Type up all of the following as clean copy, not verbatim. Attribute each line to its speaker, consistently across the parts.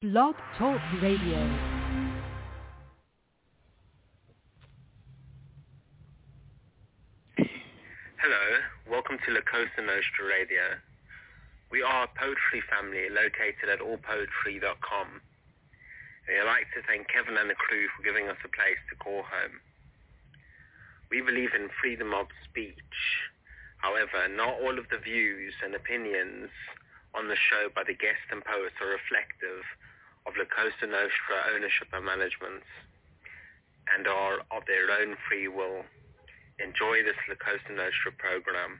Speaker 1: Blog Talk Radio.
Speaker 2: Hello, welcome to La Cosa Nostra Radio. We are a poetry family located at allpoetry.com. And I'd like to thank Kevin and the crew for giving us a place to call home. We believe in freedom of speech. However, not all of the views and opinions on the show by the guests and poets are reflective of La Cosa Nostra ownership and management and are of their own free will. Enjoy this La Cosa Nostra program.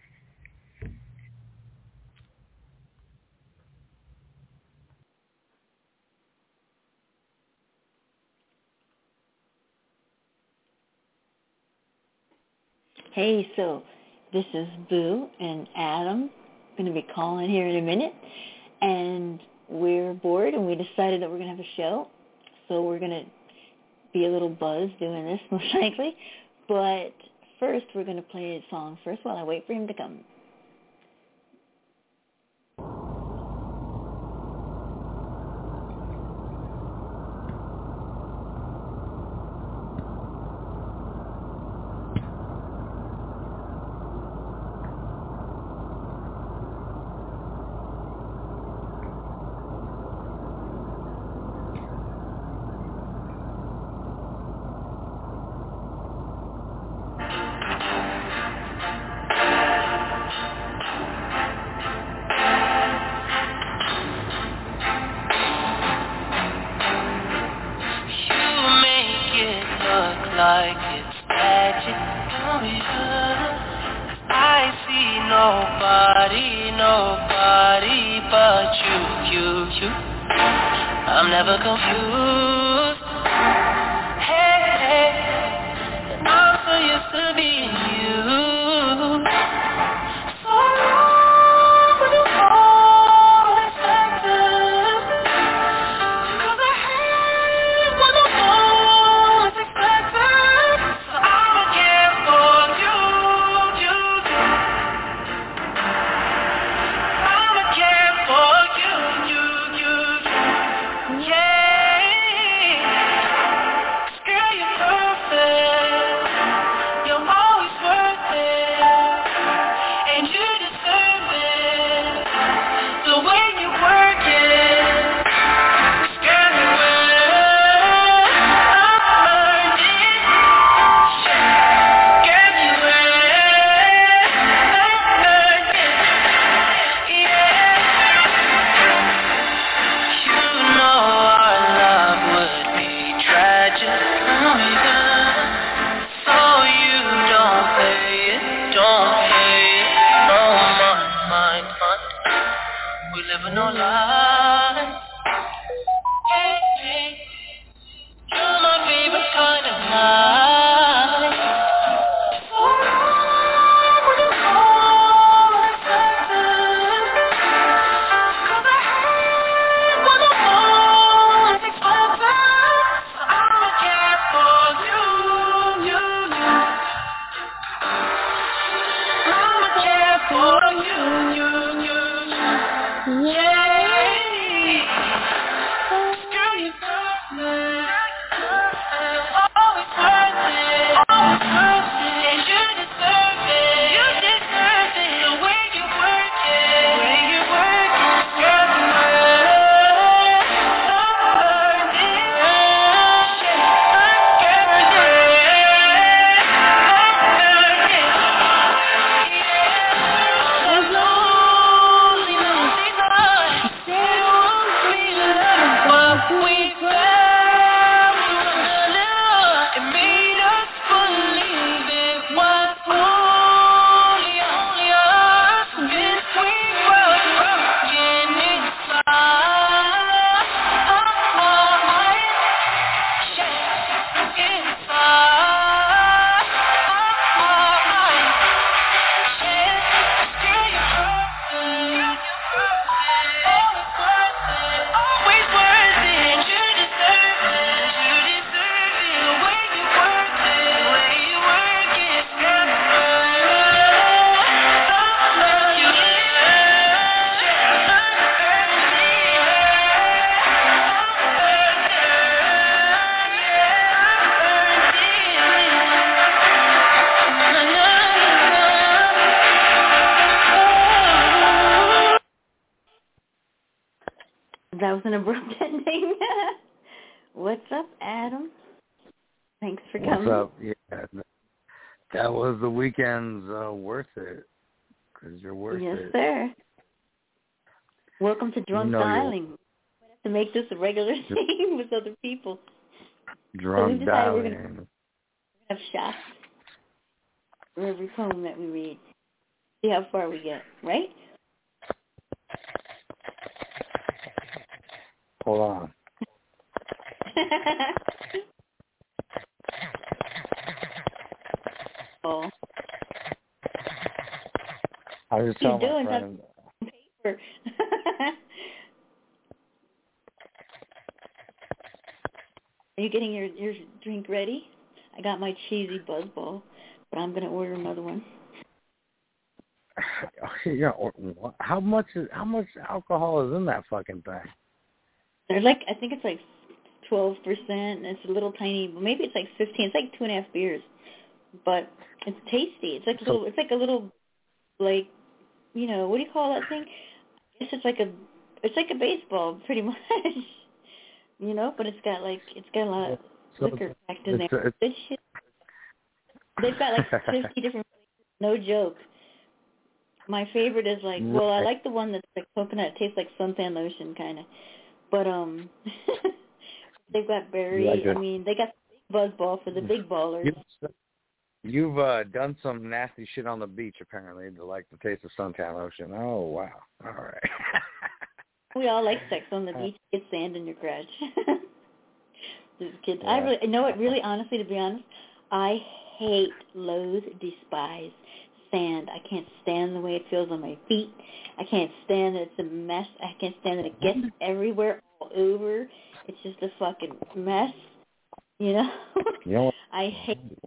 Speaker 3: Hey, so this is Boo and Adam going to be calling here in a minute, and we're bored and we decided that we're going to have a show, so we're going to be a little buzzed doing this most likely, but first we're going to play a song first while I wait for him to come.
Speaker 4: Like it's magic, don't you? I see nobody but you. I'm never confused. Hey, and I'm so used to being you. So long when you hold expected, 'cause I hate when the most expected. So I'ma care for you. I'ma care for you. Yeah. 'Cause girl, you're perfect. You're always
Speaker 3: was an abrupt ending. What's up, Adam? Thanks for coming.
Speaker 1: What's up? Yeah, that was the weekend's worth it, because you're worth it.
Speaker 3: Yes, sir. Welcome to Drunk Dialing. We have to make this a regular thing with other people.
Speaker 1: Drunk
Speaker 3: so
Speaker 1: Dialing.
Speaker 3: We're going to have shots for every poem that we read. See how far we get, right?
Speaker 1: Hold on.
Speaker 3: Oh.
Speaker 1: I was telling my friend.
Speaker 3: Paper. Are you getting your drink ready? I got my cheesy buzzball, but I'm gonna order another one.
Speaker 1: Yeah, how much alcohol is in that fucking thing?
Speaker 3: They're like, I think it's like 12%. It's a little tiny, maybe it's like 15. It's like 2.5 beers, but it's tasty. It's like a little, like, you know, what do you call that thing? I guess it's like a baseball, pretty much. You know, but it's got a lot of liquor packed in there. Good shit. They've got like 50 different flavors. No joke. My favorite is like, well, I like the one that's like coconut. It tastes like suntan lotion, kind of. But they've got berry. I mean, they got buzzball for the big ballers.
Speaker 1: You've done some nasty shit on the beach, apparently, to like the taste of suntan lotion. Oh, wow. All right.
Speaker 3: We all like sex on the beach. Get sand in your crotch. These kids.
Speaker 1: Yeah.
Speaker 3: I really, you know what, really, honestly, to be honest, I hate, loathe, despise sand. I can't stand the way it feels on my feet. I can't stand that it's a mess. I can't stand that it gets everywhere, all over. It's just a fucking mess, you know?
Speaker 1: You know what?
Speaker 3: I hate it.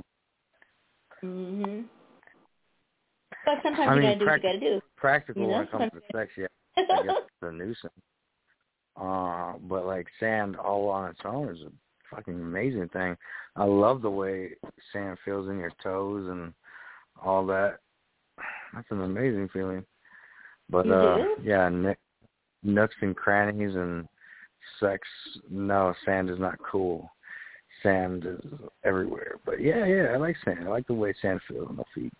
Speaker 3: Mhm. But sometimes you gotta do what you gotta do.
Speaker 1: Practical,
Speaker 3: you know?
Speaker 1: when it comes to sex, yeah. I guess it's a nuisance. But like sand all on its own is a fucking amazing thing. I love the way sand feels in your toes and all that. That's an amazing feeling. But yeah, nooks and crannies and sex. No, sand is not cool. Sand is everywhere. But yeah, I like sand. I like the way sand feels on the feet.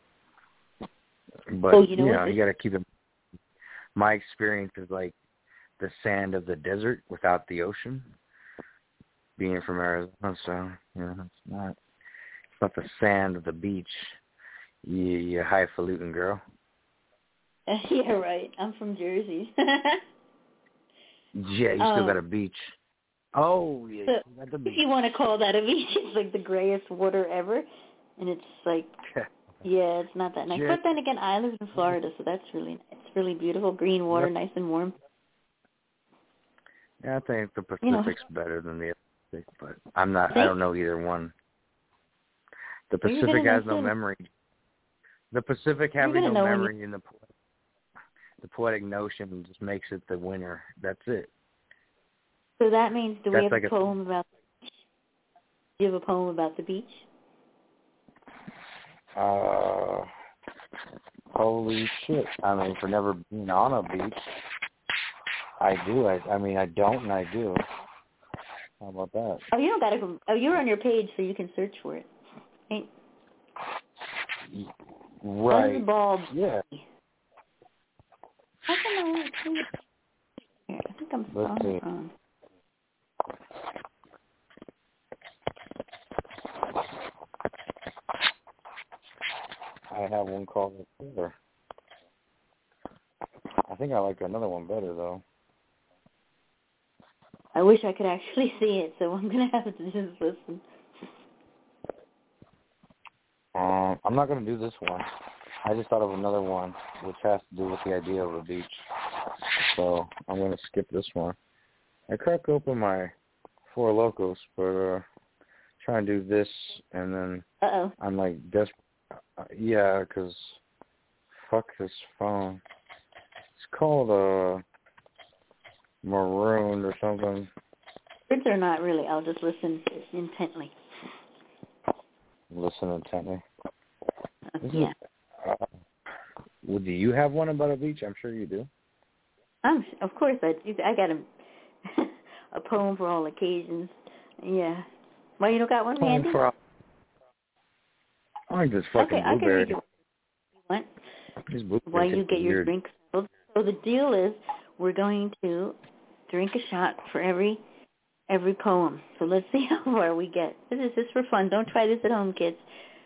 Speaker 1: But you know, you got to keep it. My experience is like the sand of the desert without the ocean. Being from Arizona, so it's not the sand of the beach. You highfalutin girl.
Speaker 3: Yeah, right. I'm from Jersey.
Speaker 1: Yeah, you still got a beach. Oh, yeah.
Speaker 3: So
Speaker 1: You got the beach.
Speaker 3: if you want to call that a beach, it's like the grayest water ever, and it's like, yeah, it's not that nice. But then again, I live in Florida, so that's it's really beautiful. Green water, nice and warm.
Speaker 1: Yeah, I think the Pacific's better than the Atlantic, but I don't know either one. The Pacific has no memory. The Pacific having no memory in the poetic notion just makes it the winner. That's it.
Speaker 3: So that means, do we have a poem about the beach? Do you have a poem about the beach?
Speaker 1: Holy shit. I mean, for never being on a beach, I do. I mean, I don't, and I do. How about that?
Speaker 3: Oh, you don't got to. Oh, you're on your page, so you can search for it. Right. Buzzball.
Speaker 1: Yeah.
Speaker 3: How come I want to? Here, I think I'm
Speaker 1: Let's see.
Speaker 3: on.
Speaker 1: I have one called The Killer. I think I like another one better, though.
Speaker 3: I wish I could actually see it, so I'm going to have to just listen.
Speaker 1: I'm not going to do this one. I just thought of another one, which has to do with the idea of a beach. So I'm going to skip this one. I crack open my Four Locos, but try and do this, and then I'm like desperate. Yeah, because fuck this phone. It's called Marooned or something.
Speaker 3: Words are not really. I'll just listen intently.
Speaker 1: Listen intently.
Speaker 3: Yeah.
Speaker 1: Do you have one about a beach? I'm sure you do.
Speaker 3: Of course, I got a poem for all occasions. Yeah. Why you don't got one handy?
Speaker 1: I like this fucking
Speaker 3: I can read
Speaker 1: blueberry.
Speaker 3: you one.
Speaker 1: While
Speaker 3: you get your drink filled. So the deal is we're going to drink a shot for every poem. So let's see how far we get. This is just for fun. Don't try this at home, kids.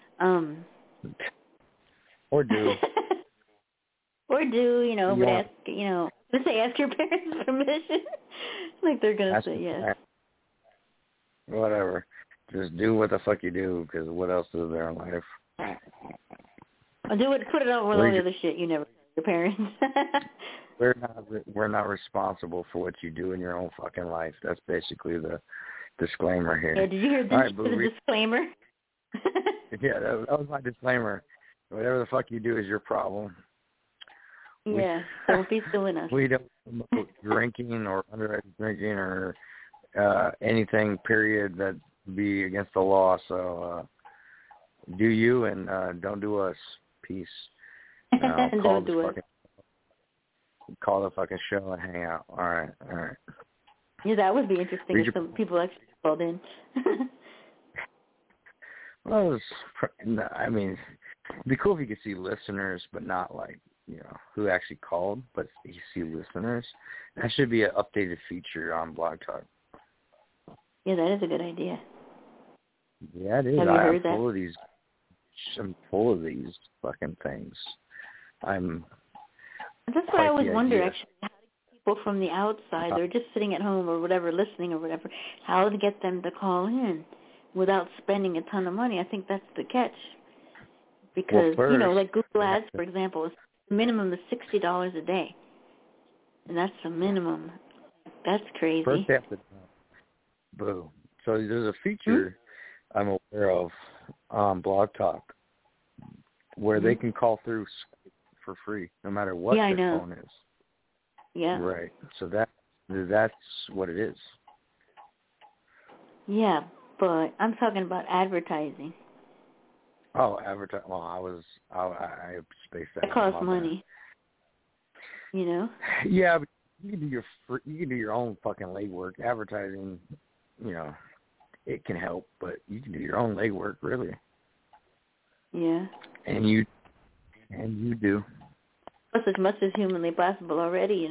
Speaker 1: Or do.
Speaker 3: Or do, but ask, let's say ask your parents permission. Like they're going to say yes.
Speaker 1: Whatever. Just do what the fuck you do, because what else is there in life?
Speaker 3: Put it on with all the other shit you never tell your parents.
Speaker 1: We're not responsible for what you do in your own fucking life. That's basically the disclaimer here.
Speaker 3: Yeah, did you hear the disclaimer?
Speaker 1: Yeah, that was my disclaimer. Whatever the fuck you do is your problem.
Speaker 3: Yeah, don't be suing us.
Speaker 1: We don't promote drinking or underage drinking or anything, period, that be against the law. So do you and don't do us. Peace.
Speaker 3: Don't do it.
Speaker 1: Call the fucking show and hang out. All right.
Speaker 3: Yeah, that would be interesting if some people actually called in.
Speaker 1: Well, it'd be cool if you could see listeners, but not like, who actually called, but you see listeners. That should be an updated feature on Blog Talk.
Speaker 3: Yeah, that is a good idea.
Speaker 1: Yeah, it is.
Speaker 3: Have you heard that?
Speaker 1: I'm full of these fucking things.
Speaker 3: That's why I always wonder, actually, how to get people from the outside, they're just sitting at home or whatever, listening or whatever, how to get them to call in without spending a ton of money. I think that's the catch. Because, like Google Ads, for example, the minimum is $60 a day. And that's the minimum. That's crazy.
Speaker 1: First you have to boo. So there's a feature I'm aware of on Blog Talk where they can call through for free, no matter what their phone is.
Speaker 3: Yeah.
Speaker 1: Right. So that's what it is.
Speaker 3: Yeah, but I'm talking about advertising.
Speaker 1: Oh, advertising. Well, I spaced that.
Speaker 3: It costs money.
Speaker 1: Yeah, but you can do your own fucking legwork. Advertising, it can help, but you can do your own legwork, really.
Speaker 3: Yeah.
Speaker 1: And you do.
Speaker 3: That's as much as humanly possible already,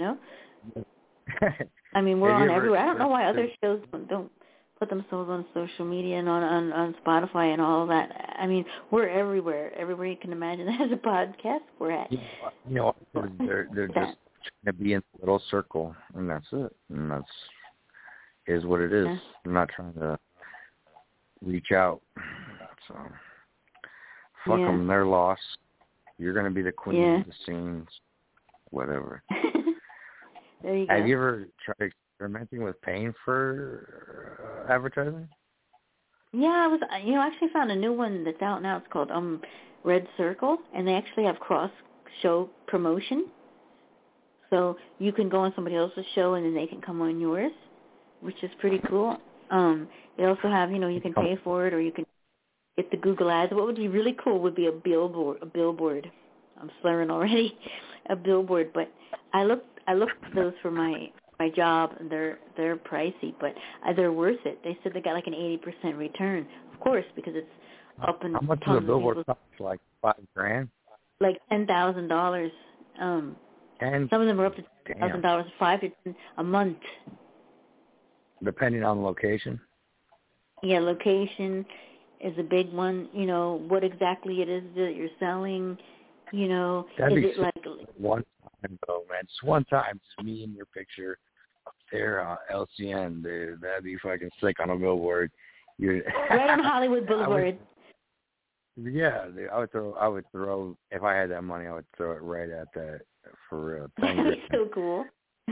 Speaker 3: I mean, we're on everywhere. I don't know why other shows don't put themselves on social media and on Spotify and all of that. I mean, we're everywhere. Everywhere you can imagine that has a podcast, we're at.
Speaker 1: They're just trying to be in a little circle, and that's it. And that's is what it is.
Speaker 3: Yeah.
Speaker 1: I'm not trying to reach out. So, fuck them. They're lost. You're going to be the queen of the scenes. Whatever.
Speaker 3: There you go.
Speaker 1: Have you ever tried experimenting with paying for advertising?
Speaker 3: Yeah, I actually found a new one that's out now. It's called Red Circle, and they actually have cross-show promotion. So you can go on somebody else's show, and then they can come on yours, which is pretty cool. They also have, you can pay for it, or you can get the Google Ads. What would be really cool would be a billboard. I'm slurring already. A billboard, but I looked at those for my job, and they're pricey, but they're worth it. They said they got like an 80% return, of course, because it's up in.
Speaker 1: How much does a billboard cost? Like $5,000?
Speaker 3: Like $10,000. Some of them are up to $10,000, $5,000 to $10,000 a month.
Speaker 1: Depending on the location. Yeah,
Speaker 3: location is a big one. What exactly it is that you're selling.
Speaker 1: That'd
Speaker 3: is
Speaker 1: be
Speaker 3: it like
Speaker 1: one time though, man? Just one time, just me and your picture up there on LCN, dude. That'd be fucking sick on a billboard.
Speaker 3: Right on Hollywood Boulevard.
Speaker 1: Yeah, dude, I would throw if I had that money, I would throw it right at that for real.
Speaker 3: That'd be so cool.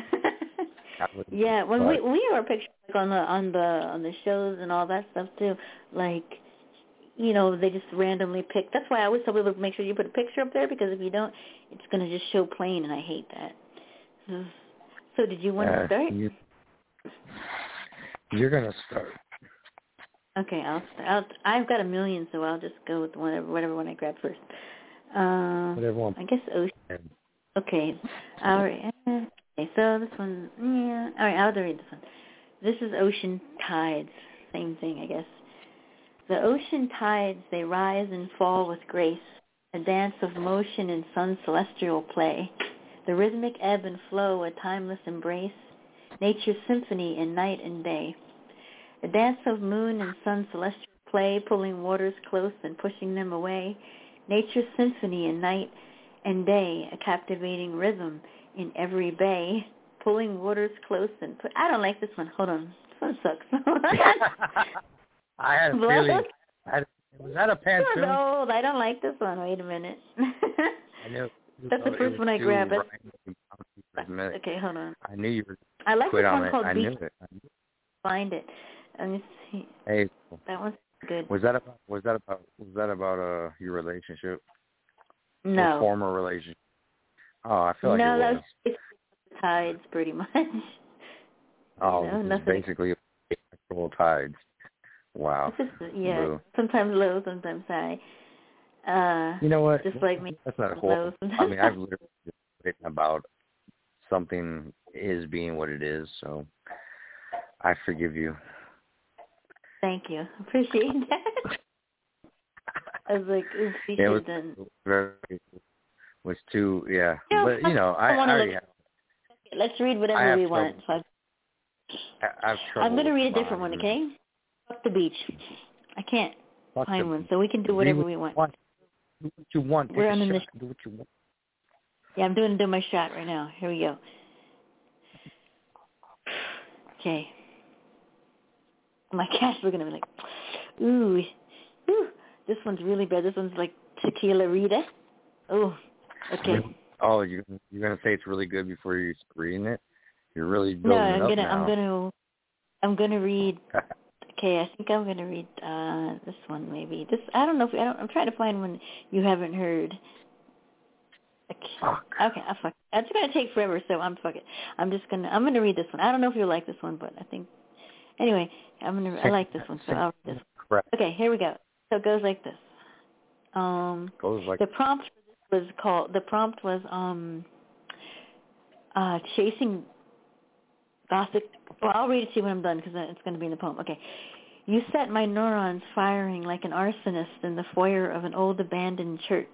Speaker 3: Yeah, when we were pictured on the shows and all that stuff too, like. They just randomly pick. That's why I always tell people to make sure you put a picture up there, because if you don't, it's going to just show plain, and I hate that. So did you want to start?
Speaker 1: You're going to start.
Speaker 3: Okay, I'll start. I've got a million, so I'll just go with whatever one I grab first. Whatever one. I guess ocean. Okay. All right. Okay, So this one, yeah. All right, I'll read this one. This is Ocean Tides. Same thing, I guess. The ocean tides, they rise and fall with grace, a dance of motion in sun's celestial play. The rhythmic ebb and flow, a timeless embrace, nature's symphony in night and day. A dance of moon and sun celestial play, pulling waters close and pushing them away. Nature's symphony in night and day, a captivating rhythm in every bay, pulling waters close and I don't like this one. Hold on. This one sucks.
Speaker 1: I had a feeling. Was that a pantsuit?
Speaker 3: Old. I don't like this one. Wait a minute.
Speaker 1: I knew.
Speaker 3: That's the first one I grabbed.
Speaker 1: Right.
Speaker 3: Okay, hold on.
Speaker 1: I knew you were.
Speaker 3: I like this one
Speaker 1: it.
Speaker 3: called
Speaker 1: I
Speaker 3: Beach.
Speaker 1: knew it.
Speaker 3: Find it. Let me see.
Speaker 1: Hey.
Speaker 3: That one's good.
Speaker 1: Was that about your relationship?
Speaker 3: No.
Speaker 1: Or former relationship? Oh, I feel like
Speaker 3: no,
Speaker 1: it was.
Speaker 3: No, that's tides pretty much.
Speaker 1: Oh,
Speaker 3: nothing.
Speaker 1: Basically sexual tides. Wow.
Speaker 3: Yeah.
Speaker 1: Blue.
Speaker 3: Sometimes low, sometimes high.
Speaker 1: You know what?
Speaker 3: Just like me.
Speaker 1: That's not horrible. I mean, I've literally just written about something is being what it is, so I forgive you.
Speaker 3: Thank you. Appreciate that. I was like, oops, we should have done.
Speaker 1: Was too, yeah.
Speaker 3: No,
Speaker 1: but, I already have.
Speaker 3: Let's read whatever we want. I'm going to read a different one, okay? Fuck the beach. I can't find one, so we can do whatever we want.
Speaker 1: Do what you want.
Speaker 3: We're on a mission.
Speaker 1: Do what you want.
Speaker 3: Yeah, I'm doing my shot right now. Here we go. Okay. My cats are going to be like, ooh, this one's really bad. This one's like Tequila Rita. Oh, okay.
Speaker 1: Oh, you're going to say it's really good before you start reading it? You're really building it up now.
Speaker 3: I'm going to read. Okay, I think I'm going to read this one maybe. I don't know. I'm trying to find one you haven't heard. Okay, I'll fuck it. It's going to take forever, so fuck it. I'm going to read this one. I don't know if you'll like this one, but I think, anyway, I like this one, so I'll read this one. Okay, here we go. So it goes like this. The prompt was chasing Gothic. Well, I'll read it to you when I'm done because it's going to be in the poem. Okay. You set my neurons firing like an arsonist in the foyer of an old abandoned church.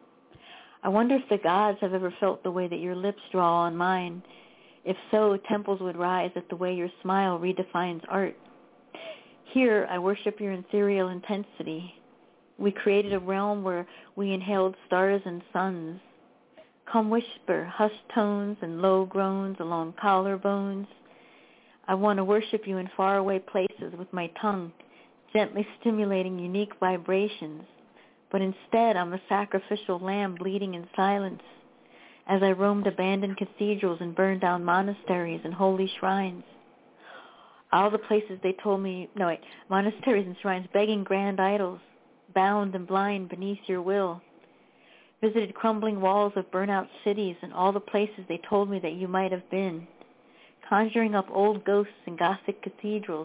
Speaker 3: I wonder if the gods have ever felt the way that your lips draw on mine. If so, temples would rise at the way your smile redefines art. Here, I worship your ethereal intensity. We created a realm where we inhaled stars and suns. Come whisper hushed tones and low groans along collarbones. I want to worship you in faraway places with my tongue, gently stimulating unique vibrations. But instead, I'm a sacrificial lamb bleeding in silence as I roamed abandoned cathedrals and burned down monasteries and holy shrines. All the places they told me, monasteries and shrines begging grand idols, bound and blind beneath your will. Visited crumbling walls of burnt-out cities and all the places they told me that you might have been, conjuring up old ghosts in Gothic cathedrals.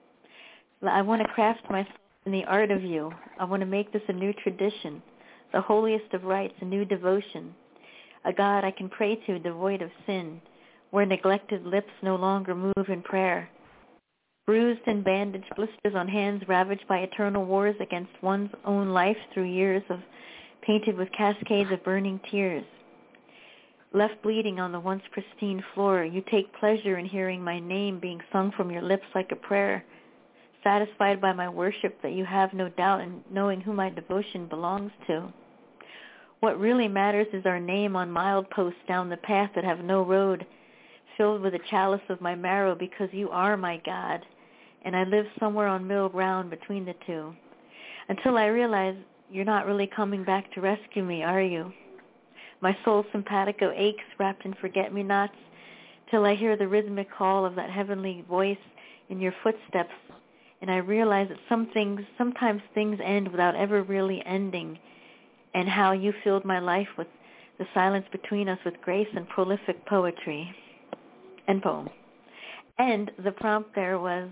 Speaker 3: I want to craft myself in the art of you. I want to make this a new tradition, the holiest of rites, a new devotion, a God I can pray to devoid of sin, where neglected lips no longer move in prayer. Bruised and bandaged blisters on hands ravaged by eternal wars against one's own life through years of painted with cascades of burning tears. Left bleeding on the once pristine floor, you take pleasure in hearing my name being sung from your lips like a prayer, satisfied by my worship that you have no doubt in knowing who my devotion belongs to. What really matters is our name on mileposts down the path that have no road, filled with a chalice of my marrow because you are my God, and I live somewhere on middle ground between the two. Until I realize you're not really coming back to rescue me, are you? My soul simpatico aches wrapped in forget-me-nots till I hear the rhythmic call of that heavenly voice in your footsteps, and I realize that sometimes things end without ever really ending, and how you filled my life with the silence between us with grace and prolific poetry. End poem. And the prompt there was,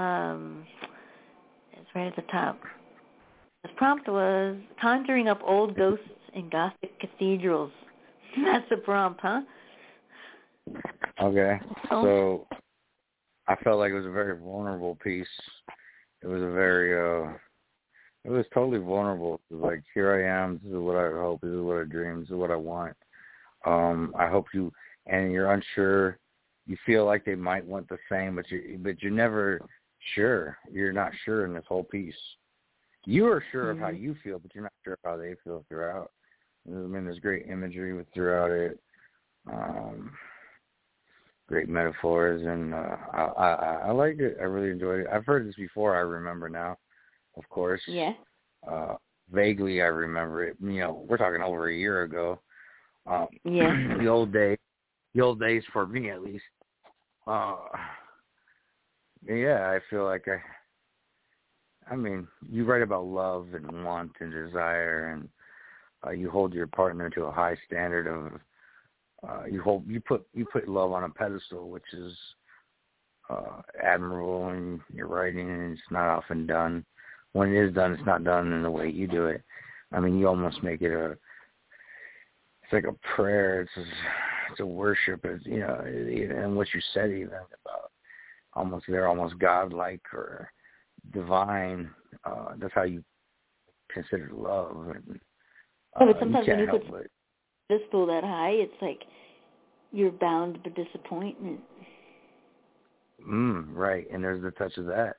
Speaker 3: it's right at the top. The prompt was conjuring up old ghosts in Gothic cathedrals. That's the prompt, huh?
Speaker 1: Okay.
Speaker 3: Oh.
Speaker 1: So I felt like it was a very vulnerable piece. It was a very, it was totally vulnerable. It was like, here I am. This is what I hope. This is what I dream. This is what I want. I hope you, and you're unsure. You feel like they might want the same, but you're never sure. You're not sure in this whole piece. You are sure of how you feel, but you're not sure of how they feel throughout. I mean, there's great imagery throughout it. Great metaphors, and I liked it. I really enjoyed it. I've heard this before. I remember now, of course.
Speaker 3: Yeah.
Speaker 1: Vaguely, I remember it. You know, we're talking over a year ago.
Speaker 3: Yeah.
Speaker 1: The old days for me at least. Yeah, I feel like I mean, you write about love and want and desire, and you hold your partner to a high standard of. You put love on a pedestal, which is admirable in your writing, and it's not often done. When it is done, it's not done in the way you do it. I mean, you almost make it it's like a prayer. It's a worship. It's, you know, and what you said even about they're almost godlike or divine. That's how you consider love. And,
Speaker 3: but sometimes
Speaker 1: you
Speaker 3: when you
Speaker 1: can't
Speaker 3: put
Speaker 1: help it.
Speaker 3: pedestal that high, it's like you're bound by disappointment.
Speaker 1: Right, and there's the touch of that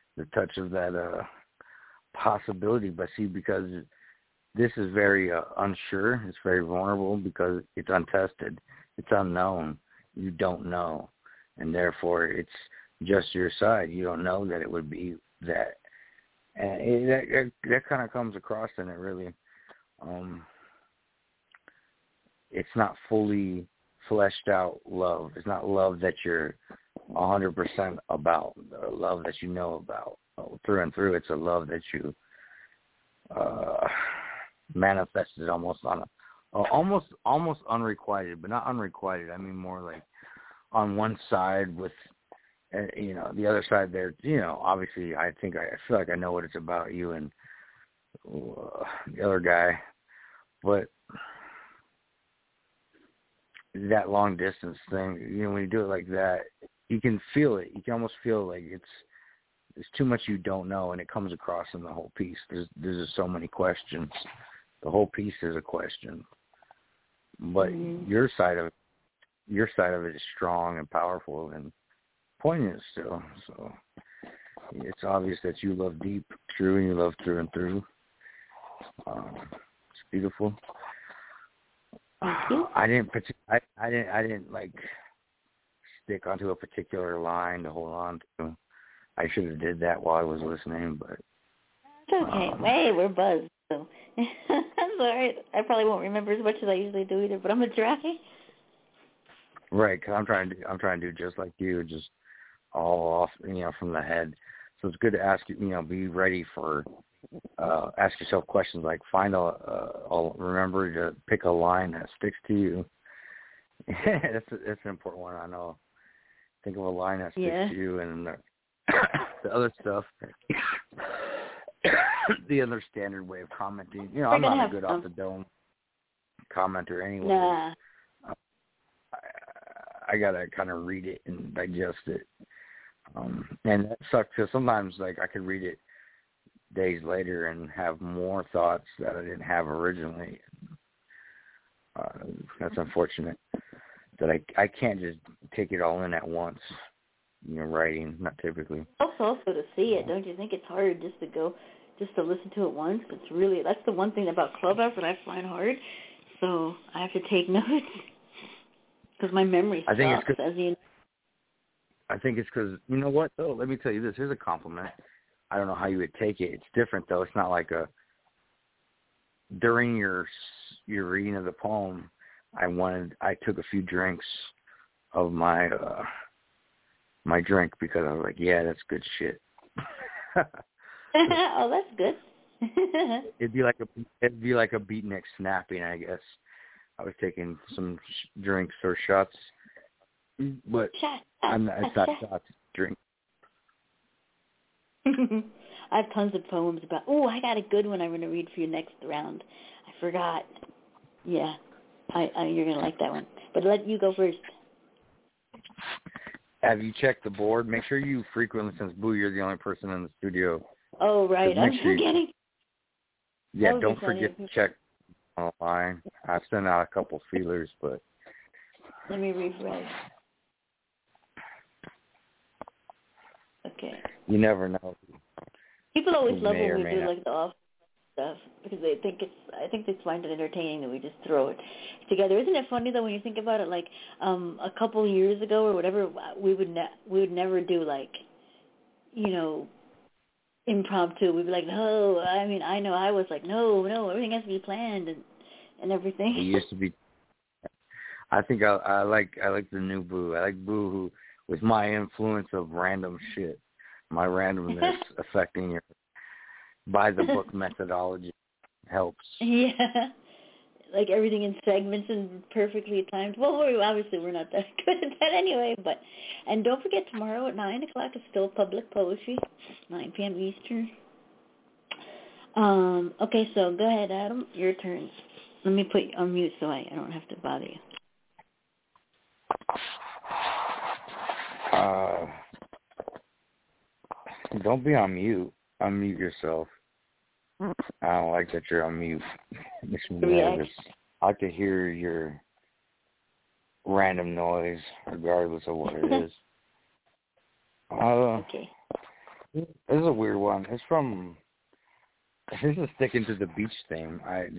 Speaker 1: possibility. But see, because this is very unsure, it's very vulnerable because it's untested, it's unknown. You don't know, and therefore it's just your side. You don't know that it would be that, and that kind of comes across in it really. It's not fully fleshed out love. It's not love that you're 100% about, love that you know about through and through. It's a love that you manifested almost on almost unrequited, but not unrequited. I mean more like on one side with, you know, the other side there. You know, obviously, I feel like I know what it's about, you and the other guy, but that long distance thing, you know, when you do it like that, you can feel it. You can almost feel like there's too much you don't know, and it comes across in the whole piece. There's just so many questions. The whole piece is a question, but your side of it is strong and powerful and poignant still. So it's obvious that you love deep, true, and you love through and through. It's beautiful.
Speaker 3: Thank you.
Speaker 1: I didn't like stick onto a particular line to hold on to. I should have did that while I was listening, but
Speaker 3: it's okay. Hey, we're buzzed, so I'm sorry. I probably won't remember as much as I usually do either, but I'm gonna try.
Speaker 1: Right, because I'm trying to do just like you, just all off, you know, from the head. So it's good to ask you, you know, be ready for. Ask yourself questions like remember to pick a line that sticks to you. That's an important one, I know. Think of a line that sticks to you, and the other stuff, the other standard way of commenting. You know, I'm not a good off the dome commenter anyway.
Speaker 3: Nah.
Speaker 1: I gotta kind of read it and digest it, and that sucks because sometimes like I could read it days later and have more thoughts that I didn't have originally. That's unfortunate that I can't just take it all in at once. You know, writing, not typically.
Speaker 3: Also to see it, don't you think it's hard just to listen to it once? It's really, that's the one thing about Clubhouse that I find hard. So I have to take notes because my memory sucks, as you know.
Speaker 1: I think it's because, you know what, though? Let me tell you this. Here's a compliment. I don't know how you would take it. It's different, though. It's not like during your reading of the poem, I took a few drinks of my my drink because I was like, yeah, that's good shit.
Speaker 3: Oh, that's good.
Speaker 1: It'd be like a beatnik snapping, I guess. I was taking some drinks or shots, but it's not shots, it's drinks.
Speaker 3: I have tons of poems about. Oh, I got a good one I'm going to read for you next round. I forgot. Yeah, you're going to like that one. But let you go first.
Speaker 1: have you checked the board? Make sure you frequently, since Boo, you're the only person in the studio.
Speaker 3: Oh, right. I'm forgetting.
Speaker 1: Yeah, don't forget to check online. I've sent out a couple feelers, but...
Speaker 3: Let me refresh. Okay.
Speaker 1: You never know.
Speaker 3: People always love when we do like the off stuff because I think they find it entertaining that we just throw it together. Isn't it funny though when you think about it? Like a couple years ago or whatever, we would never do like, you know, impromptu. We'd be like, no. I mean, I know I was like, no, everything has to be planned and everything.
Speaker 1: It used to be. I think I like the new Boo. I like Boo who, with my influence of random shit, my randomness affecting your by the book methodology helps.
Speaker 3: Yeah, like everything in segments and perfectly timed. Well, obviously we're not that good at that anyway. And don't forget tomorrow at 9 o'clock is still public poetry, 9 p.m. Eastern. Okay, so go ahead, Adam. Your turn. Let me put you on mute so I don't have to bother you.
Speaker 1: Don't be on mute. Unmute yourself. I don't like that you're on mute. Makes me nervous. I like to hear your random noise, regardless of what it is.
Speaker 3: Okay.
Speaker 1: This is a weird one. This is sticking to the beach theme.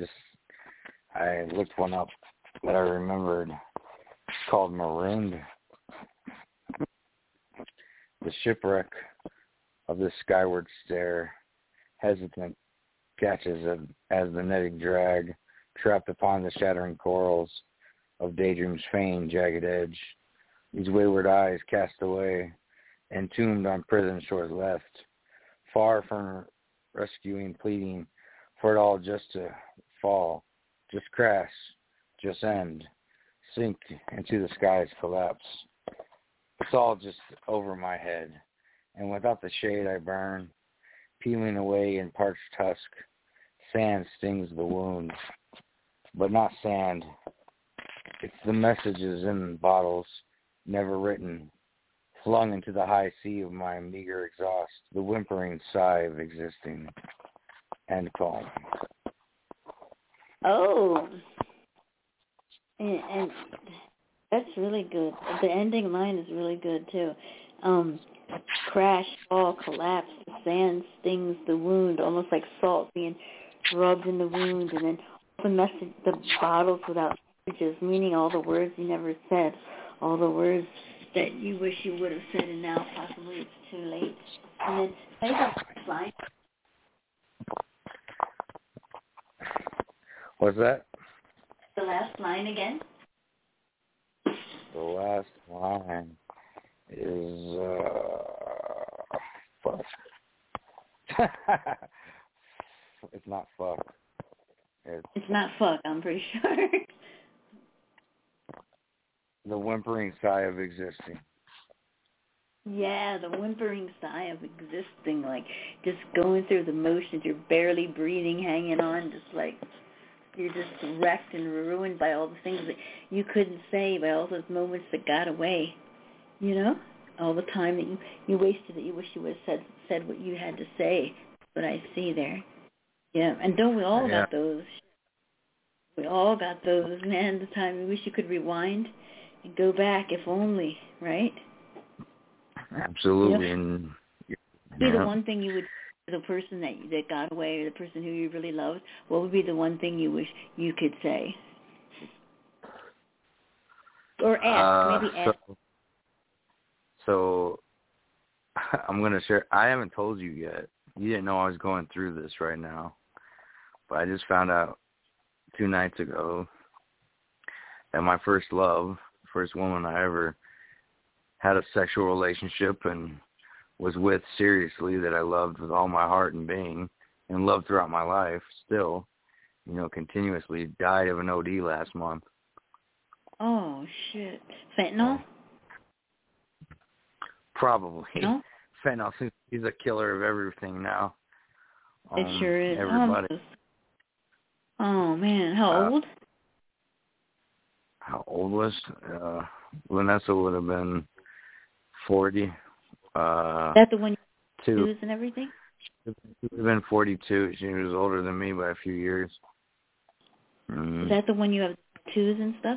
Speaker 1: I looked one up that I remembered. It's called Marooned. The shipwreck of this skyward stare, hesitant, catches as the netting drag, trapped upon the shattering corals of daydream's faint, jagged edge. These wayward eyes cast away, entombed on prison shores left, far from rescuing, pleading for it all just to fall, just crash, just end, sink into the sky's collapse. It's all just over my head, and without the shade I burn, peeling away in parched husk, sand stings the wound, but not sand. It's the messages in bottles, never written, flung into the high sea of my meager exhaust, the whimpering sigh of existing. End poem.
Speaker 3: Oh, and that's really good. The ending line is really good too. Crash, fall, collapse, the sand stings the wound, almost like salt being rubbed in the wound, and then the bottles without messages, meaning all the words you never said, all the words that you wish you would have said, and now possibly it's too late. And then say the last line.
Speaker 1: What's that?
Speaker 3: The last line again.
Speaker 1: The last line is fuck. It's not fuck.
Speaker 3: It's not fuck, I'm pretty sure.
Speaker 1: The whimpering sigh of existing.
Speaker 3: Yeah, the whimpering sigh of existing, like just going through the motions. You're barely breathing, hanging on, just like you're just wrecked and ruined by all the things that you couldn't say, by all those moments that got away, you know? All the time that you wasted that you wish you would have said what you had to say. What I see there. Yeah, and don't we all got those? We all got those, man, the time we wish you could rewind and go back, if only, right?
Speaker 1: Absolutely.
Speaker 3: You know,
Speaker 1: and
Speaker 3: be the one thing you would, the person that got away, or the person who you really loved, what would be the one thing you wish you could say? Or ask, maybe ask.
Speaker 1: So I'm going to share. I haven't told you yet. You didn't know I was going through this right now. But I just found out 2 nights ago that my first love, first woman I ever had a sexual relationship and was with seriously, that I loved with all my heart and being and loved throughout my life still, you know, continuously, died of an OD last month.
Speaker 3: Oh, shit. Fentanyl?
Speaker 1: Probably.
Speaker 3: No?
Speaker 1: Fentanyl, he's a killer of everything now.
Speaker 3: It sure is.
Speaker 1: Everybody.
Speaker 3: Oh, man. How old?
Speaker 1: How old was Vanessa? Would have been 40.
Speaker 3: Is that the one you
Speaker 1: 2.
Speaker 3: use and everything?
Speaker 1: She would have been 42. She was older than me by a few years.
Speaker 3: Is that the one you have tattoos and stuff?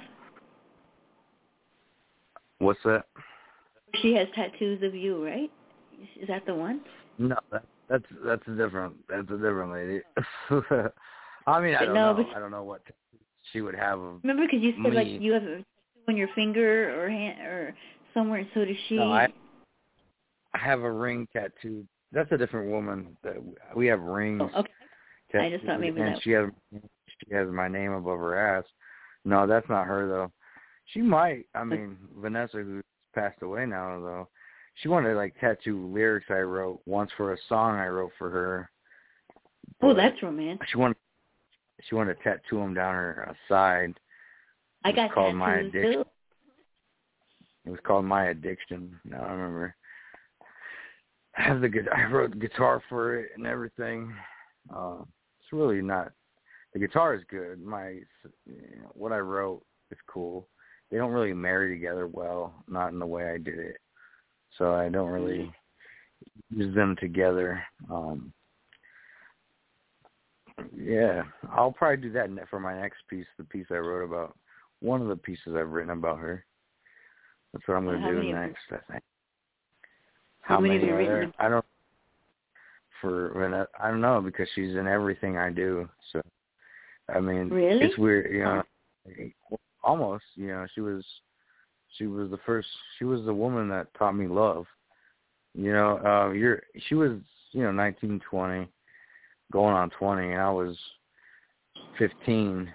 Speaker 1: What's that?
Speaker 3: She has tattoos of you, right? Is that the one?
Speaker 1: No, that's a different lady. I mean, I don't know what she would have of
Speaker 3: remember, because you said
Speaker 1: me.
Speaker 3: like you have a tattoo on your finger or hand or somewhere, and so does she.
Speaker 1: No, I have a ring tattoo. That's a different woman. We have rings.
Speaker 3: Oh, okay. I just thought maybe
Speaker 1: and
Speaker 3: that.
Speaker 1: she has my name above her ass. No, that's not her though. She might. I mean, Vanessa, who's passed away now though, she wanted to like tattoo lyrics I wrote once for a song I wrote for her.
Speaker 3: Oh, that's romantic.
Speaker 1: She wanted to tattoo them down her side.
Speaker 3: I got
Speaker 1: called
Speaker 3: tattoos
Speaker 1: My Addiction.
Speaker 3: too.
Speaker 1: It was called My Addiction. Now I remember. I wrote the guitar for it and everything. It's really not. The guitar is good. What I wrote is cool. They don't really marry together well, not in the way I did it. So I don't really use them together. Yeah, I'll probably do that for my next piece, the piece I wrote about. One of the pieces I've written about her. That's what I'm going to do next, I think. How many are there? I don't know, because she's in everything I do. So, I mean,
Speaker 3: really?
Speaker 1: It's weird, almost, she was the woman that taught me love. She was, 19, 20, going on 20, and I was 15.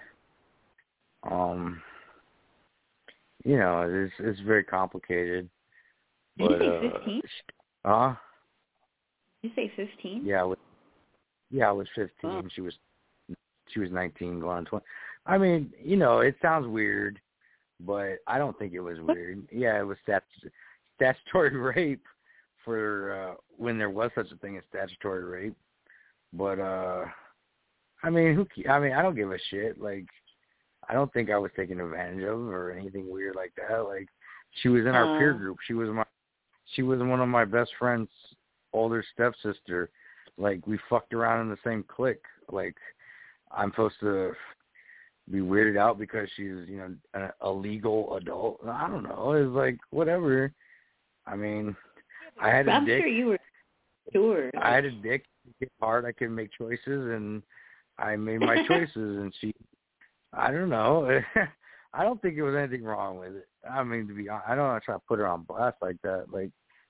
Speaker 1: It's very complicated.
Speaker 3: Did you say 15?
Speaker 1: Did
Speaker 3: you say 15?
Speaker 1: Yeah, I was 15.
Speaker 3: Oh.
Speaker 1: She was 19, going on 20. I mean, it sounds weird, but I don't think it was weird. Yeah, it was statutory rape for when there was such a thing as statutory rape. But I mean, I don't give a shit. Like, I don't think I was taken advantage of or anything weird like that. Like, she was in our peer group. She was one of my best friend's older stepsister. Like, we fucked around in the same clique. Like, I'm supposed to be weirded out because she's, a legal adult. I don't know. It's like, whatever. I mean, I had a dick.
Speaker 3: I'm sure you were sure.
Speaker 1: I had a dick. It hard. I could make choices, and I made my choices. And she, I don't know. I don't think there was anything wrong with it. I mean, to be honest, I don't want to try to put her on blast like that. Like,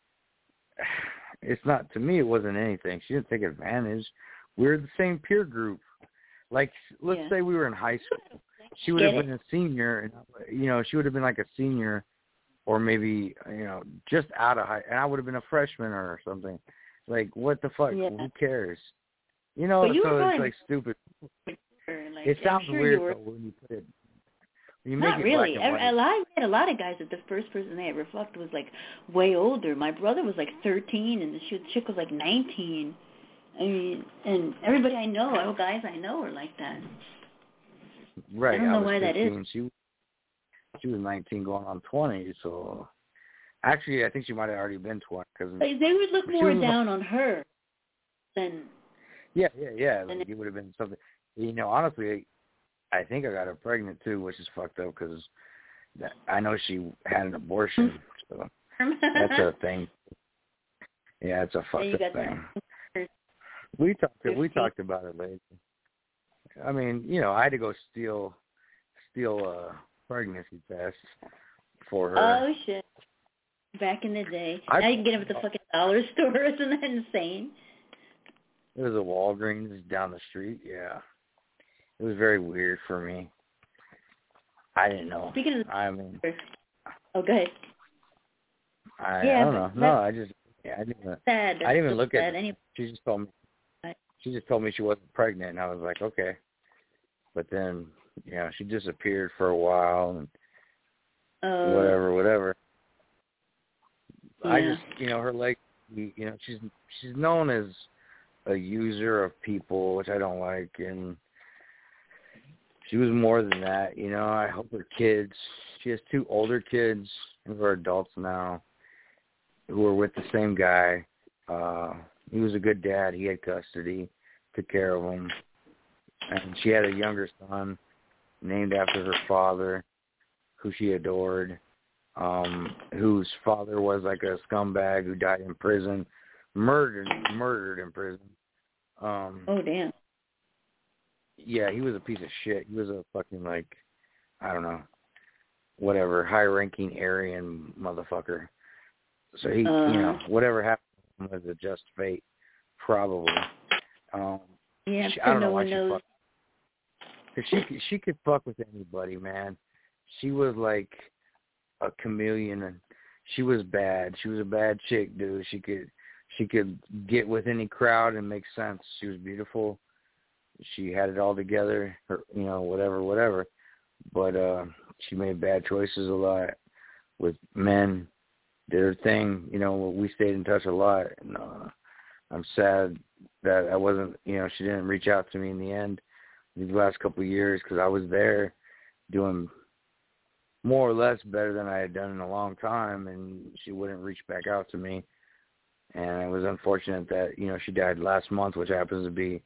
Speaker 1: it's not, to me, it wasn't anything. She didn't take advantage. We're the same peer group. Like, let's say we were in high school. She would have been a senior, and, she would have been like a senior or maybe, just out of high, and I would have been a freshman or something. Like, what the fuck?
Speaker 3: Yeah.
Speaker 1: Who cares? So it's like stupid.
Speaker 3: Like,
Speaker 1: it sounds weird
Speaker 3: though
Speaker 1: when you put it. You
Speaker 3: not
Speaker 1: make it
Speaker 3: really.
Speaker 1: black and white.
Speaker 3: I had a lot of guys that the first person they ever fucked was like way older. My brother was like 13, and the chick was like 19. I mean, and everybody I know, all guys I know, are like that.
Speaker 1: Right.
Speaker 3: I don't know
Speaker 1: was
Speaker 3: why
Speaker 1: 15.
Speaker 3: that is.
Speaker 1: She was 19, going on 20. So, actually, I think she might have already been 20. Cause
Speaker 3: they would look more down on her than.
Speaker 1: Yeah. Like, it would have been something. Honestly, I think I got her pregnant too, which is fucked up because I know she had an abortion. So that's a thing. Yeah, it's a fucked up thing. We talked about it later. I mean, I had to go steal a pregnancy test for her.
Speaker 3: Oh shit! Back in the day, now you can get them at the fucking dollar store. Isn't that insane?
Speaker 1: It was a Walgreens down the street. Yeah, it was very weird for me. I didn't know.
Speaker 3: Speaking of,
Speaker 1: I mean,
Speaker 3: go ahead.
Speaker 1: I don't know. No, I didn't even look at it. She just told me. She just told me she wasn't pregnant, and I was like, okay. But then, she disappeared for a while, and whatever. Yeah. I just, her leg, she's known as a user of people, which I don't like, and she was more than that. I hope her kids. She has 2 older kids who are adults now. who were with the same guy. He was a good dad. He had custody, took care of him. And she had a younger son named after her father, who she adored, whose father was like a scumbag who died in prison, murdered in prison.
Speaker 3: Oh, damn.
Speaker 1: Yeah, he was a piece of shit. He was a fucking, like, I don't know, whatever, high-ranking Aryan motherfucker. So he, whatever happened to him was a just fate, probably.
Speaker 3: Yeah,
Speaker 1: I don't know
Speaker 3: no
Speaker 1: why
Speaker 3: one knows.
Speaker 1: Because she could fuck with anybody, man. She was like a chameleon, and she was bad. She was a bad chick, dude. She could get with any crowd and make sense. She was beautiful. She had it all together, whatever. But she made bad choices a lot with men. Did her thing, we stayed in touch a lot. And I'm sad that I wasn't, she didn't reach out to me in the end these last couple of years, because I was there doing more or less better than I had done in a long time, and she wouldn't reach back out to me. And it was unfortunate that, she died last month, which happens to be,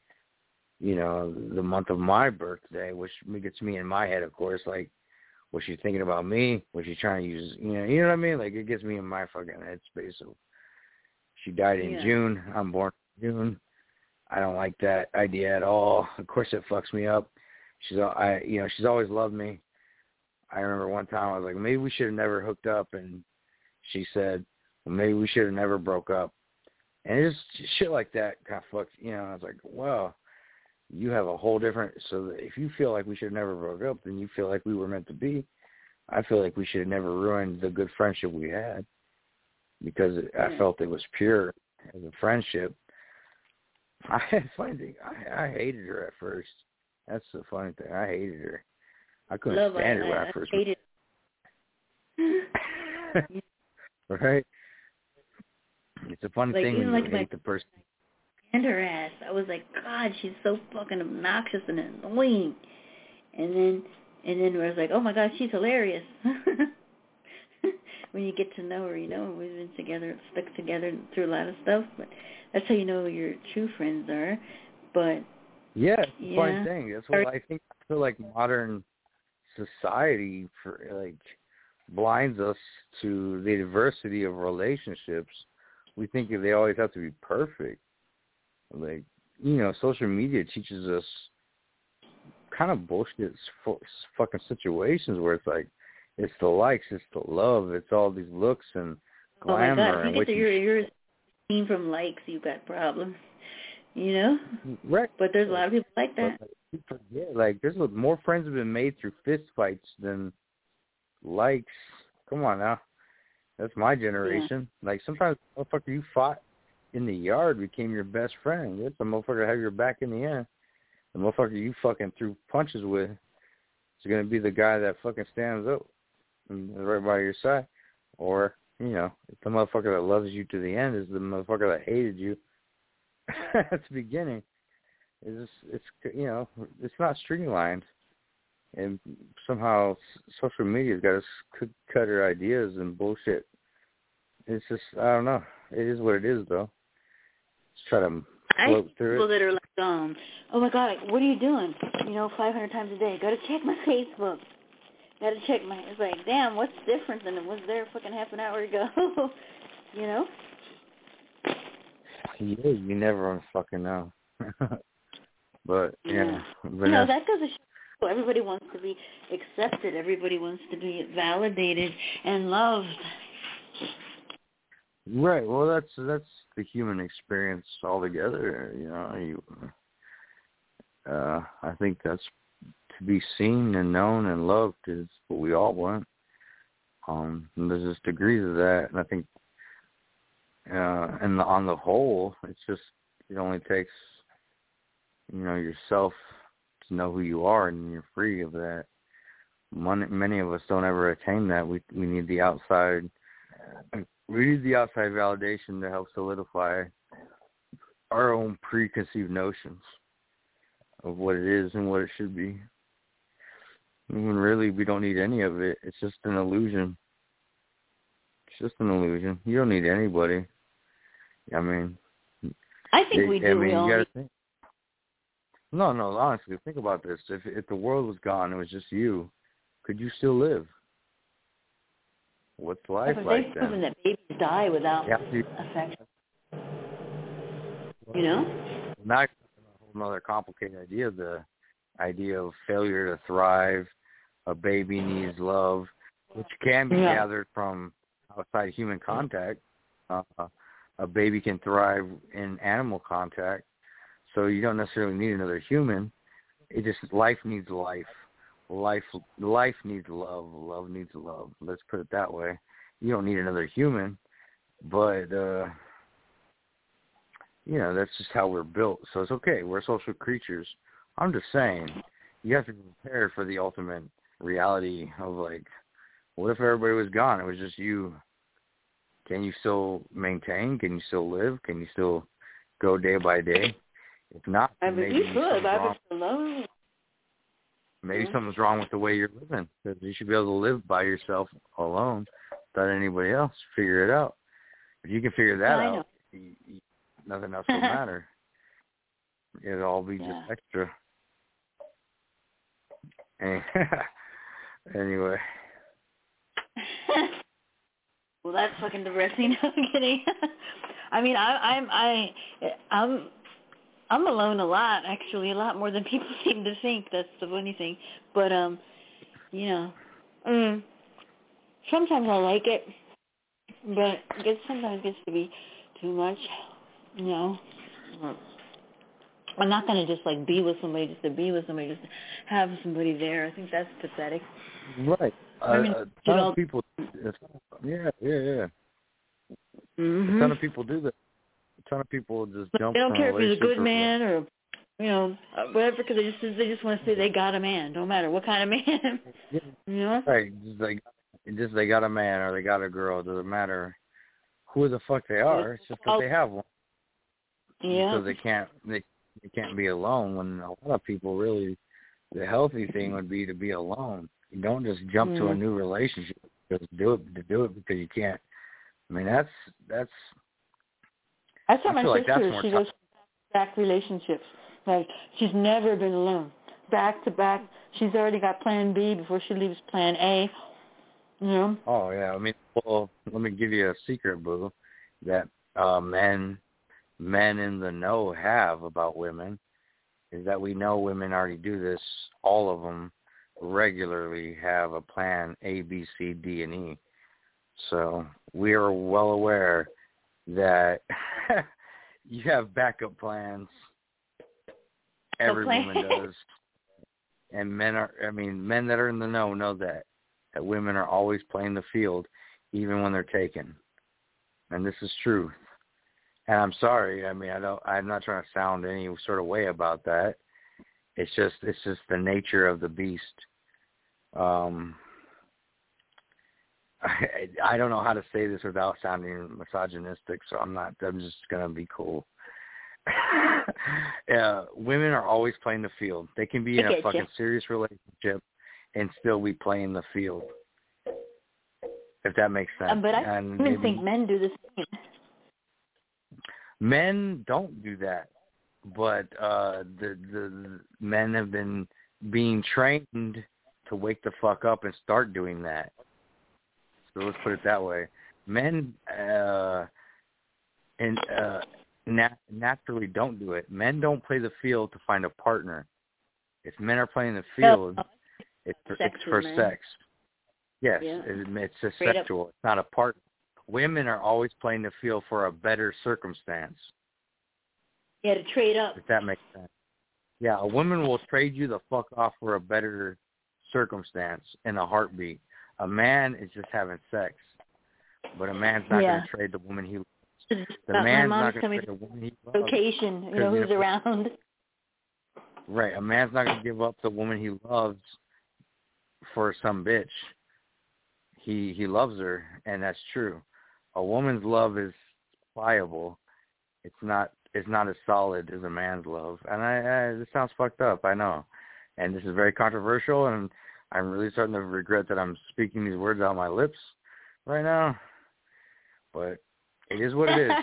Speaker 1: the month of my birthday, which gets me in my head, of course, like, was she thinking about me? Was she trying to use, you know what I mean? Like, it gets me in my fucking headspace. So she died in June. I'm born in June. I don't like that idea at all. Of course, it fucks me up. She's always loved me. I remember one time I was like, maybe we should have never hooked up, and she said, well, maybe we should have never broke up. And it's just shit like that kind of fucks. I was like, well, you have a whole different. So if you feel like we should have never broke up, then you feel like we were meant to be. I feel like we should have never ruined the good friendship we had, because I felt it was pure as a friendship. Funny thing, I hated her at first. That's the funny thing. I hated her. I couldn't stand her when I first
Speaker 3: hated
Speaker 1: right? It's a funny thing when you hate the person.
Speaker 3: And her ass. I was like, God, she's so fucking obnoxious and annoying. And then I was like, oh my God, she's hilarious. When you get to know her, we've been together, stuck together through a lot of stuff. But that's how you know who your true friends are. But
Speaker 1: yeah, it's a funny thing. That's what I feel like modern society blinds us to the diversity of relationships. We think they always have to be perfect. Like, social media teaches us kind of bullshit fucking situations where it's like, it's the likes, it's the love, it's all these looks and glamour.
Speaker 3: Oh my God, if you get
Speaker 1: and
Speaker 3: you're seen from likes, you've got problems,
Speaker 1: Right.
Speaker 3: But there's a lot of people like that.
Speaker 1: But you forget, there's more friends have been made through fist fights than likes. Come on now. That's my generation. Yeah. Like, sometimes the motherfucker you fought in the yard became your best friend. It's the motherfucker that have your back in the end. The motherfucker you fucking threw punches with is going to be the guy that fucking stands up and is right by your side. Or, the motherfucker that loves you to the end is the motherfucker that hated you at the beginning. It's not streamlined. And somehow social media's got us cookie-cutter ideas and bullshit. It's just, I don't know. It is what it is, though. Just try to float through
Speaker 3: people
Speaker 1: it.
Speaker 3: that are like, oh my God, what are you doing? 500 times a day. Got to check my Facebook. Got to check my. It's like, damn, what's different than it was there fucking half an hour ago?
Speaker 1: Yeah, you never fucking know. But yeah,
Speaker 3: that goes to show everybody wants to be accepted. Everybody wants to be validated and loved.
Speaker 1: Right. Well, that's the human experience altogether. I think that's to be seen and known and loved is what we all want. And there's just degrees of that, and I think, and on the whole, it only takes, yourself to know who you are, and you're free of that. Many of us don't ever attain that. We need the outside. We need the outside validation to help solidify our own preconceived notions of what it is and what it should be. When really we don't need any of it. It's just an illusion. just an illusion. You don't need anybody. I mean,
Speaker 3: I think we do.
Speaker 1: I mean,
Speaker 3: we all
Speaker 1: you gotta
Speaker 3: need...
Speaker 1: think. No, honestly, think about this. If the world was gone, it was just you, could you still live? What's life like
Speaker 3: they've
Speaker 1: then?
Speaker 3: proven that babies die without affection. You know?
Speaker 1: Now, a whole other complicated idea, the idea of failure to thrive, a baby needs love, which can be gathered from outside human contact. A baby can thrive in animal contact, so you don't necessarily need another human. It just, life needs life. Life needs love. Love needs love. Let's put it that way. You don't need another human, but you know, that's just how we're built. So it's okay. We're social creatures. I'm just saying, you have to be prepared for the ultimate reality of, like, what if everybody was gone? It was just you. Can you still maintain? Can you still live? Can you still go day by day? If not, maybe
Speaker 3: you could. I was
Speaker 1: alone. Maybe something's wrong with the way you're living. Because you should be able to live by yourself alone without anybody else. Figure it out. If you can figure that out, nothing else will matter. It'll all be just extra. Anyway.
Speaker 3: Well, that's fucking depressing. I'm kidding. I mean, I'm alone a lot, actually, a lot more than people seem to think. That's the funny thing. But you know, sometimes I like it, but sometimes it gets to be too much. You know, I'm not gonna just like be with somebody just to be with somebody, just to have somebody there. I think that's pathetic.
Speaker 1: Right. A ton of people. Yeah.
Speaker 3: Mm-hmm.
Speaker 1: A ton of people do that. A ton of people just jump.
Speaker 3: They don't
Speaker 1: from
Speaker 3: care if he's a good
Speaker 1: relationship
Speaker 3: man or, you know, whatever, because they just want to say they got a man, no matter what kind of man.
Speaker 1: Yeah.
Speaker 3: You know.
Speaker 1: Right. Just they got a man or they got a girl. It doesn't matter who the fuck they are. It's just because they have one.
Speaker 3: Yeah.
Speaker 1: Because they can't be alone. When a lot of people really, the healthy thing would be to be alone. You don't just jump to a new relationship. Just do it because you can't. I mean, that's.
Speaker 3: I saw my sister. She goes back relationships. Like, she's never been alone. Back to back. She's already got Plan B before she leaves Plan A. You know.
Speaker 1: Oh yeah. I mean, well, let me give you a secret, boo, that men in the know have about women is that we know women already do this. All of them regularly have a plan A, B, C, D, and E. So we are well aware that you have backup plans. Every woman does. And men that are in the know that women are always playing the field even when they're taken. And this is truth. And I'm sorry, I mean, I'm not trying to sound any sort of way about that. It's just the nature of the beast. I don't know how to say this without sounding misogynistic, so I'm just gonna be cool. Women are always playing the field. They can be in a fucking serious relationship and still be playing the field. If that makes sense.
Speaker 3: But I even think men do the same.
Speaker 1: Men don't do that, but the men have been being trained to wake the fuck up and start doing that. So let's put it that way. Men naturally don't do it. Men don't play the field to find a partner. If men are playing the field, it's for sex. Yes, it's a sexual. It's not a partner. Women are always playing the field for a better circumstance.
Speaker 3: Yeah, to trade up.
Speaker 1: If that makes sense. Yeah, a woman will trade you the fuck off for a better circumstance in a heartbeat. A man is just having sex, but a man's not going to trade the woman he loves. The man's not going to trade the woman he loves.
Speaker 3: Location, you know, who's around.
Speaker 1: Right, a man's not going to give up the woman he loves for some bitch. He loves her, and that's true. A woman's love is pliable. It's not as solid as a man's love. And this sounds fucked up, I know. And this is very controversial, and I'm really starting to regret that I'm speaking these words out of my lips right now. but it is what it is.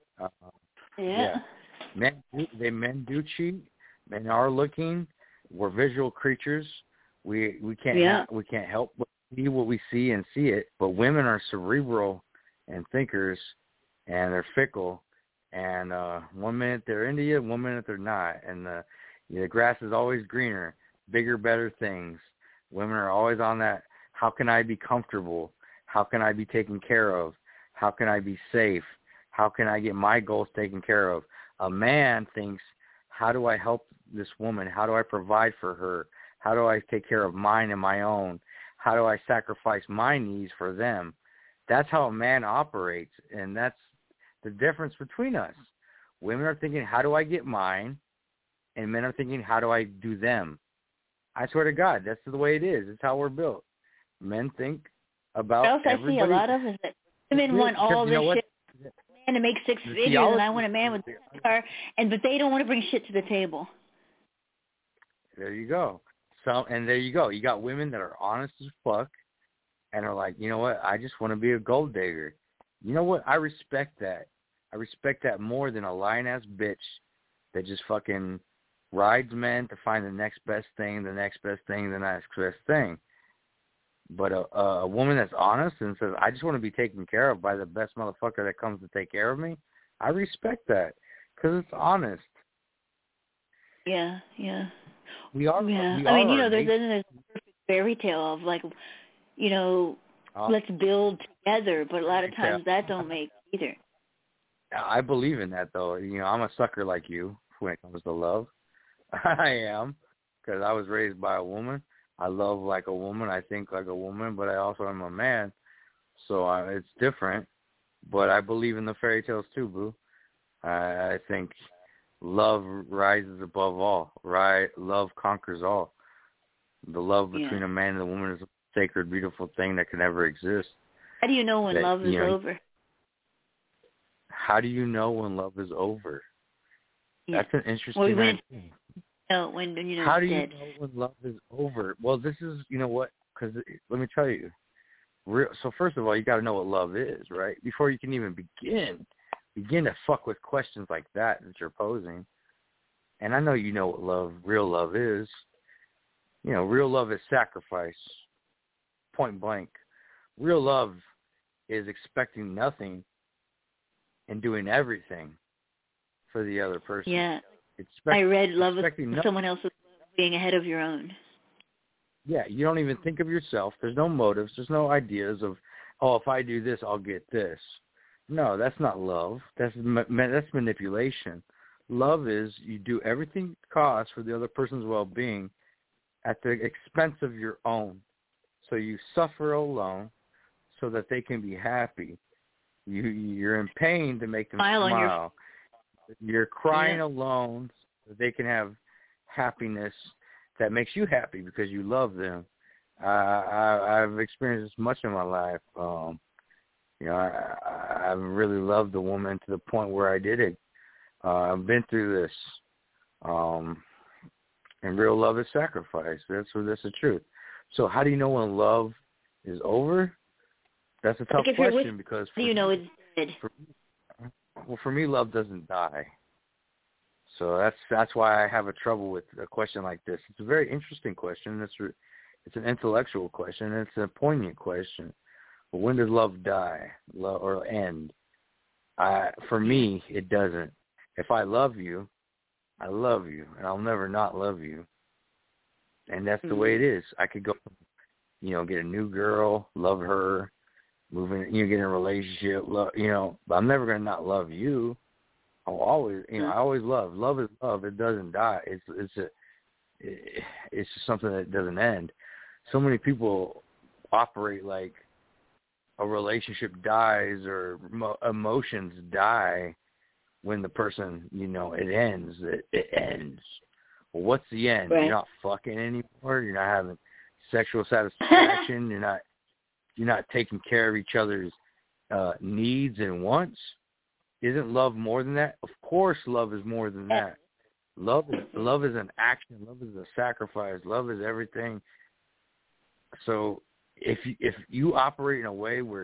Speaker 3: Yeah.
Speaker 1: Men do cheat. Men are looking. We're visual creatures. We can't we can't help but see what we see and see it. But women are cerebral and thinkers, and they're fickle. And 1 minute they're into you, 1 minute they're not. And the grass is always greener, bigger, better things. Women are always on that. How can I be comfortable? How can I be taken care of? How can I be safe? How can I get my goals taken care of? A man thinks, how do I help this woman? How do I provide for her? How do I take care of mine and my own? How do I sacrifice my needs for them? That's how a man operates, and that's the difference between us. Women are thinking, how do I get mine? And men are thinking, how do I do them? I swear to God, that's the way it is. It's how we're built. Men think about everybody.
Speaker 3: I see a lot of is that women want all this shit. Man to make six figures, and I want a man with a car, but they don't want to bring shit to the table.
Speaker 1: There you go. And there you go. You got women that are honest as fuck and are like, you know what? I just want to be a gold digger. You know what? I respect that. I respect that more than a lying-ass bitch that just fucking rides men to find the next best thing, the next best thing, the next best thing. But a woman that's honest and says, I just want to be taken care of by the best motherfucker that comes to take care of me, I respect that because it's honest.
Speaker 3: Yeah.
Speaker 1: We are.
Speaker 3: Yeah. I mean, there's a perfect fairy tale of like, let's build together, but a lot of times that don't make either.
Speaker 1: I believe in that, though. I'm a sucker like you when it comes to love. I am, because I was raised by a woman. I love like a woman. I think like a woman, but I also am a man. So it's different. But I believe in the fairy tales too, boo. I think love rises above all. Right? Love conquers all. The love between a man and a woman is a sacred, beautiful thing that can never exist.
Speaker 3: How do you know when love is over?
Speaker 1: How do you know when love is over? Yeah. That's an interesting idea.
Speaker 3: No, when
Speaker 1: how do you
Speaker 3: dead.
Speaker 1: know when love is over? Well, this is, what? Because let me tell you. So first of all, you got to know what love is, right? Before you can even begin to fuck with questions like that you're posing. And I know you know what real love is. Real love is sacrifice. Point blank. Real love is expecting nothing and doing everything for the other person.
Speaker 3: Yeah. I read love with someone else's love being ahead of your own.
Speaker 1: Yeah, you don't even think of yourself. There's no motives. There's no ideas of, if I do this, I'll get this. No, that's not love. That's manipulation. Love is you do everything it costs for the other person's well-being at the expense of your own. So you suffer alone so that they can be happy. You're in pain to make them smile. You're crying alone so they can have happiness that makes you happy because you love them. I've experienced this much in my life. I've really loved a woman to the point where I did it. I've been through this. And real love is sacrifice. That's the truth. So how do you know when love is over? That's a tough question because
Speaker 3: it's dead.
Speaker 1: For me, love doesn't die. So that's why I have a trouble with a question like this. It's a very interesting question. It's an intellectual question. It's a poignant question. But when does love die or end? For me, it doesn't. If I love you, I love you, and I'll never not love you. And that's the way it is. I could go, get a new girl, love her, move in, get in a relationship, but I'm never going to not love you. I'll always, I always love. Love is love. It doesn't die. It's just something that doesn't end. So many people operate like a relationship dies or emotions die when the person, it ends. It ends. Well, what's the end?
Speaker 3: Right.
Speaker 1: You're not fucking anymore. You're not having sexual satisfaction. You're not taking care of each other's needs and wants. Isn't love more than that? Of course, love is more than that. Love is an action. Love is a sacrifice. Love is everything. So if you operate in a way where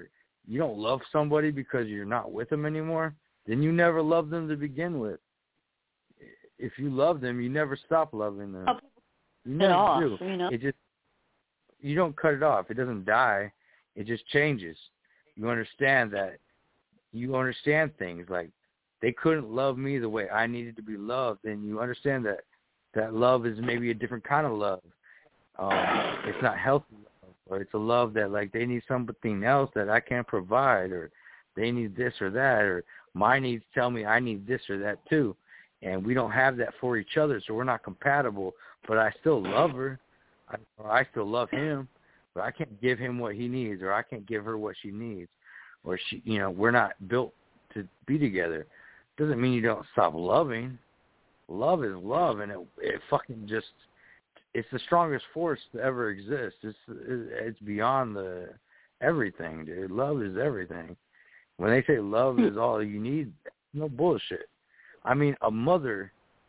Speaker 1: you don't love somebody because you're not with them anymore, then you never loved them to begin with. If you love them, you never stop loving them. You never do. It just, you don't cut it off. It doesn't die. It just changes. You understand that. You understand things like they couldn't love me the way I needed to be loved, and you understand that love is maybe a different kind of love. It's not healthy love, or it's a love that like they need something else that I can't provide, or they need this or that, or my needs tell me I need this or that too, and we don't have that for each other, so we're not compatible. But I still love her, or I still love him, but I can't give him what he needs, or I can't give her what she needs, or she, we're not built to be together. Doesn't mean you don't stop loving. Love is love, and it fucking just, it's the strongest force to ever exist. It's beyond everything, dude. Love is everything. When they say love is all you need, no bullshit. I mean, a mother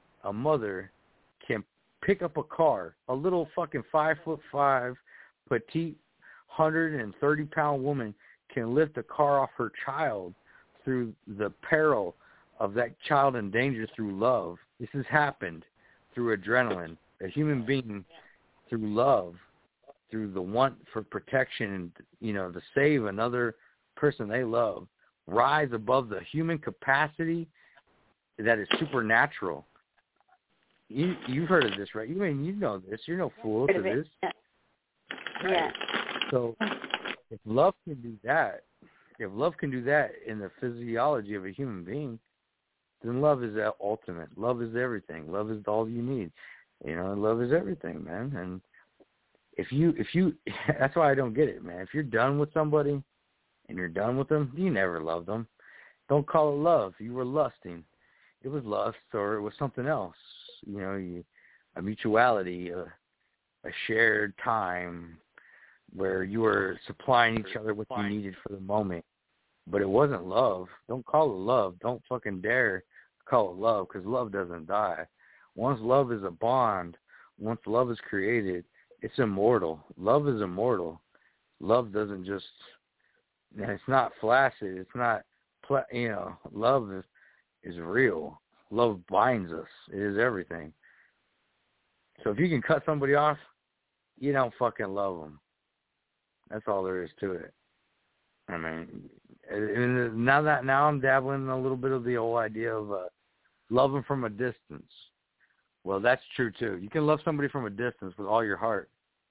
Speaker 1: can pick up a car, a little fucking 5'5", petite, 130-pound woman can lift a car off her child through the peril of that child in danger through love. This has happened through adrenaline. A human being through love, through the want for protection and, to save another person they love, rise above the human capacity that is supernatural. You've heard of this, right? You know this. You're no fool to this.
Speaker 3: Yeah.
Speaker 1: So if love can do that, in the physiology of a human being, then love is the ultimate. Love is everything. Love is all you need. Love is everything, man. And if you, that's why I don't get it, man. If you're done with somebody and you're done with them, you never loved them. Don't call it love. You were lusting. It was lust, or it was something else. A mutuality, a shared time where you were supplying each other what you needed for the moment. But it wasn't love. Don't call it love. Don't fucking dare call it love, because love doesn't die. Once love is a bond, once love is created, it's immortal. Love is immortal. Love doesn't just, it's not flaccid. It's not, love is real. Love binds us. It is everything. So if you can cut somebody off, you don't fucking love them. That's all there is to it. I mean, and now I'm dabbling in a little bit of the old idea of loving from a distance. Well, that's true too. You can love somebody from a distance with all your heart.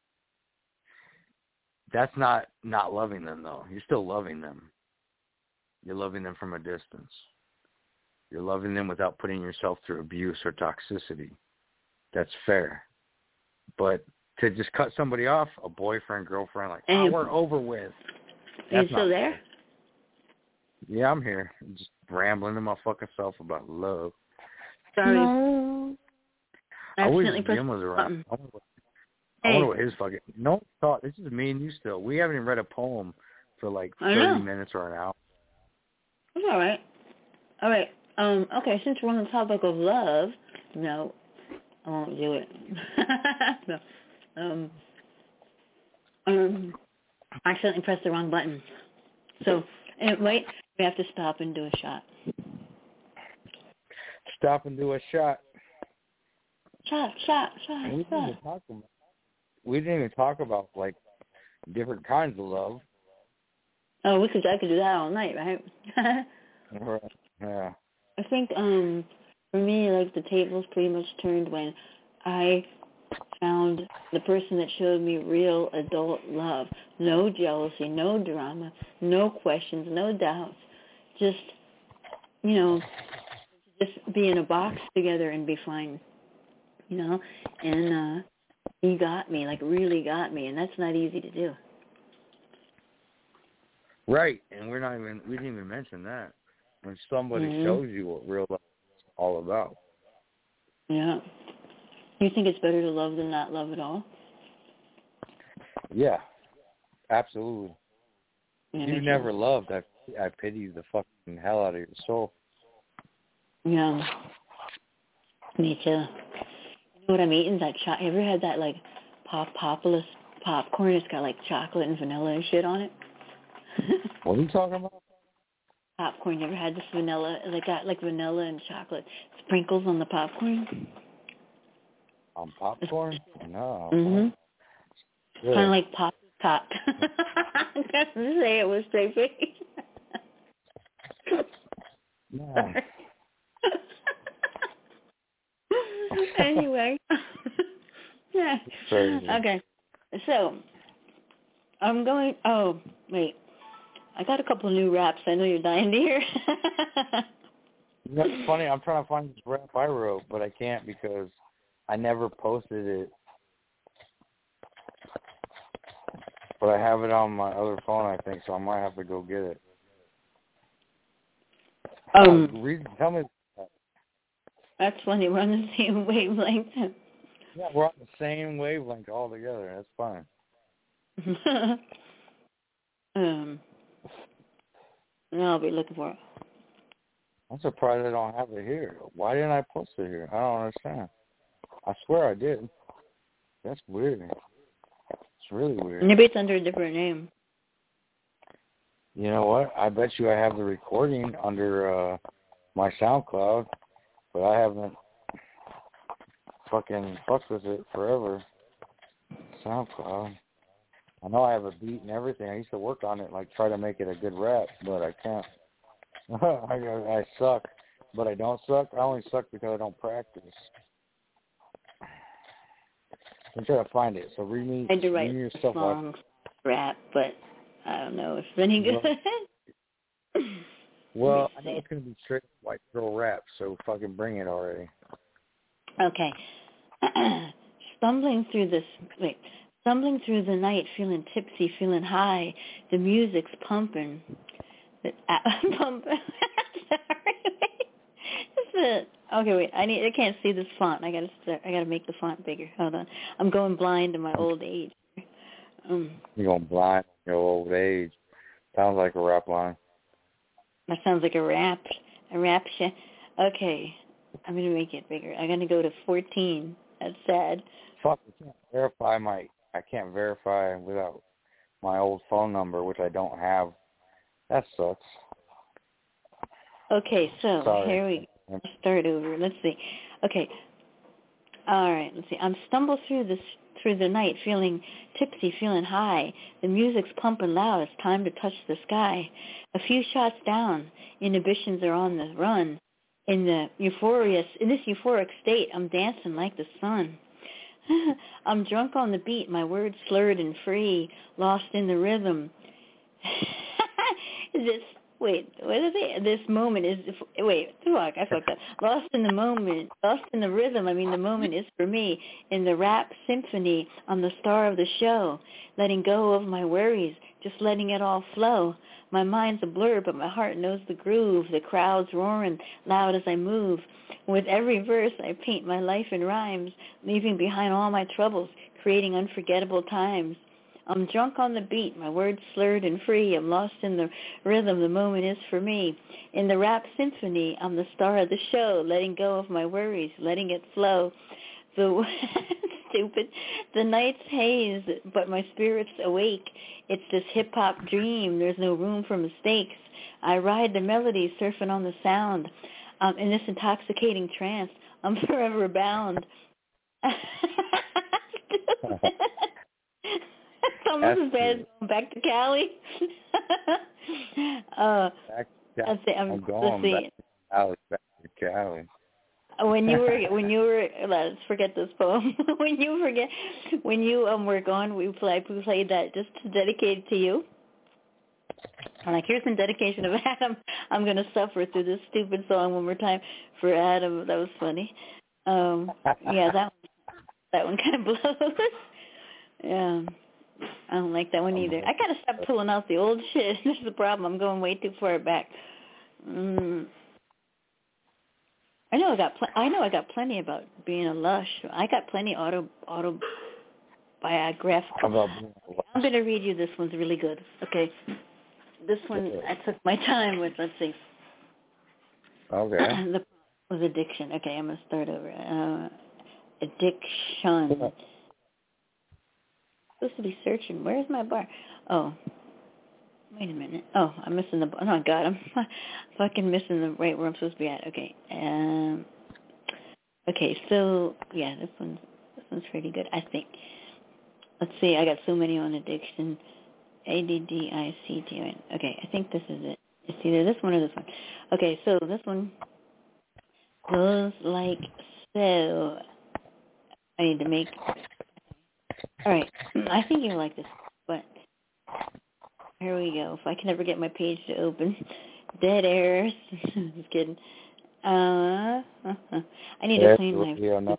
Speaker 1: That's not loving them, though. You're still loving them. You're loving them from a distance. You're loving them without putting yourself through abuse or toxicity. That's fair. But to just cut somebody off, a boyfriend, girlfriend, like, we're over with.
Speaker 3: Are you still there?
Speaker 1: Yeah, I'm here. I'm just rambling to my fucking self about love.
Speaker 3: Sorry.
Speaker 1: No. I wish Jim was around. I wonder what his fucking... No thought. This is me and you still. We haven't even read a poem for like 30 minutes or an hour.
Speaker 3: It's all right. All right. Okay, since we're on the topic of love, no, I won't do it. No. I accidentally pressed the wrong button. So, wait, we have to stop and do a shot.
Speaker 1: Stop and do a shot.
Speaker 3: Shot.
Speaker 1: We didn't even talk about like different kinds of love.
Speaker 3: Oh, I could do that all night, right?
Speaker 1: Right. Yeah.
Speaker 3: I think for me, like, the tables pretty much turned when I found the person that showed me real adult love. No jealousy, no drama, no questions, no doubts. Just, just be in a box together and be fine, And he got me, like, really got me, and that's not easy to do.
Speaker 1: Right, and we didn't even mention that. When somebody shows you what real love is all about.
Speaker 3: Yeah. You think it's better to love than not love at all?
Speaker 1: Yeah, absolutely.
Speaker 3: Yeah,
Speaker 1: you never loved, I pity the fucking hell out of your soul.
Speaker 3: Yeah. Me too. You know what I'm eating? Ever had that, like, Populous popcorn? It's got, like, chocolate and vanilla and shit on it.
Speaker 1: What are you talking about?
Speaker 3: Popcorn. You ever had this vanilla? They got like vanilla and chocolate sprinkles on the popcorn.
Speaker 1: On popcorn? No.
Speaker 3: Mhm.
Speaker 1: Yeah.
Speaker 3: Kind of like pop. I couldn't say it with straight face.
Speaker 1: No.
Speaker 3: Anyway. Yeah.
Speaker 1: Crazy.
Speaker 3: Okay. So, I'm going... Oh, wait. I got a couple new raps I know you're dying to hear.
Speaker 1: It's funny. I'm trying to find this rap I wrote, but I can't because I never posted it. But I have it on my other phone, I think, so I might have to go get it. Tell me.
Speaker 3: That's funny. We're on the same wavelength.
Speaker 1: Yeah, we're on the same wavelength all together. That's fine.
Speaker 3: I'll be looking for it.
Speaker 1: I'm surprised I don't have it here. Why didn't I post it here? I don't understand. I swear I did. That's weird. It's really weird.
Speaker 3: Maybe it's under a different name.
Speaker 1: You know what? I bet you I have the recording under my SoundCloud, but I haven't fucking fucked with it forever. SoundCloud. I know I have a beat and everything. I used to work on it, like try to make it a good rap, but I can't. I suck, but I don't suck. I only suck because I don't practice. I'm trying to find it. So read me.
Speaker 3: I had to write
Speaker 1: read
Speaker 3: a
Speaker 1: yourself
Speaker 3: song
Speaker 1: up.
Speaker 3: rap, but I don't know if it's any good.
Speaker 1: Well, I know it's going to be straight white girl rap, so fucking bring it already.
Speaker 3: Okay. Stumbling through the night, feeling tipsy, feeling high. The music's pumping. Pumping. Sorry. Okay, wait. I can't see this font. I gotta make the font bigger. Hold on. I'm going blind in my old age.
Speaker 1: You're going blind in your old age. Sounds like a rap line.
Speaker 3: That sounds like a rap. Okay. I'm gonna make it bigger. I'm gonna go to 14. That's sad.
Speaker 1: Fuck, I can't verify without my old phone number, which I don't have. That sucks.
Speaker 3: Okay, so
Speaker 1: Sorry.
Speaker 3: Here we start over. Let's see. Okay. All right, let's see. I'm stumbled through the night, feeling tipsy, feeling high. The music's pumping loud. It's time to touch the sky. A few shots down. Inhibitions are on the run. In this euphoric state, I'm dancing like the sun. I'm drunk on the beat, my words slurred and free, lost in the rhythm. This moment is, I fucked up. Lost in the moment, lost in the rhythm. I mean, the moment is for me. In the rap symphony, I'm the star of the show, letting go of my worries, just letting it all flow. My mind's a blur, but my heart knows the groove. The crowd's roaring loud as I move. With every verse, I paint my life in rhymes, leaving behind all my troubles, creating unforgettable times. I'm drunk on the beat, my words slurred and free. I'm lost in the rhythm, the moment is for me. In the rap symphony, I'm the star of the show, letting go of my worries, letting it flow. The night's haze, but my spirit's awake. It's this hip-hop dream. There's no room for mistakes. I ride the melody, surfing on the sound. In this intoxicating trance, I'm forever bound. It's almost as bad as going back to Cali.
Speaker 1: I'm going back to Cali.
Speaker 3: When you were, let's forget this poem. when you were gone, we played that just to dedicate it to you. I'm like, here's some dedication of Adam. I'm gonna suffer through this stupid song one more time for Adam. That was funny. Yeah, that one kind of blows. Yeah, I don't like that one either. I gotta stop pulling out the old shit. This is the problem. I'm going way too far back. I know I got plenty about being a lush. I got plenty autobiographical. I'm going to read you this one's really good. Okay. This one I took my time with. Let's see.
Speaker 1: Okay.
Speaker 3: The was addiction. Okay, I'm going to start over. Addiction. Supposed to be searching. Where's my bar? Oh. Wait a minute. Oh, I'm missing the... Oh, God, I'm fucking missing the right where I'm supposed to be at. Okay. Okay, so, yeah, this one's pretty good, I think. Let's see, I got so many on addiction. ADDICT. Okay, I think this is it. It's either this one or this one. Okay, so this one goes like so. I need to make... All right, I think you'll like this, but here we go. If I can ever get my page to open. Dead air. Just kidding. I need to clean my...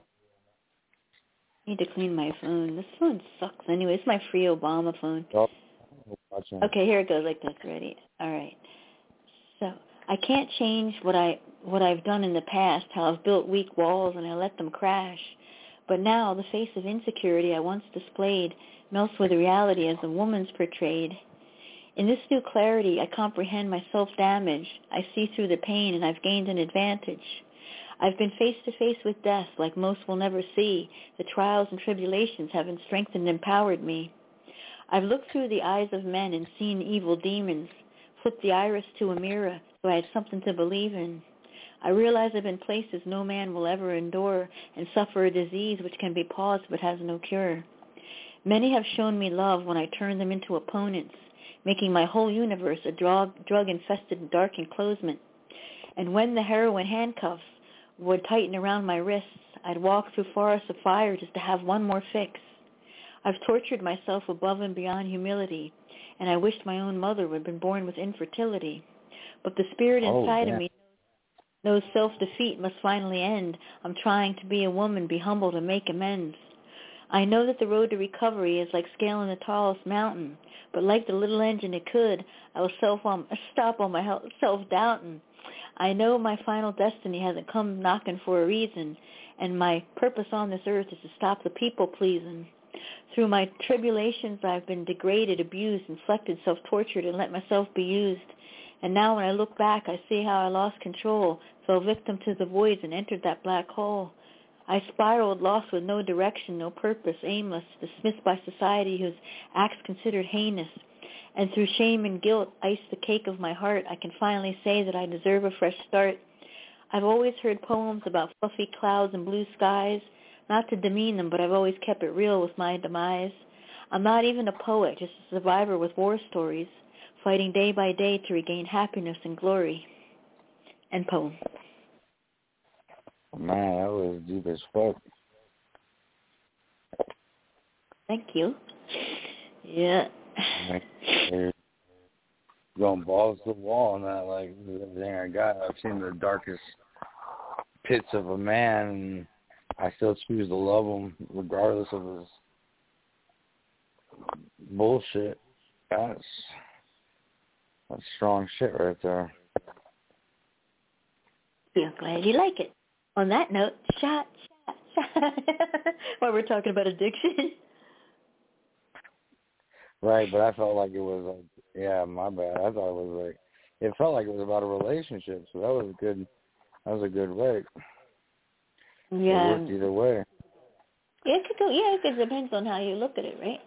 Speaker 3: need to clean my phone. This phone sucks anyway. It's my free Obama phone. Okay, here it goes like this. Ready? All right. So I can't change what I've done in the past, how I've built weak walls and I let them crash. But now the face of insecurity I once displayed melts with reality as the woman's portrayed. In this new clarity, I comprehend my self-damage. I see through the pain and I've gained an advantage. I've been face to face with death like most will never see. The trials and tribulations have strengthened and empowered me. I've looked through the eyes of men and seen evil demons, flipped the iris to a mirror so I had something to believe in. I realize I've been places no man will ever endure and suffer a disease which can be paused but has no cure. Many have shown me love when I turned them into opponents, making my whole universe a drug-infested dark enclosement. And when the heroin handcuffs would tighten around my wrists, I'd walk through forests of fire just to have one more fix. I've tortured myself above and beyond humility, and I wished my own mother would have been born with infertility. But the spirit inside of me knows self-defeat must finally end. I'm trying to be a woman, be humble to make amends. I know that the road to recovery is like scaling the tallest mountain, but like the little engine it could, I will stop all my self-doubting. I know my final destiny hasn't come knocking for a reason, and my purpose on this earth is to stop the people-pleasing. Through my tribulations, I've been degraded, abused, inflicted, self-tortured, and let myself be used. And now when I look back, I see how I lost control, fell victim to the voids, and entered that black hole. I spiraled, lost with no direction, no purpose, aimless, dismissed by society whose acts considered heinous. And through shame and guilt, iced the cake of my heart, I can finally say that I deserve a fresh start. I've always heard poems about fluffy clouds and blue skies, not to demean them, but I've always kept it real with my demise. I'm not even a poet, just a survivor with war stories, fighting day by day to regain happiness and glory. End poem.
Speaker 1: Man, that was deep as fuck.
Speaker 3: Thank you. Yeah.
Speaker 1: Going balls to the wall and that, like, everything I got. I've seen the darkest pits of a man, and I still choose to love him regardless of his bullshit. That's strong shit right there.
Speaker 3: Yeah, glad you like it. On that note, shot. While we're talking about addiction.
Speaker 1: Right, but I felt like it was like, yeah, my bad. I thought it was like, it felt like it was about a relationship, so that was good. That was a good break.
Speaker 3: Yeah.
Speaker 1: It worked either way.
Speaker 3: Yeah, it could go. Yeah, it depends on how you look at it, right?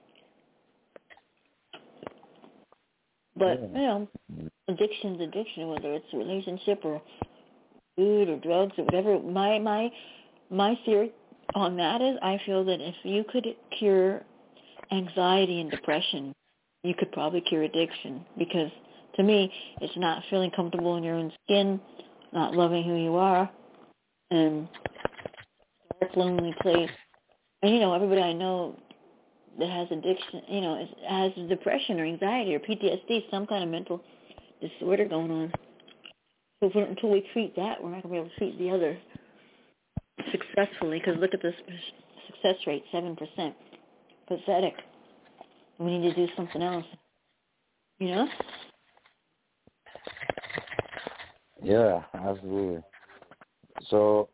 Speaker 3: But you know, addiction's addiction, whether it's a relationship or food or drugs or whatever. My theory on that is, I feel that if you could cure anxiety and depression, you could probably cure addiction, because to me, it's not feeling comfortable in your own skin, not loving who you are, and dark, lonely place. And you know, everybody I know that has addiction, you know, has depression or anxiety or PTSD, some kind of mental disorder going on. So until we treat that, we're not going to be able to treat the other successfully, because look at this success rate, 7%. Pathetic. We need to do something else. You know?
Speaker 1: Yeah, absolutely. So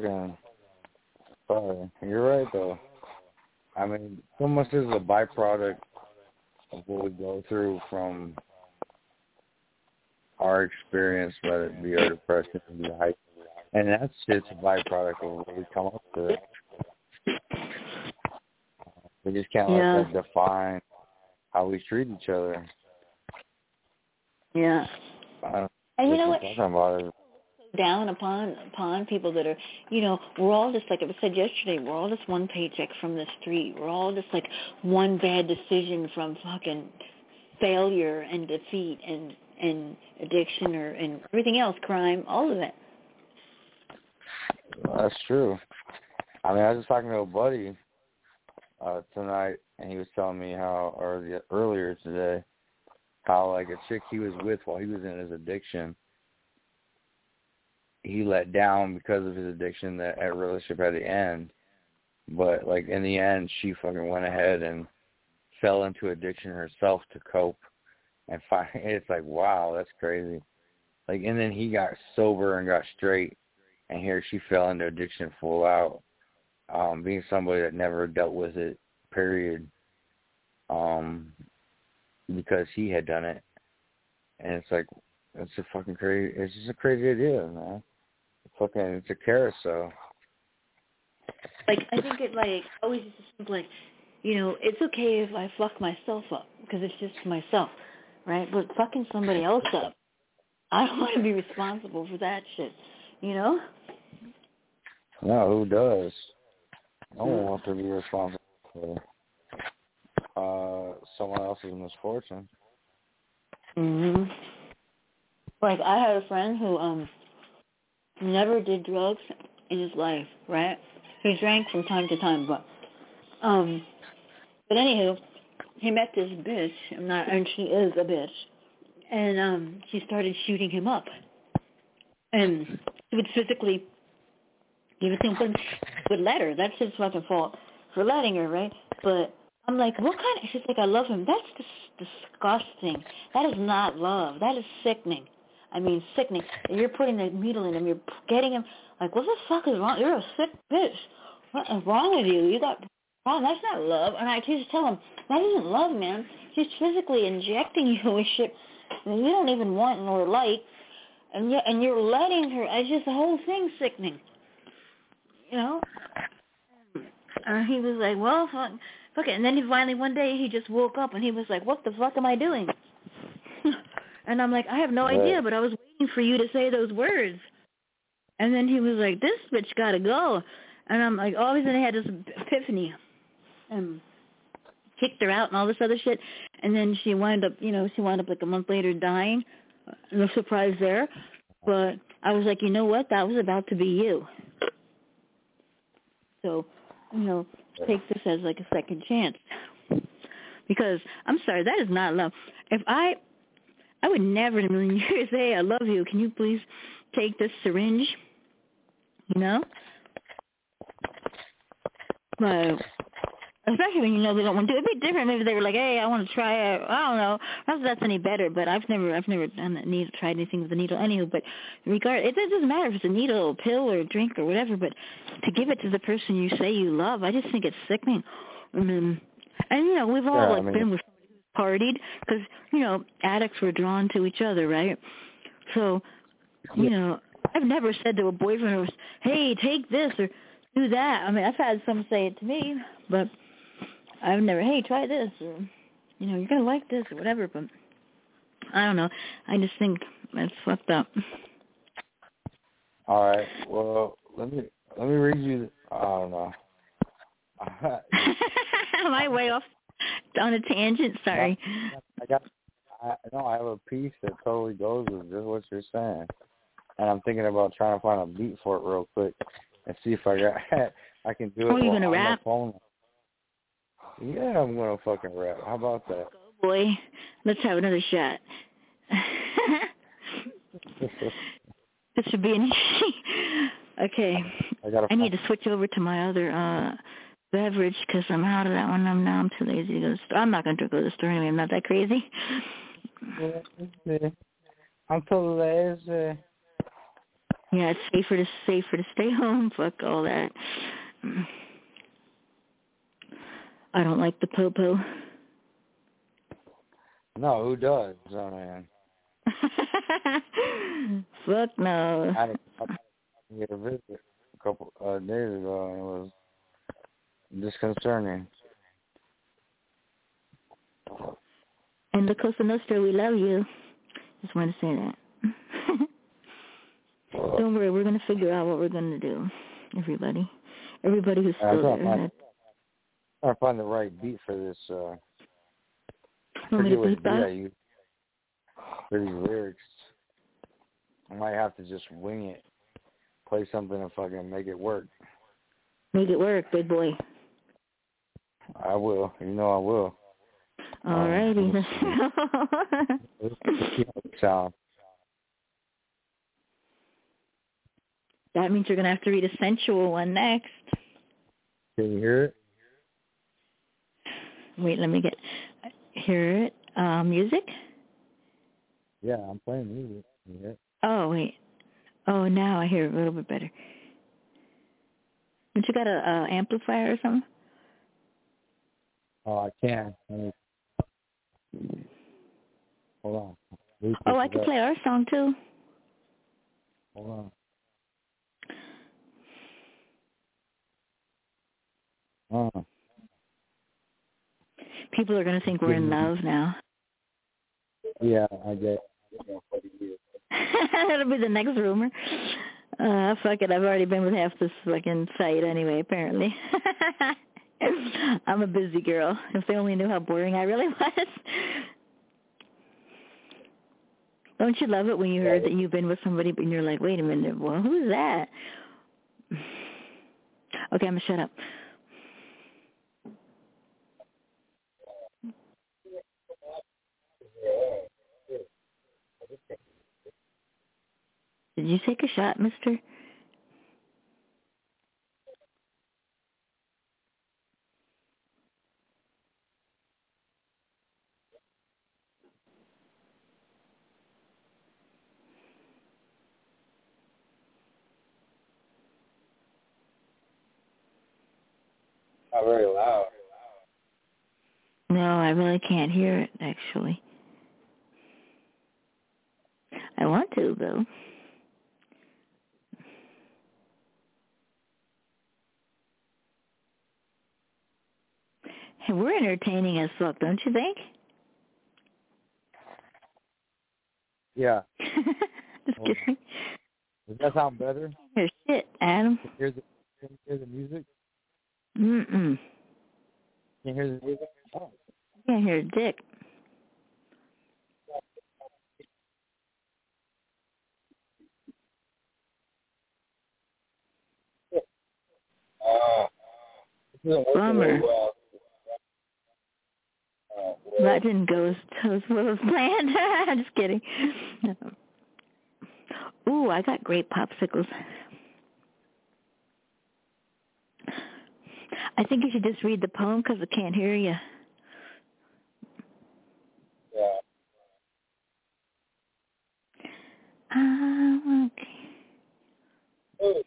Speaker 1: you're right though. I mean, so much is a byproduct of what we go through from our experience, whether it be our depression, anxiety, and that's just a byproduct of what we come up with. We just can't let that define how we treat each other.
Speaker 3: Yeah. And you know what?
Speaker 1: About it.
Speaker 3: Down upon people that are, we're all just, like I said yesterday, we're all just one paycheck from the street. We're all just like one bad decision from fucking failure and defeat and addiction and everything else, crime, all of it.
Speaker 1: That's true. I mean, I was just talking to a buddy tonight, and he was telling me earlier today, how like a chick he was with while he was in his addiction, he let down because of his addiction, that relationship had to end. But like in the end, she fucking went ahead and fell into addiction herself to cope. And it's like, wow, that's crazy. Like, and then he got sober and got straight, and here she fell into addiction full out, being somebody that never dealt with it, period, because he had done it. And it's like, it's a fucking crazy, it's just a crazy idea, man. It's a carousel.
Speaker 3: Like, I think it, like, always just think, like, it's okay if I fuck myself up, because it's just myself, right? But fucking somebody else up, I don't want to be responsible for that shit, No,
Speaker 1: who does? No one wants to be responsible for someone else's misfortune.
Speaker 3: Mhm. Like, I had a friend who never did drugs in his life, right? He drank from time to time, but anywho, he met this bitch, and she is a bitch, and she started shooting him up, and he would physically give it to him, would let her. That's his fucking fault for letting her, right? But I'm like, what kind of? She's like, I love him. That's disgusting. That is not love. That is sickening. I mean, sickening. You're putting the needle in him. You're getting him. Like, what the fuck is wrong? You're a sick bitch. What is wrong with you? You got wrong. That's not love. And I just tell him, that isn't love, man. She's physically injecting you with shit that you don't even want nor like, and you're letting her. It's just the whole thing's sickening. And he was like, well, fuck it. And then he finally, one day, he just woke up and he was like, what the fuck am I doing? And I'm like, I have no idea, but I was waiting for you to say those words. And then he was like, this bitch gotta go. And I'm like, all of a sudden I had this epiphany. And kicked her out and all this other shit. And then she wound up like a month later dying. No surprise there. But I was like, you know what? That was about to be you. So, take this as like a second chance. Because, I'm sorry, that is not love. If I would never in a million years say, I love you, can you please take this syringe? But especially when they don't want to do it. It'd be different. Maybe they were like, hey, I want to try it. I don't know. Not that that's any better, but I've never done a needle, tried anything with a needle. Anywho, but it doesn't matter if it's a needle, a pill, or a drink or whatever. But to give it to the person you say you love, I just think it's sickening. And we've all been with somebody who's partied because addicts were drawn to each other, right? So I've never said to a boyfriend, hey, take this or do that. I mean, I've had some say it to me, but I've never, hey, try this, or, you're going to like this, or whatever, but I don't know. I just think that's fucked up.
Speaker 1: All right, well, let me read you, I don't know.
Speaker 3: Am I way off on a tangent? Sorry.
Speaker 1: I have a piece that totally goes with just what you're saying, and I'm thinking about trying to find a beat for it real quick and see if I can do it.
Speaker 3: Oh, you going to rap?
Speaker 1: Yeah, I'm going to fucking rap. How about that?
Speaker 3: Oh, boy. Let's have another shot. This should be an Okay. I need to switch over to my other beverage because I'm out of that one. Now I'm too lazy to go to the store. I'm not going to go to the store anyway. I'm not that crazy.
Speaker 1: I'm too lazy.
Speaker 3: Yeah, it's safer to stay home. Fuck all that. I don't like the po-po.
Speaker 1: No, who does? Oh, man.
Speaker 3: Fuck no.
Speaker 1: I had a visit a couple days ago, and it was disconcerting.
Speaker 3: And the Cosa Nostra, we love you. Just want to say that. Don't worry, we're going to figure out what we're going to do, everybody. Everybody who's still there.
Speaker 1: I'm trying to find the right beat for this. I
Speaker 3: Want me to
Speaker 1: forget
Speaker 3: beat
Speaker 1: what beat
Speaker 3: that?
Speaker 1: I use for these lyrics. I might have to just wing it, play something and fucking make it work.
Speaker 3: Make it work, big boy.
Speaker 1: I will. You know I will.
Speaker 3: All righty.
Speaker 1: Sound.
Speaker 3: That means you're going to have to read a sensual one next.
Speaker 1: Can you hear it?
Speaker 3: Wait, let me hear it. Music?
Speaker 1: Yeah, I'm playing music. Yeah.
Speaker 3: Oh, wait. Oh, now I hear it a little bit better. Don't you got a amplifier or something?
Speaker 1: Oh, I can. Hold on.
Speaker 3: Oh, I can play our song, too.
Speaker 1: Hold on.
Speaker 3: People are going to think we're in love now.
Speaker 1: Yeah, I get
Speaker 3: That'll be the next rumor. Fuck it, I've already been with half this fucking site anyway, apparently. I'm a busy girl. If they only knew how boring I really was. Don't you love it when you heard that you've been with somebody and you're like, wait a minute, well, who's that? Okay, I'm going to shut up. Did you take a shot, mister?
Speaker 1: not very loud.
Speaker 3: No, I really can't hear it, actually. I want to, though. Hey, we're entertaining as fuck, don't you think?
Speaker 1: Yeah.
Speaker 3: Just kidding.
Speaker 1: Does that sound better?
Speaker 3: Hear shit, Adam.
Speaker 1: Can you hear the music?
Speaker 3: Mm-mm.
Speaker 1: Can you hear the music? Oh.
Speaker 3: I can't hear a dick. Bummer. That didn't go as well as planned. I'm just kidding. Ooh, I got great popsicles. I think you should just read the poem because I can't hear you.
Speaker 1: Yeah.
Speaker 3: Okay.
Speaker 1: Oh,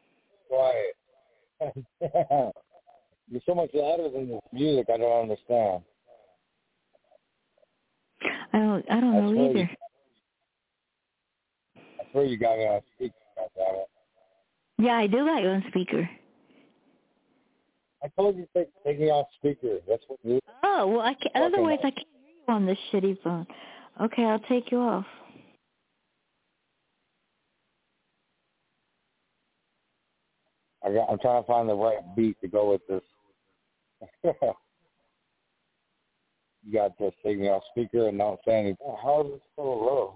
Speaker 1: quiet. You're so much louder than this music. I don't understand.
Speaker 3: I don't know either.
Speaker 1: I swear you got me on speaker. Goddammit.
Speaker 3: Yeah, I do got you on speaker.
Speaker 1: I told you to take me off speaker. That's what you.
Speaker 3: Oh, well, I can't, otherwise I can't hear you on this shitty phone. Okay, I'll take you off.
Speaker 1: I'm trying to find the right beat to go with this. You got to take me off speaker and not say anything. How is it so low?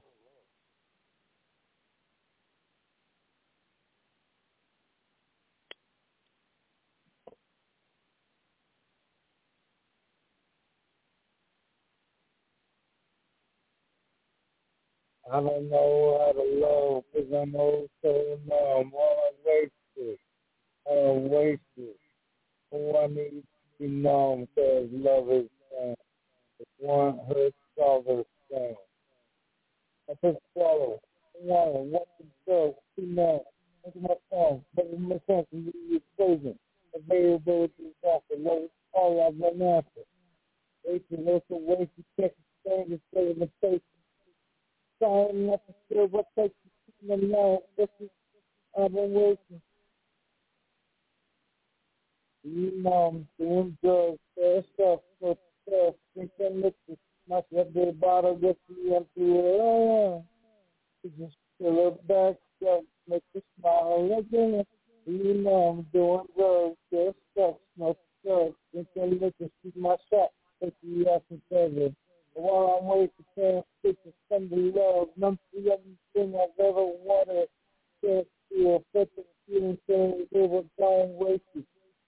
Speaker 1: I don't know how to love because I'm old so numb. All I wasted. I'm wasted. Oh, I need to be numb because love is gone. It's one hurt, solver, gone. I just swallow. What to do? Too much. Look at my phone. Look at my phone. You need exposing. Availability is offer. Love all I've run after. Wasting, also wasting, checking, strangers, in the face. Trying not to feel what takes you to know. This is, I've been waiting. You know, I'm doing drugs, fair stuff, drinking liquor, not every bottle gets me empty.
Speaker 5: Just fill it back up, make you smile again. You know I'm doing drugs, just stuff, smoke drugs. Think I look and shoot my shot, take you out from cover. While I'm waiting, can't stick to Sunday love. None of everything I've ever wanted. Can't feel, such a feeling, saying they were gone wasted.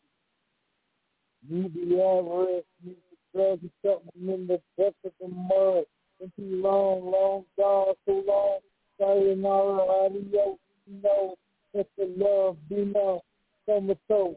Speaker 5: You the average, you the drugs, and something in the depth of the mud. Been too long, long gone, so long. Sayonara, adios, you know, let the love be known, comatose.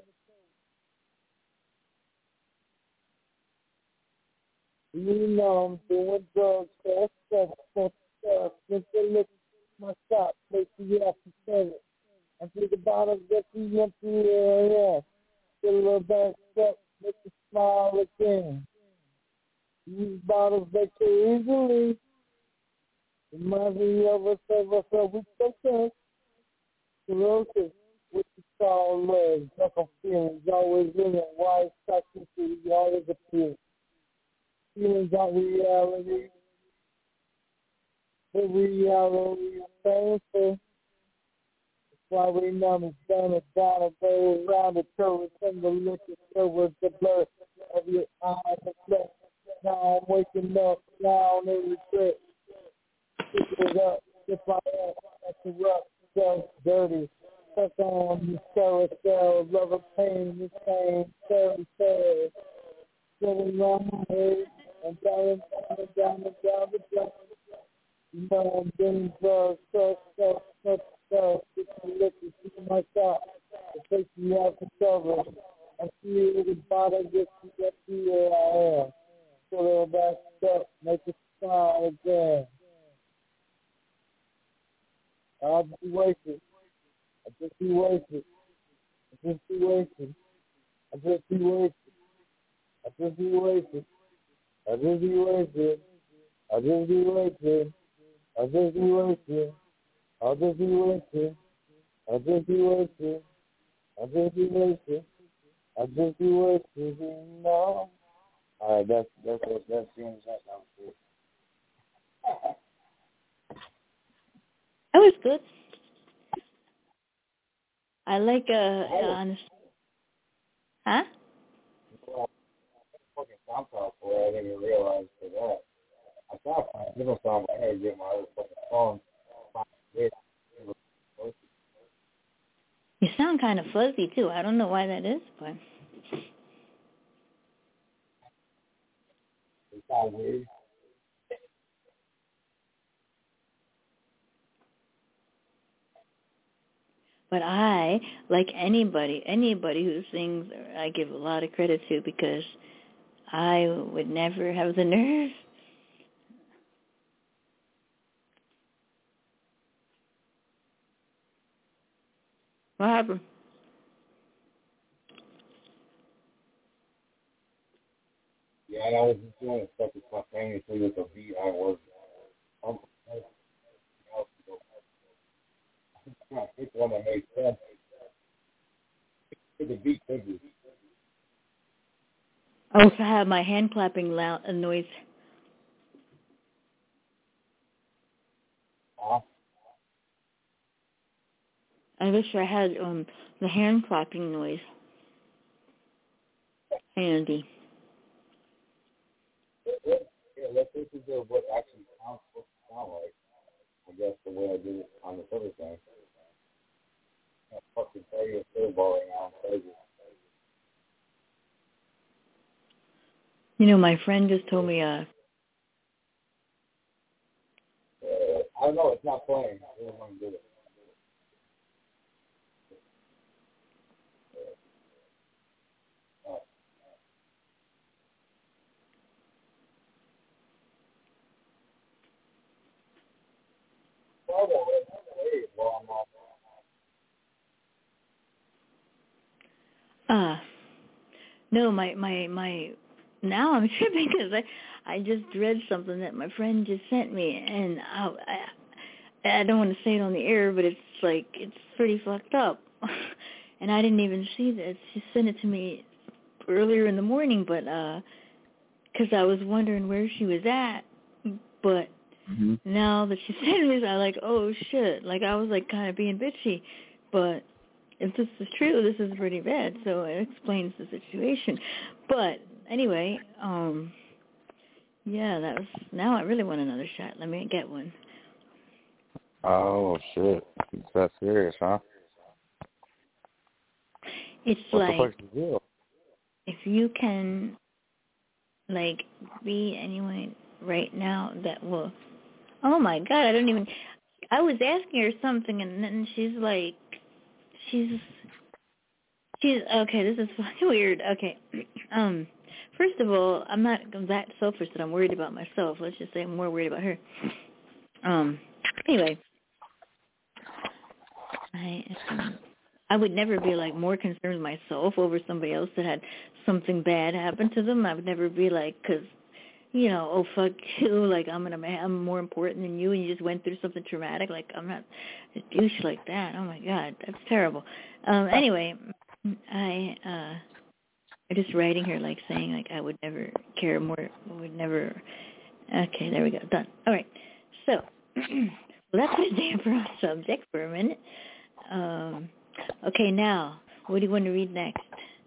Speaker 5: You know I'm doing drugs, fast stuff, think I look at my shop, place you after 7. I think about it, get the empty area, fill it back up, make you smile again. These bottles they so easily. Remind me of us, we so good. Corrosive, what you call love, like feelings, always in it, why it's touching to you, always appear. Feelings are reality, the reality is painful. That's why we numb it down and down and go around the curve and the liquor towards the blur of your eyes and flesh. Now I'm waking up, now no regret. Pick it up, if I am, that's a rough, self dirty. Stuck on the carousel, love and pain, the same, very sad. Getting on my head, and down the block. You know I'm getting drugs, stuff. Get the liquor, see my shop. It takes me out to cover. I see it with bottom, get to where I am. Fill it back up, make it smile again. I'll be wasted. I just be wasted. I just be wasted. I just be wasted. I just be wasted. I just be wasted. I just be wasted. I just be wasted. I just be wasted. I just be wasted. I just be wasted. I just be wasted. No. All right, that seems that sounds good.
Speaker 3: That was good. I like honest. Huh?
Speaker 5: Well, fucking SoundCloud for it. I didn't even realize for that. I thought I was different song, but I had to get my other fucking phone.
Speaker 3: You sound kind of fuzzy too. I don't know why that is, but
Speaker 5: It sounds weird.
Speaker 3: But I, like anybody who sings, I give a lot of credit to because I would never have the nerve. What happened?
Speaker 5: Yeah, and I was just doing stuff simultaneously with the beat. I was. I'm trying to pick one that makes sense. The beat quickly.
Speaker 3: I also have my hand clapping noise. I wish I had the hand clapping noise handy.
Speaker 5: Yeah, let's listen to what actually sounds supposed to sound like. I guess the way I did it on this other thing. I fucking tell you a football right now. I'm crazy.
Speaker 3: You know, my friend just told me
Speaker 5: I don't know, it's not playing. I really want to do it.
Speaker 3: no, my now I'm tripping because I just read something that my friend just sent me, and I don't want to say it on the air, but it's pretty fucked up, and I didn't even see this. She sent it to me earlier in the morning, but because I was wondering where she was at, but now that she said this, I'm like, oh shit. Like I was like kind of being bitchy, but if this is true, this is pretty bad. So it explains the situation. But anyway, yeah, that was. Now I really want another shot. Let me get one.
Speaker 1: Oh shit! It's that serious, huh?
Speaker 3: It's
Speaker 1: what
Speaker 3: like
Speaker 1: the fuck's the deal?
Speaker 3: If you can, like, be anyone right now that will. Oh my God! I don't even. I was asking her something, and then she's like, she's okay. This is fucking weird. Okay, first of all, I'm not that selfish that I'm worried about myself. Let's just say I'm more worried about her. Anyway, I would never be like more concerned with myself over somebody else that had something bad happen to them. I would never be like, because, you know, oh fuck you, like I'm more important than you, and you just went through something traumatic. Like I'm not a douche like that. Oh my God, that's terrible. Anyway, I'm just writing here, like saying like I would never care more. Would never. Okay, there we go. Done. All right. So well, that's a damper subject for a minute. Okay, now, what do you want to read next?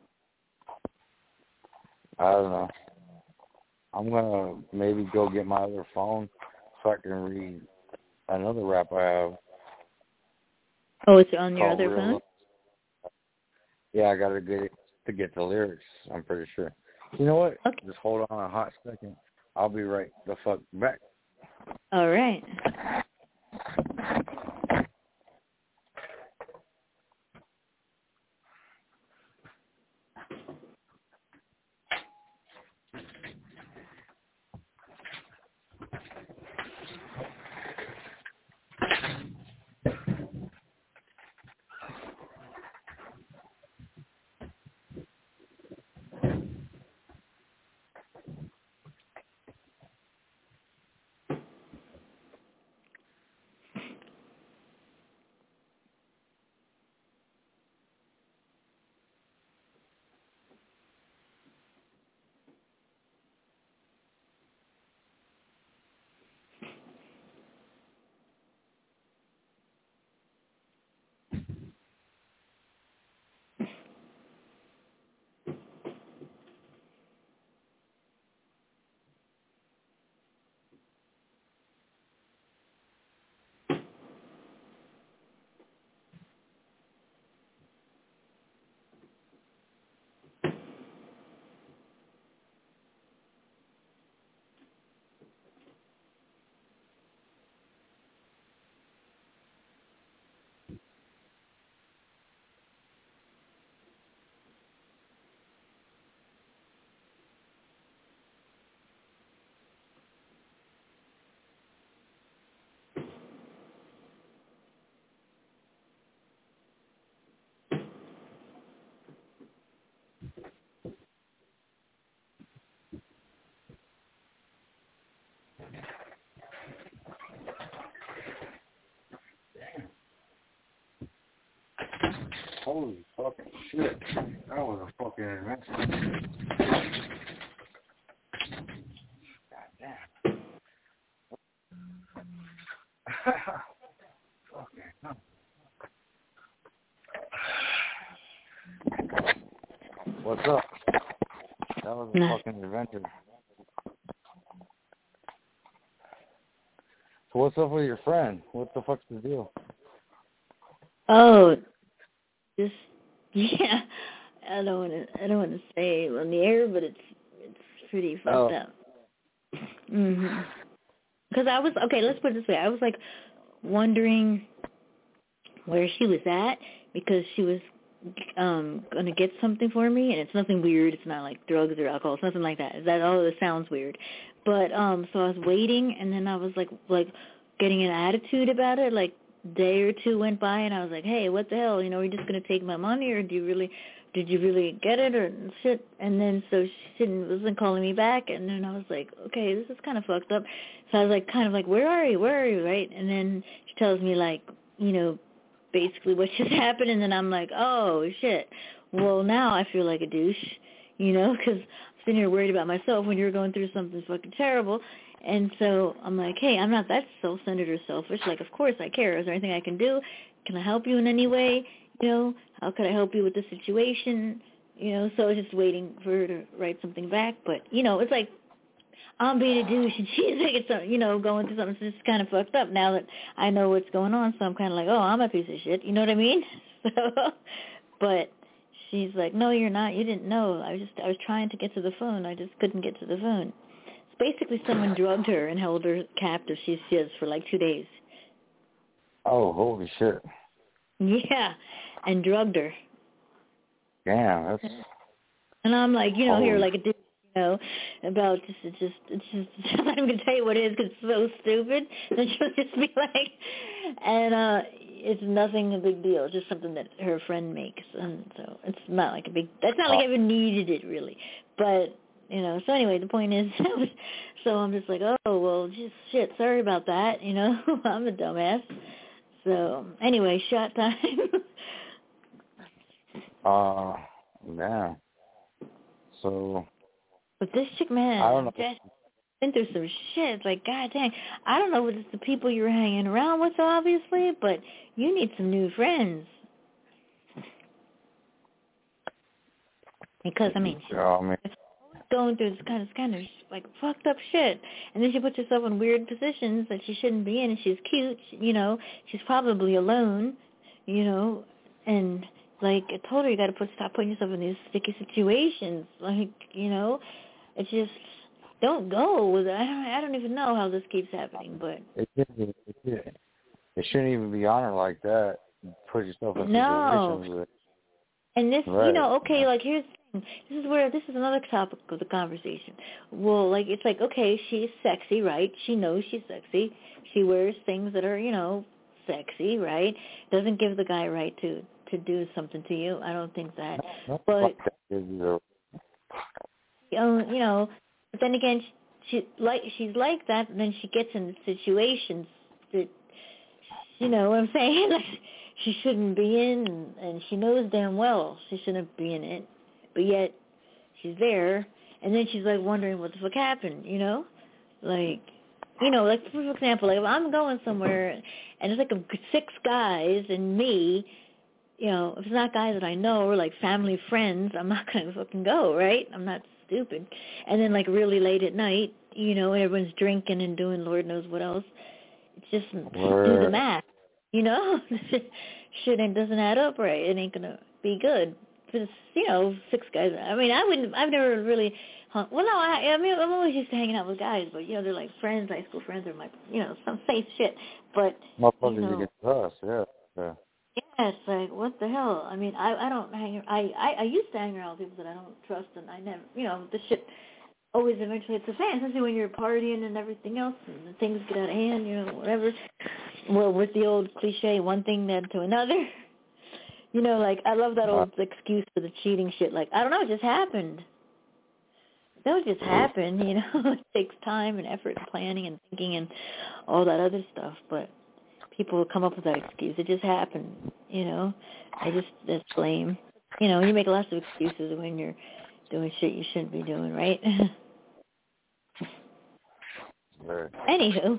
Speaker 1: I don't know. I'm going to maybe go get my other phone so I can read another rap I have.
Speaker 3: Oh, it's on your other phone?
Speaker 1: Yeah, I got to get it to get the lyrics, I'm pretty sure. You know what?
Speaker 3: Okay.
Speaker 1: Just hold on a hot second. I'll be right the fuck back.
Speaker 3: All right.
Speaker 1: Holy fucking shit. That was a fucking adventure. God damn. Fucking. What's up? That was a fucking adventure. So what's up with your friend? What the fuck's the deal?
Speaker 3: Oh, just yeah. I don't want to say it on the air, but it's pretty fucked up. Mhm. Because I was okay. Let's put it this way. I was like wondering where she was at because she was gonna get something for me, and it's nothing weird. It's not like drugs or alcohol. It's nothing like that. That all it sounds weird. But so I was waiting, and then I was like getting an attitude about it. Like day or two went by, and I was like, hey, what the hell? You know, are you just gonna take my money, or did you really get it, or shit? And then so she wasn't calling me back, and then I was like, okay, this is kind of fucked up. So I was like, kind of like, where are you, right? And then she tells me like, you know, basically what just happened, and then I'm like, oh shit. Well, now I feel like a douche, you know, because I'm sitting here worried about myself when you're going through something fucking terrible. And so I'm like, hey, I'm not that self-centered or selfish. Like, of course I care. Is there anything I can do? Can I help you in any way? You know, how could I help you with the situation? You know, so I was just waiting for her to write something back. But, you know, it's like I'm being a douche and she's like, it's, you know, going through something. It's just kind of fucked up now that I know what's going on. So I'm kind of like, oh, I'm a piece of shit. You know what I mean? So, but she's like, no, you're not. You didn't know. I was trying to get to the phone. I just couldn't get to the phone. It's basically someone drugged her and held her captive. She is for like 2 days.
Speaker 1: Oh, holy shit.
Speaker 3: Yeah, and drugged her.
Speaker 1: Damn, that's...
Speaker 3: And I'm like, you know, here like a dude, you know, about it's just I'm not even going to tell you what it is because it's so stupid. And she'll just be like, and it's nothing a big deal, just something that her friend makes. And so it's not like a big, that's not like I even needed it really. But, you know, so anyway, the point is, so I'm just like, oh, well, just shit, sorry about that, you know, I'm a dumbass. So anyway, shot time.
Speaker 1: Yeah. So.
Speaker 3: But this chick, man,
Speaker 1: I don't know.
Speaker 3: Just been through some shit. It's like, god dang, I don't know if it's the people you're hanging around with, obviously, but you need some new friends. Because I mean, she's going through this kind of like fucked up shit, and then she puts herself in weird positions that she shouldn't be in. And she's cute, you know. She's probably alone, you know, and. Like, I told her, you got to stop putting yourself in these sticky situations. Like, you know, it's just, don't go with it. I don't even know how this keeps happening, but.
Speaker 1: It shouldn't even be on her like that. Put yourself in situations with.
Speaker 3: And this,
Speaker 1: right.
Speaker 3: You know, okay, like, here's the thing. This is another topic of the conversation. Well, like, it's like, okay, she's sexy, right? She knows she's sexy. She wears things that are, you know, sexy, right? Doesn't give the guy right to do something to you. I don't think that. But you know, but then again, she's like that, and then she gets in situations that, you know what I'm saying, like she shouldn't be in, and she knows damn well she shouldn't be in it, but yet she's there, and then she's like wondering what the fuck happened, you know, like. You know, like, for example, like if I'm going somewhere and it's like 6 guys and me, you know, if it's not guys that I know or like family friends, I'm not going to fucking go, right? I'm not stupid. And then like really late at night, you know, everyone's drinking and doing Lord knows what else. It's just do the math, you know? Shit doesn't add up right. It ain't going to be good. Because, you know, 6 guys. I mean, I've never really hung. Well, no, I mean, I'm always used to hanging out with guys, but, you know, they're like friends, high school friends, or my, you know, some safe shit. But,
Speaker 1: motherfuckers,
Speaker 3: you know,
Speaker 1: you get trust, yeah.
Speaker 3: Yeah, it's like, what the hell? I mean, I don't hang. I used to hang around with people that I don't trust, and I never, you know, the shit always eventually hits the fan, especially when you're partying and everything else, and things get out of hand, you know, whatever. Well, with the old cliche, one thing led to another. You know, like, I love that old excuse for the cheating shit. Like, I don't know, it just happened. That just happened, you know. It takes time and effort and planning and thinking and all that other stuff, but people will come up with that excuse. It just happened, you know. That's lame. You know, you make lots of excuses when you're doing shit you shouldn't be doing, right? Anywho,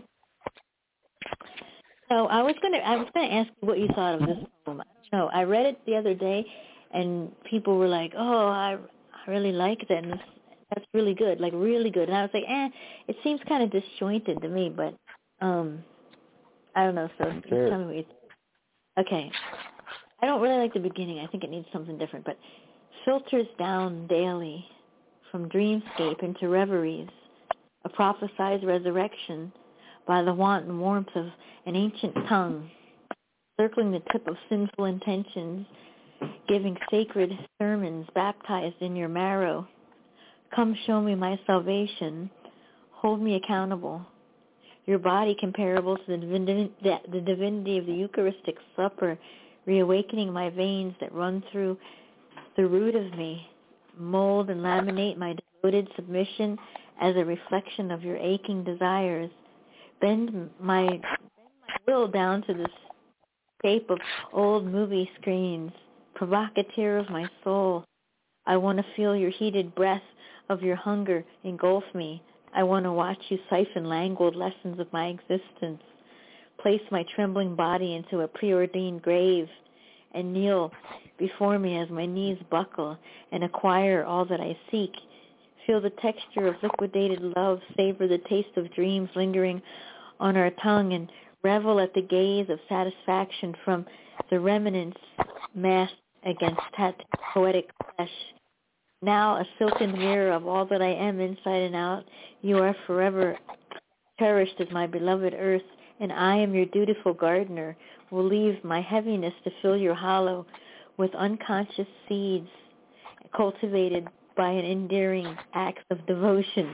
Speaker 3: so I was gonna ask you what you thought of this poem. No, I read it the other day, and people were like, "Oh, I really like that, and that's really good, like really good." And I was like, it seems kind of disjointed to me, but I don't know. So just tell me what you think. Okay, I don't really like the beginning. I think it needs something different, but filters down daily from dreamscape into reveries, a prophesied resurrection by the wanton warmth of an ancient tongue, circling the tip of sinful intentions, giving sacred sermons baptized in your marrow. Come show me my salvation. Hold me accountable. Your body comparable to the divinity of the Eucharistic supper, reawakening my veins that run through the root of me. Mold and laminate my devoted submission as a reflection of your aching desires. Bend my will down to the shape of old movie screens. Provocateur of my soul. I want to feel your heated breath of your hunger engulf me. I want to watch you siphon languid lessons of my existence, place my trembling body into a preordained grave, and kneel before me as my knees buckle and acquire all that I seek. Feel the texture of liquidated love, savor the taste of dreams lingering on our tongue, and revel at the gaze of satisfaction from the remnants massed against tattooed poetic flesh. Now a silken mirror of all that I am inside and out, you are forever cherished as my beloved earth, and I am your dutiful gardener, will leave my heaviness to fill your hollow with unconscious seeds cultivated by an endearing act of devotion.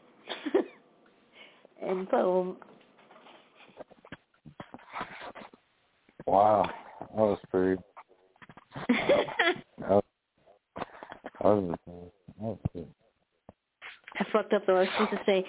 Speaker 3: End poem.
Speaker 1: Wow, that was pretty. that was good.
Speaker 3: I fucked up though. I was supposed to say,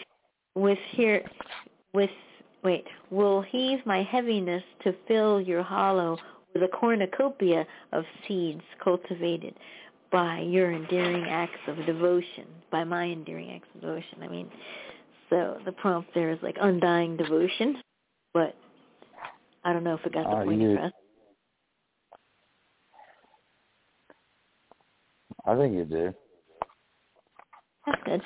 Speaker 3: will heave my heaviness to fill your hollow with a cornucopia of seeds cultivated by your endearing acts of devotion, by my endearing acts of devotion. I mean, so the prompt there is like undying devotion, but I don't know if it got the point across.
Speaker 1: I think you did.
Speaker 3: That's good.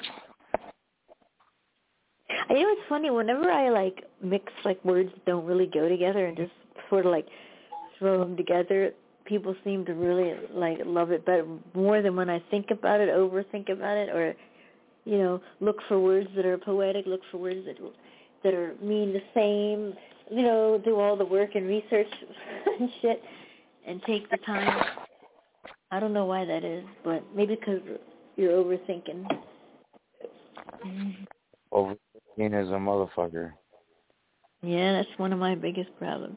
Speaker 3: You know, it's funny, whenever I like mix like words that don't really go together and just sort of like throw them together, people seem to really like love it better, more than when I think about it, overthink about it, or, you know, look for words that are poetic, look for words that are mean the same, you know, do all the work and research and shit and take the time. I don't know why that is, but maybe because you're overthinking.
Speaker 1: Overthinking is a motherfucker.
Speaker 3: Yeah, that's one of my biggest problems.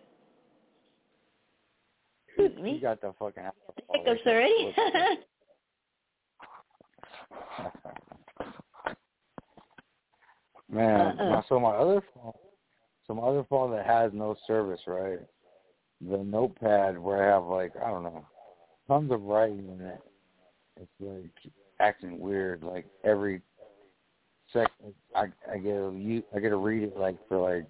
Speaker 3: Excuse me.
Speaker 1: You got the fucking
Speaker 3: hiccups already?
Speaker 1: Man, so my other phone that has no service, right? The notepad where I have like, I don't know, tons of writing in it. It's like acting weird. Like every second, I get to read it like for like,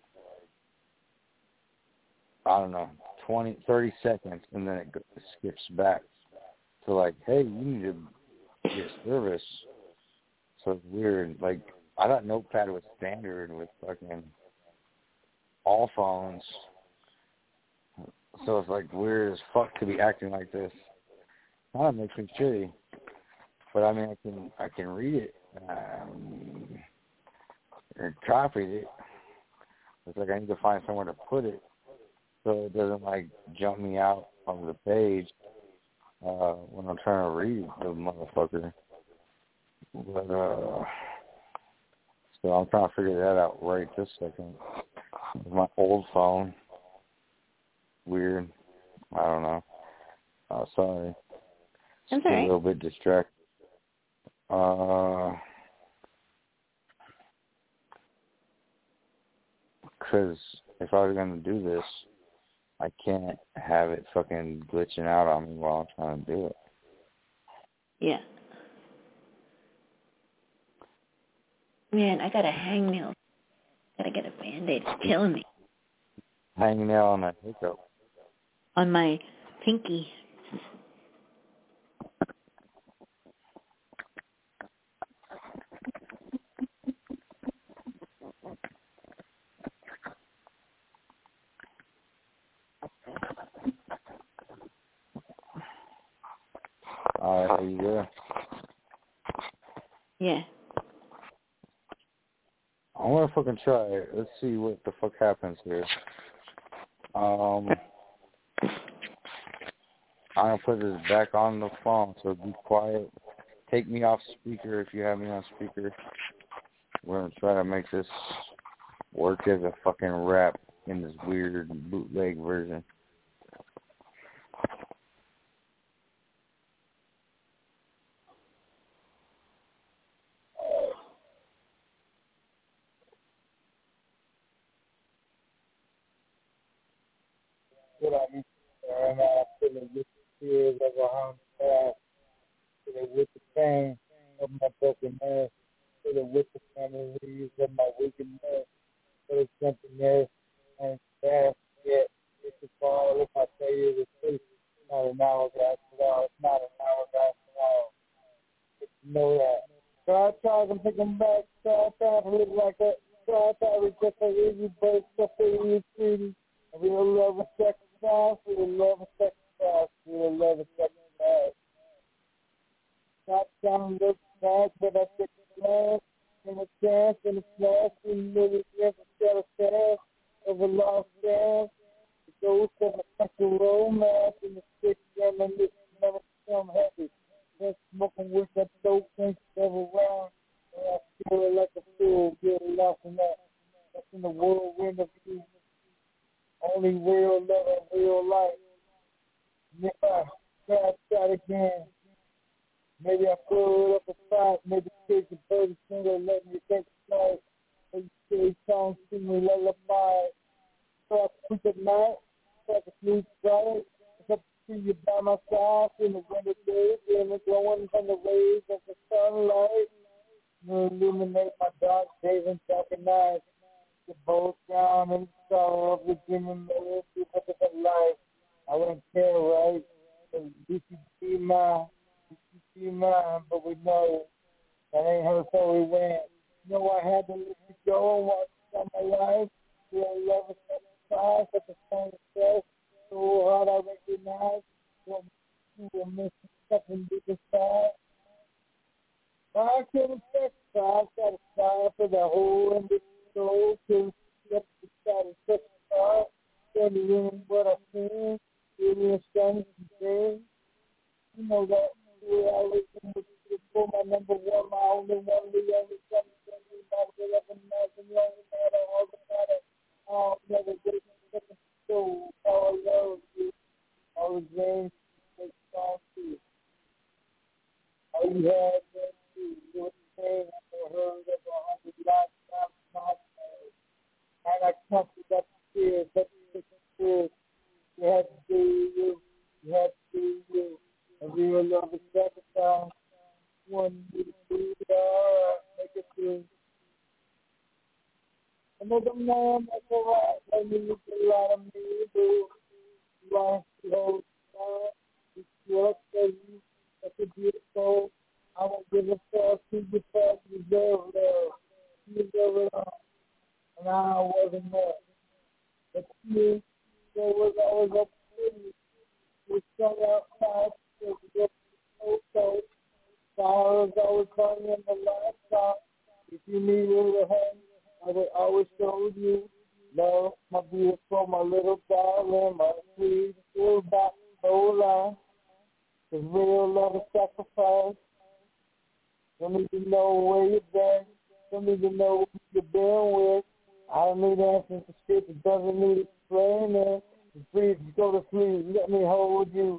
Speaker 1: I don't know, 20, 30 seconds, and then it skips back to like, hey, you need to get service. So it's weird. Like, I thought Notepad was standard with fucking all phones. So it's like weird as fuck to be acting like this. Kind of makes me shitty. But I mean, I can read it and copy it. It's like I need to find somewhere to put it so it doesn't like jump me out of the page when I'm trying to read the motherfucker. But so I'm trying to figure that out right this second. With my old phone. Weird. I don't know. Sorry.
Speaker 3: That's all right.
Speaker 1: A little bit distracted. Because if I was going to do this, I can't have it fucking glitching out on me while I'm trying to do it.
Speaker 3: Yeah. Man, I got a hangnail. Gotta get a Band-Aid. It's killing me.
Speaker 1: Hangnail on that hiccup.
Speaker 3: On my pinky.
Speaker 1: All right, are you there?
Speaker 3: Yeah.
Speaker 1: I want to fucking try it. Let's see what the fuck happens here. I'm going to put this back on the phone, so be quiet. Take me off speaker if you have me on speaker. We're going to try to make this work as a fucking rap in this weird bootleg version.
Speaker 5: What I mean, and I'm feeling with the tears of a hung past, with the pain of my broken man, for the wicked memories of my wickedness. But it's something else and fast yet. It's a fall if I tell you the truth. It's not an hourglass at all. It's not an hourglass at all. Just know that. So I tried to pick them back. So I tried to look like that. So I thought it was just an easy break, just an easy treaty. And we'll love a sacrifice. We'll love a sacrifice. We'll love a sacrifice. Not trying to look back, but I took a glance and a chance and a flash and really never got a chance of a lost chance. The ghost of a special romance and the stick reminiscing never become happy. Just smoking with that dope thing ever around. And I feel like a fool, get lost in that. That's in the whirlwind of you. Only real love and real life. Yeah, try again. Maybe I pull up a spot, maybe take the bird single, let me take a flight. Maybe say songs to me, lullaby. So I sleep at night, so I can sleep bright. It's up to see you by my side in the winter days, and it's glowing from the rays of the sunlight. You illuminate my dark days and darker nights. The both down and sorrow of the dreaming millions, people of the life. I wouldn't care, right? You should be mine. But we know that ain't how far we went. You know I had to let you go and watch on my life. Real love is sacrifice at the same self. So hard I recognize what you were missing something deep inside. I couldn't satisfy for the whole and the soul. Couldn't step beside and satisfy. Standing in what I seen. Really a strange thing. You know that. We always for my number one, my only one, the only something, the ever imagine, the only matter, all the matter. I'll never get it second soul. All I love you, all the dreams, they song too. All you had was you. You were saying I heard of 100 lifetimes, not and I comfort that fear, that fear. You had to do you. You had to do you. And real love is sacrifice. One need to do it all, make it through. Another man that's alright, let me look a lot of me, do. Life to hold on. It's what I you. That's a beautiful. I won't give a fuck to you fuck. You deserve love. You deserve it all. And I wasn't there. But you, there was always up to you. We strung outside. Flowers always calling in the last song. If you needed a hand, I would always show you love, my beautiful, my little darling, my sweet, little back, no lie. The real love is sacrifice. Don't need to know where you've been. Don't need to know who you've been with. I don't need answers to shit that doesn't need explaining. Please go to sleep. Let me hold you.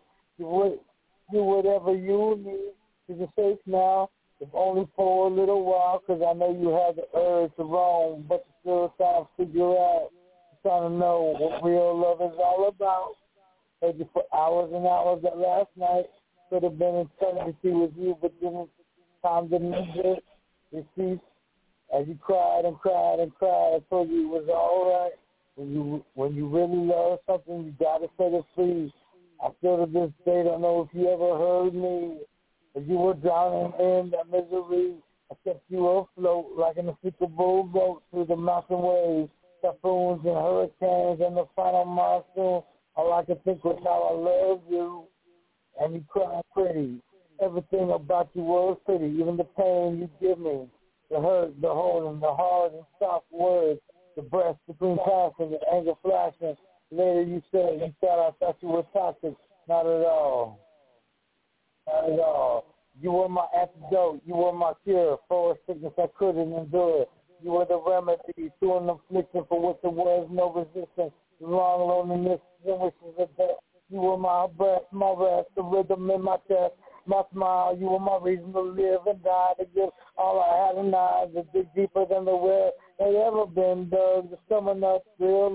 Speaker 5: Do whatever you need. You're safe now, if only for a little while, because I know you have the urge to roam, but you still trying to figure out, trying to know what real love is all about. Maybe for hours and hours that last night could have been eternity with you, but time didn't exist. You see, as you cried and cried and cried, I told you it was all right. When you really love something, you got to set it free. I still to this day don't know if you ever heard me. If you were drowning in that misery, I kept you afloat like an unspeakable boat through the mountain waves, typhoons and hurricanes and the final monsoon. All I could think was how I love you, and you cried pretty. Everything about you was pretty, even the pain you give me, the hurt, the holding, the hard and soft words, the breath between passion, the anger flashing. Later you said you thought I thought you were toxic. Not at all. Not at all. You were my antidote. You were my cure for a sickness I couldn't endure. You were the remedy to an affliction for which there was no resistance. The long loneliness and wishes of death. You were my breath, my rest, the rhythm in my chest, my smile. You were my reason to live and die, to give all I had in eyes, to dig deeper than the well had ever been dug. The summon up real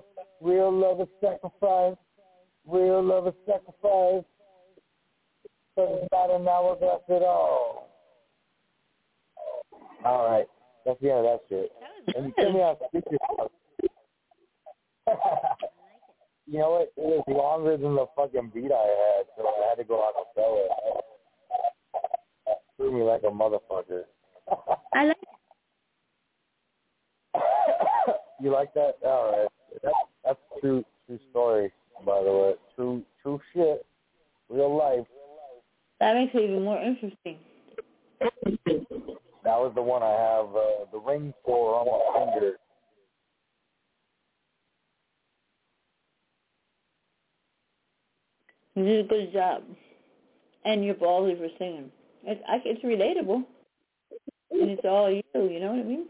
Speaker 5: love is sacrifice. Real love is sacrifice. So it's not an hourglass at all. All right. That's the end of that shit.
Speaker 3: That
Speaker 5: And
Speaker 3: was
Speaker 5: you put me
Speaker 3: good.
Speaker 5: on speaker. You know what? It was longer than the fucking beat I had, so I had to go out and sell it. Threw me like a motherfucker.
Speaker 3: I like
Speaker 5: You like that? All right. That's true story, by the way. True shit. Real life.
Speaker 3: that. Makes it even more interesting.
Speaker 5: That was the one I have the ring for on my finger.
Speaker 3: You did a good job. And you're ballsy for singing. It's relatable. And it's all you know what I mean?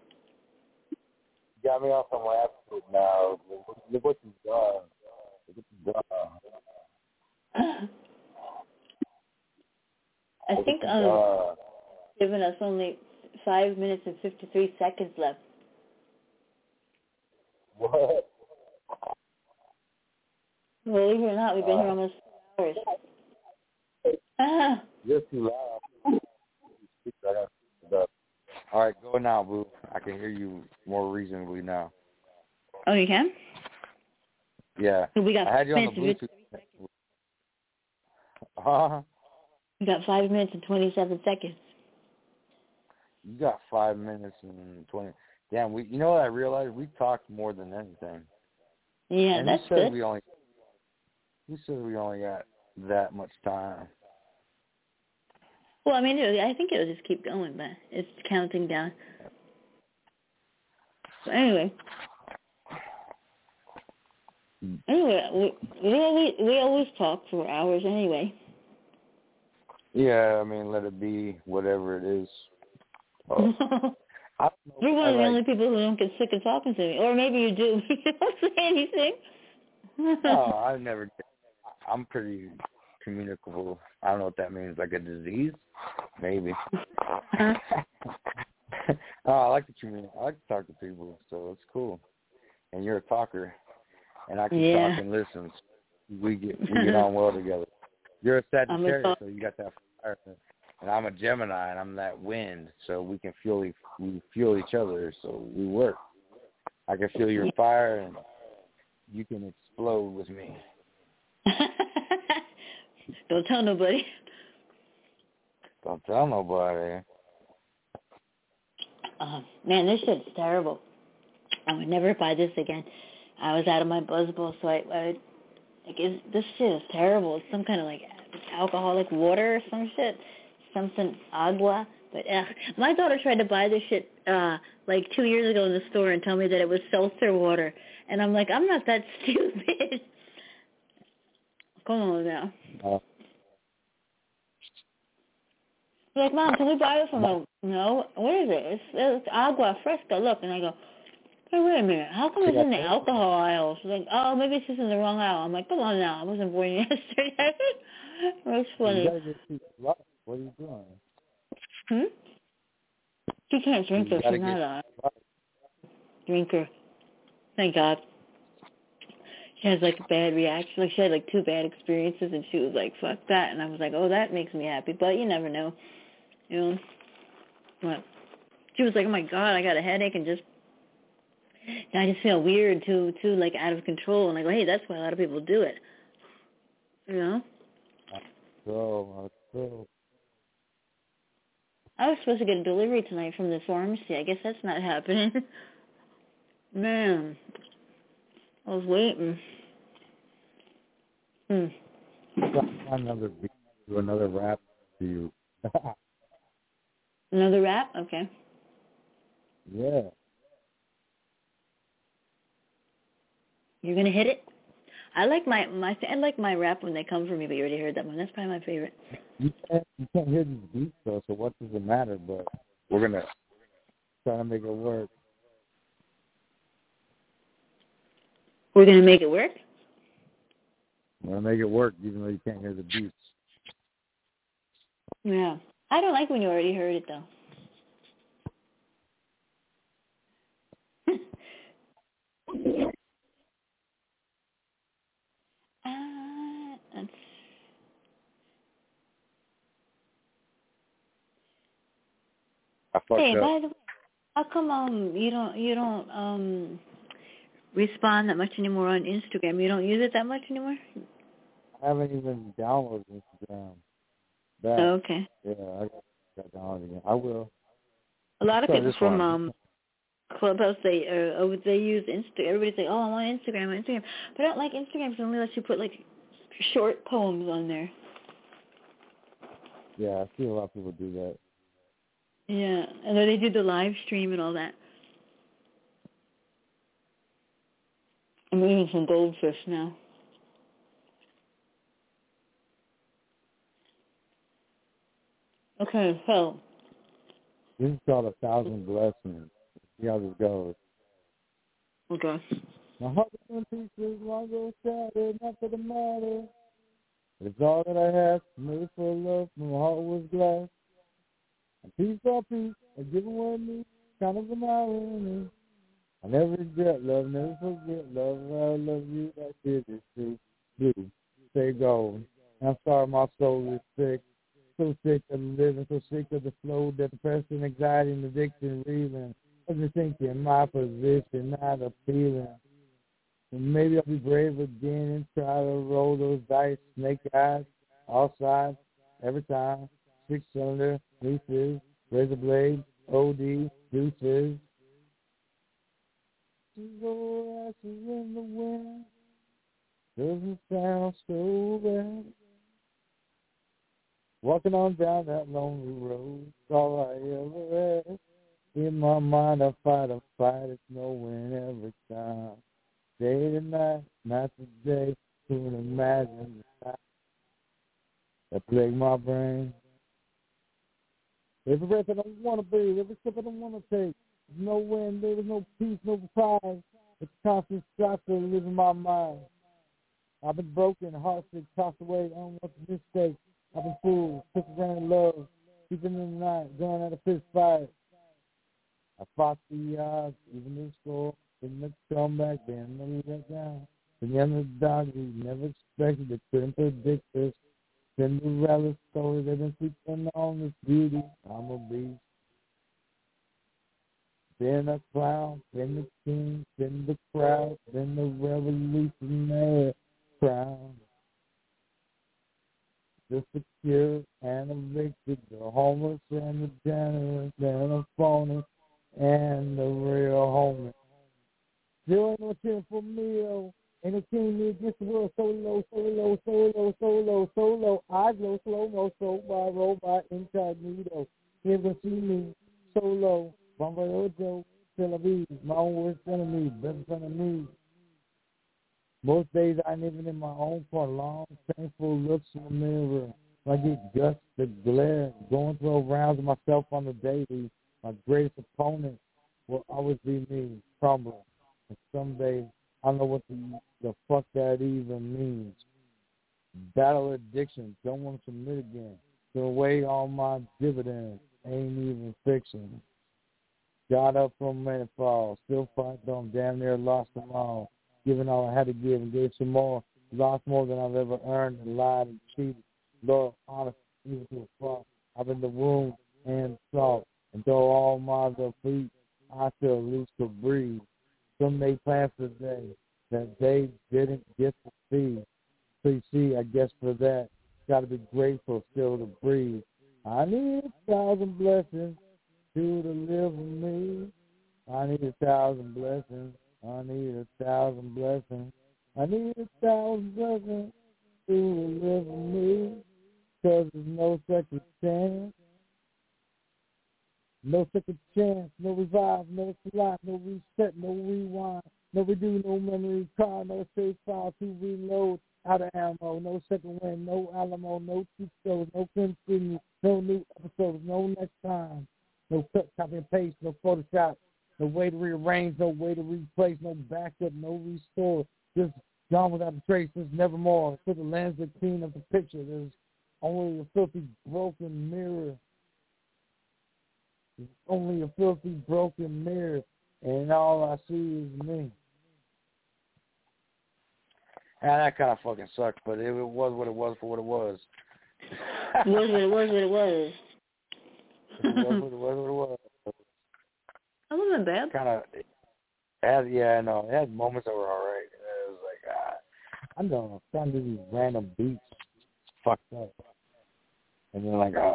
Speaker 5: Got me off on my foot now. Look what you've done. Look what you've done.
Speaker 3: I think giving us only 5 minutes and 53 seconds left.
Speaker 5: What?
Speaker 3: Believe it or not, we've been here almost 2 hours.
Speaker 5: You're too loud. All right, go now, Boo. I can hear you more reasonably now.
Speaker 3: Oh, you can?
Speaker 5: Yeah.
Speaker 3: So we got
Speaker 5: I had you on the
Speaker 3: 5 minutes
Speaker 5: Bluetooth.
Speaker 3: We got 5 minutes and 27 seconds.
Speaker 5: You got 5 minutes and 20. Damn, you know what I realized? We talked more than anything.
Speaker 3: Yeah,
Speaker 5: and
Speaker 3: that's
Speaker 5: who said
Speaker 3: good.
Speaker 5: Who said we only got that much time?
Speaker 3: Well, I mean, I think it'll just keep going, but it's counting down. So anyway, we always talk for hours anyway.
Speaker 5: Yeah, I mean, let it be whatever it is. I don't know.
Speaker 3: You're one of the only people who don't get sick of talking to me. Or maybe you do. You don't say anything.
Speaker 5: No, I never. I'm pretty communicable. I don't know what that means. Like a disease? Maybe. Oh, I like to communicate. I like to talk to people, so it's cool. And you're a talker, and I can talk and listen. We get on well together. You're a Sagittarius, so you got that fire. And I'm a Gemini, and I'm that wind, so we fuel each other, so we work. I can feel your fire, and you can explode with me.
Speaker 3: Don't tell nobody.
Speaker 5: Don't tell nobody.
Speaker 3: Man, this shit's terrible. I would never buy this again. I was out of my buzzball, so I guess this shit is terrible. It's some kind of like alcoholic water or some shit. Something agua. But my daughter tried to buy this shit like 2 years ago in the store and tell me that it was seltzer water. And I'm like, I'm not that stupid. Come on now. Like, Mom, can we buy this? I'm like, no. What is it? It's agua fresca. Look. And I go, hey, wait a minute. How come it's in the alcohol aisle? She's like, oh, maybe it's just in the wrong aisle. I'm like, come on now. I wasn't born yesterday. It was funny.
Speaker 5: What are you doing?
Speaker 3: She can't drink it. She's not a drinker. Thank God. She has like a bad reaction. Like she had like 2 bad experiences, and she was like, "Fuck that." And I was like, "Oh, that makes me happy." But you never know, you know. But she was like, "Oh my God, I got a headache, and I just feel weird, too like out of control." And I go, "Hey, that's why a lot of people do it." You know. I was supposed to get a delivery tonight from the pharmacy. I guess that's not happening. Man, I was waiting.
Speaker 5: Another rap for you.
Speaker 3: Another rap? Okay.
Speaker 5: Yeah.
Speaker 3: You're gonna hit it? I like my rap when they come for me, but you already heard that one. That's probably my favorite.
Speaker 5: You can't hear these beats though, so what does it matter? But we're gonna try to make it work.
Speaker 3: We're gonna make it work?
Speaker 5: We're gonna make it work, even though you can't hear the beats.
Speaker 3: Yeah. I don't like when you already heard it though.
Speaker 1: I fucked
Speaker 3: Hey,
Speaker 1: up.
Speaker 3: by the way, how come you don't respond that much anymore on Instagram? You don't use it that much anymore?
Speaker 5: I haven't even downloaded Instagram. That,
Speaker 3: Oh, okay.
Speaker 5: yeah, I got downloaded again. I will.
Speaker 3: A lot of
Speaker 1: So
Speaker 3: people
Speaker 1: this
Speaker 3: from
Speaker 1: one.
Speaker 3: Clubhouse, they use Insta. Everybody say, "Oh, I'm on Instagram," but I don't like Instagram because it only lets you put like short poems on there.
Speaker 5: Yeah, I see a lot of people do that.
Speaker 3: Yeah, and then they do the live stream and all that. I'm eating some goldfish now. Okay, so
Speaker 5: This is called 1,000 Blessings. See how this goes.
Speaker 3: okay.
Speaker 5: My heart is in pieces, long ago shattered, not for the matter. It's all that I have, made for love, my heart was glass. And piece by piece, I give away me, kind of an irony. I never regret love, never forget love, I love you, that shit is true. Do, say go. I'm sorry my soul is sick, so sick of living, so sick of the flow, depression, anxiety, and addiction, reeling. I just thinking my position, not appealing. And maybe I'll be brave again and try to roll those dice, snake eyes, all sides, every time. 6-cylinder, leases, razor blade, OD, deuces. Go ashes in the wind, doesn't sound so bad. Walking on down that lonely road, all I ever had. In my mind I fight a fight, it's no win every time. Day to night, night to day, couldn't imagine the night that plague my brain. Every breath I don't want to breathe, every step I don't want to take. There's no wind, there was no peace, no surprise. It's constant strife to live in my mind. I've been broken, heartsick, tossed away, on what's a mistake. I've been fooled, took for granted love, keeping in the night, going at a fist fight. I fought the odds, even the score, didn't come back, then never let down. The underdog we never expected, they couldn't predict this. Cinderella story, they've been sleeping on this beauty. I'm a beast. Been a clown, been the king, been the crowd, been the revolutionary crown. The secure and evicted, the homeless and the generous, and the phony and the real homeless. There ain't no cheering for me, oh. Ain't no team me against the world, solo, solo, solo, solo, solo. Eyes low, slow-mo, so by robot incognito. Here to see me, solo. Bombardo Joe, Tel Aviv, my own worst enemy, best friend of me. Most days I ain't even in my own for long, painful looks in the mirror. I get guts to glare, going 12 rounds of myself on the daily. My greatest opponent will always be me, crumbling. And someday I know what the fuck that even means. Battle addiction, don't want to submit again. Throw away all my dividends, ain't even fiction. Got up from many falls, still fight them, damn near lost them all. Given all I had to give and gave some more. Lost more than I've ever earned and lied and cheated. Lord, honest, even to a fault. I've been the wound and salt. And though all my defeat, I still at least could breathe. Some may pass the day that they didn't get to see. So you see, I guess for that, got to be grateful still to breathe. I need 1,000 blessings to live with me. I need 1,000 blessings. I need 1,000 blessings. I need 1,000 blessings to live with me. 'Cause there's no second chance. No second chance, no revive, no slot, no reset, no rewind, no redo, no memory card, no save file to reload, out of ammo, no second win, no Alamo, no cheat shows, no continue, no new episodes, no next time, no cut, copy and paste, no Photoshop, no way to rearrange, no way to replace, no backup, no restore, just gone without a trace, there's never more. Put the lens to clean up the picture, there's only a filthy, broken mirror. It's only a filthy, broken mirror, and all I see is me.
Speaker 1: Yeah, that kind of fucking sucked, but it was what it was for what it was.
Speaker 3: It was what it was.
Speaker 1: It was what it was.
Speaker 3: That wasn't bad.
Speaker 1: kind of, I know. It had moments that were all right. It was like, I'm going to do these random beats. Fucked up. And then, like,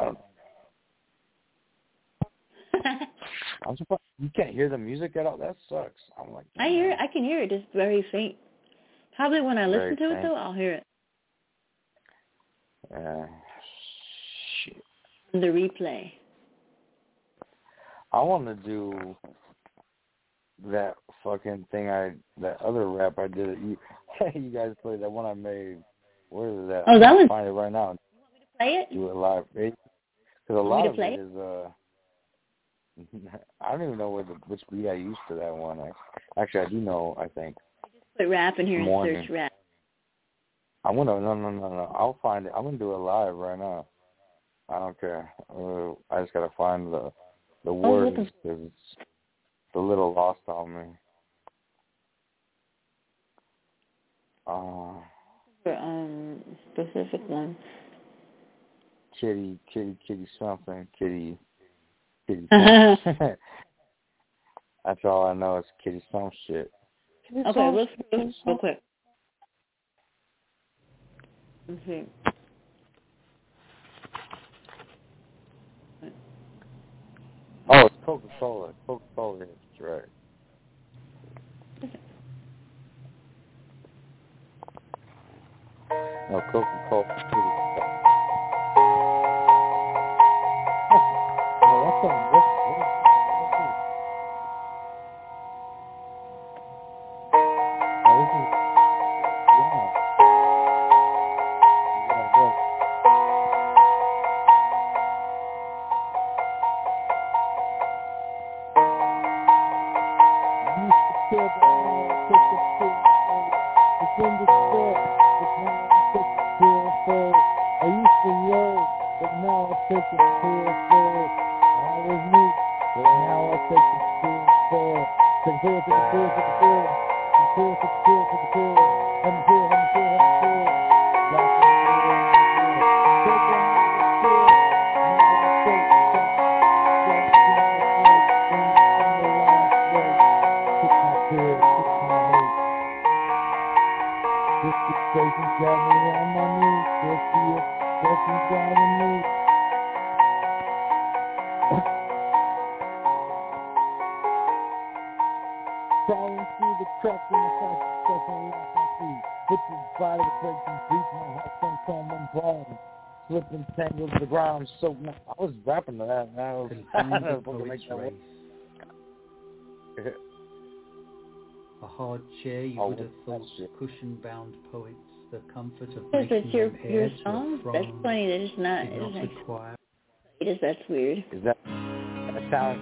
Speaker 1: I'm surprised you can't hear the music at all. That sucks. I'm like,
Speaker 3: I can hear it. It's very faint. Probably when I listen to it, though, I'll hear it.
Speaker 1: Shit.
Speaker 3: The replay.
Speaker 1: I want to do that fucking thing that other rap I did. You guys played that one I made. Where is that?
Speaker 3: Oh, that one.
Speaker 1: Find it right now.
Speaker 3: Play it?
Speaker 1: Do it live. Because a lot of it is, I don't even know which beat I used for that one. Actually, I do know, I think.
Speaker 3: Put rap in here and search rap.
Speaker 1: I'm going to, no. I'll find it. I'm going to do it live right now. I don't care. I just got to find the words because it's a little lost on me.
Speaker 3: Specific one.
Speaker 1: Kitty something. Kitty something. That's all I know is kitty some shit.
Speaker 3: Okay, real quick. Okay.
Speaker 1: Oh, it's Coca-Cola. Coca-Cola hits, right. No, Coca-Cola. Oh, that's something different. Tangled to the ground, so I was rapping to that. And I was
Speaker 6: a hard chair, you would have thought cushion-bound poets, the comfort of
Speaker 3: Yes,
Speaker 6: making
Speaker 3: it's your
Speaker 6: them
Speaker 3: song. That's funny that it's not.
Speaker 6: Require.
Speaker 3: That's weird.
Speaker 1: Is that sounds?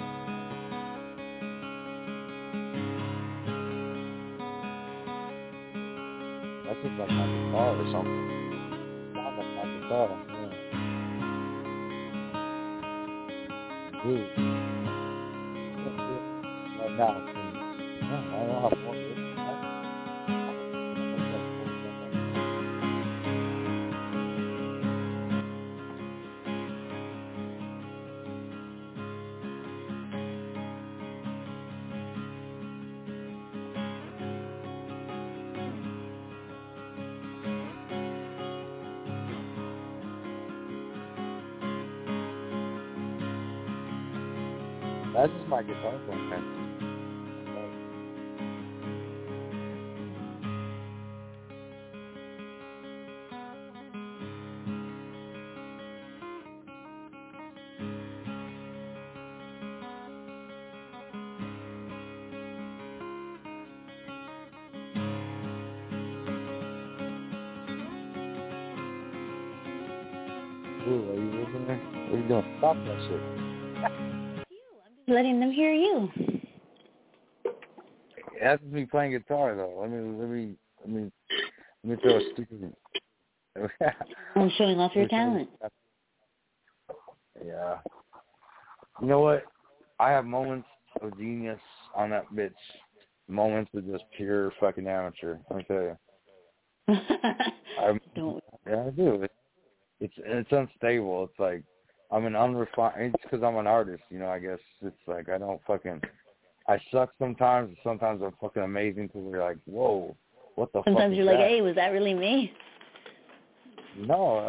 Speaker 1: That's just like my guitar or something. Sounds like my guitar. Dude. Right now, I don't know how to work this. That's just my guitar playing, man. Ooh, are you listening? What are you doing? Stop that shit.
Speaker 3: Letting them hear you.
Speaker 1: That's me playing guitar, though. Let me throw a stupid.
Speaker 3: I'm showing off your talent.
Speaker 1: Yeah. You know what? I have moments of genius on that bitch. Moments of just pure fucking amateur. Let me tell you. I do. It's unstable. It's like I'm an unrefined. It's because I'm an artist, I guess it's like I don't fucking. I suck sometimes. Sometimes I'm fucking amazing because you're like, whoa, what the fuck
Speaker 3: Sometimes
Speaker 1: is
Speaker 3: you're
Speaker 1: that?
Speaker 3: like, hey, was that really me?
Speaker 1: No,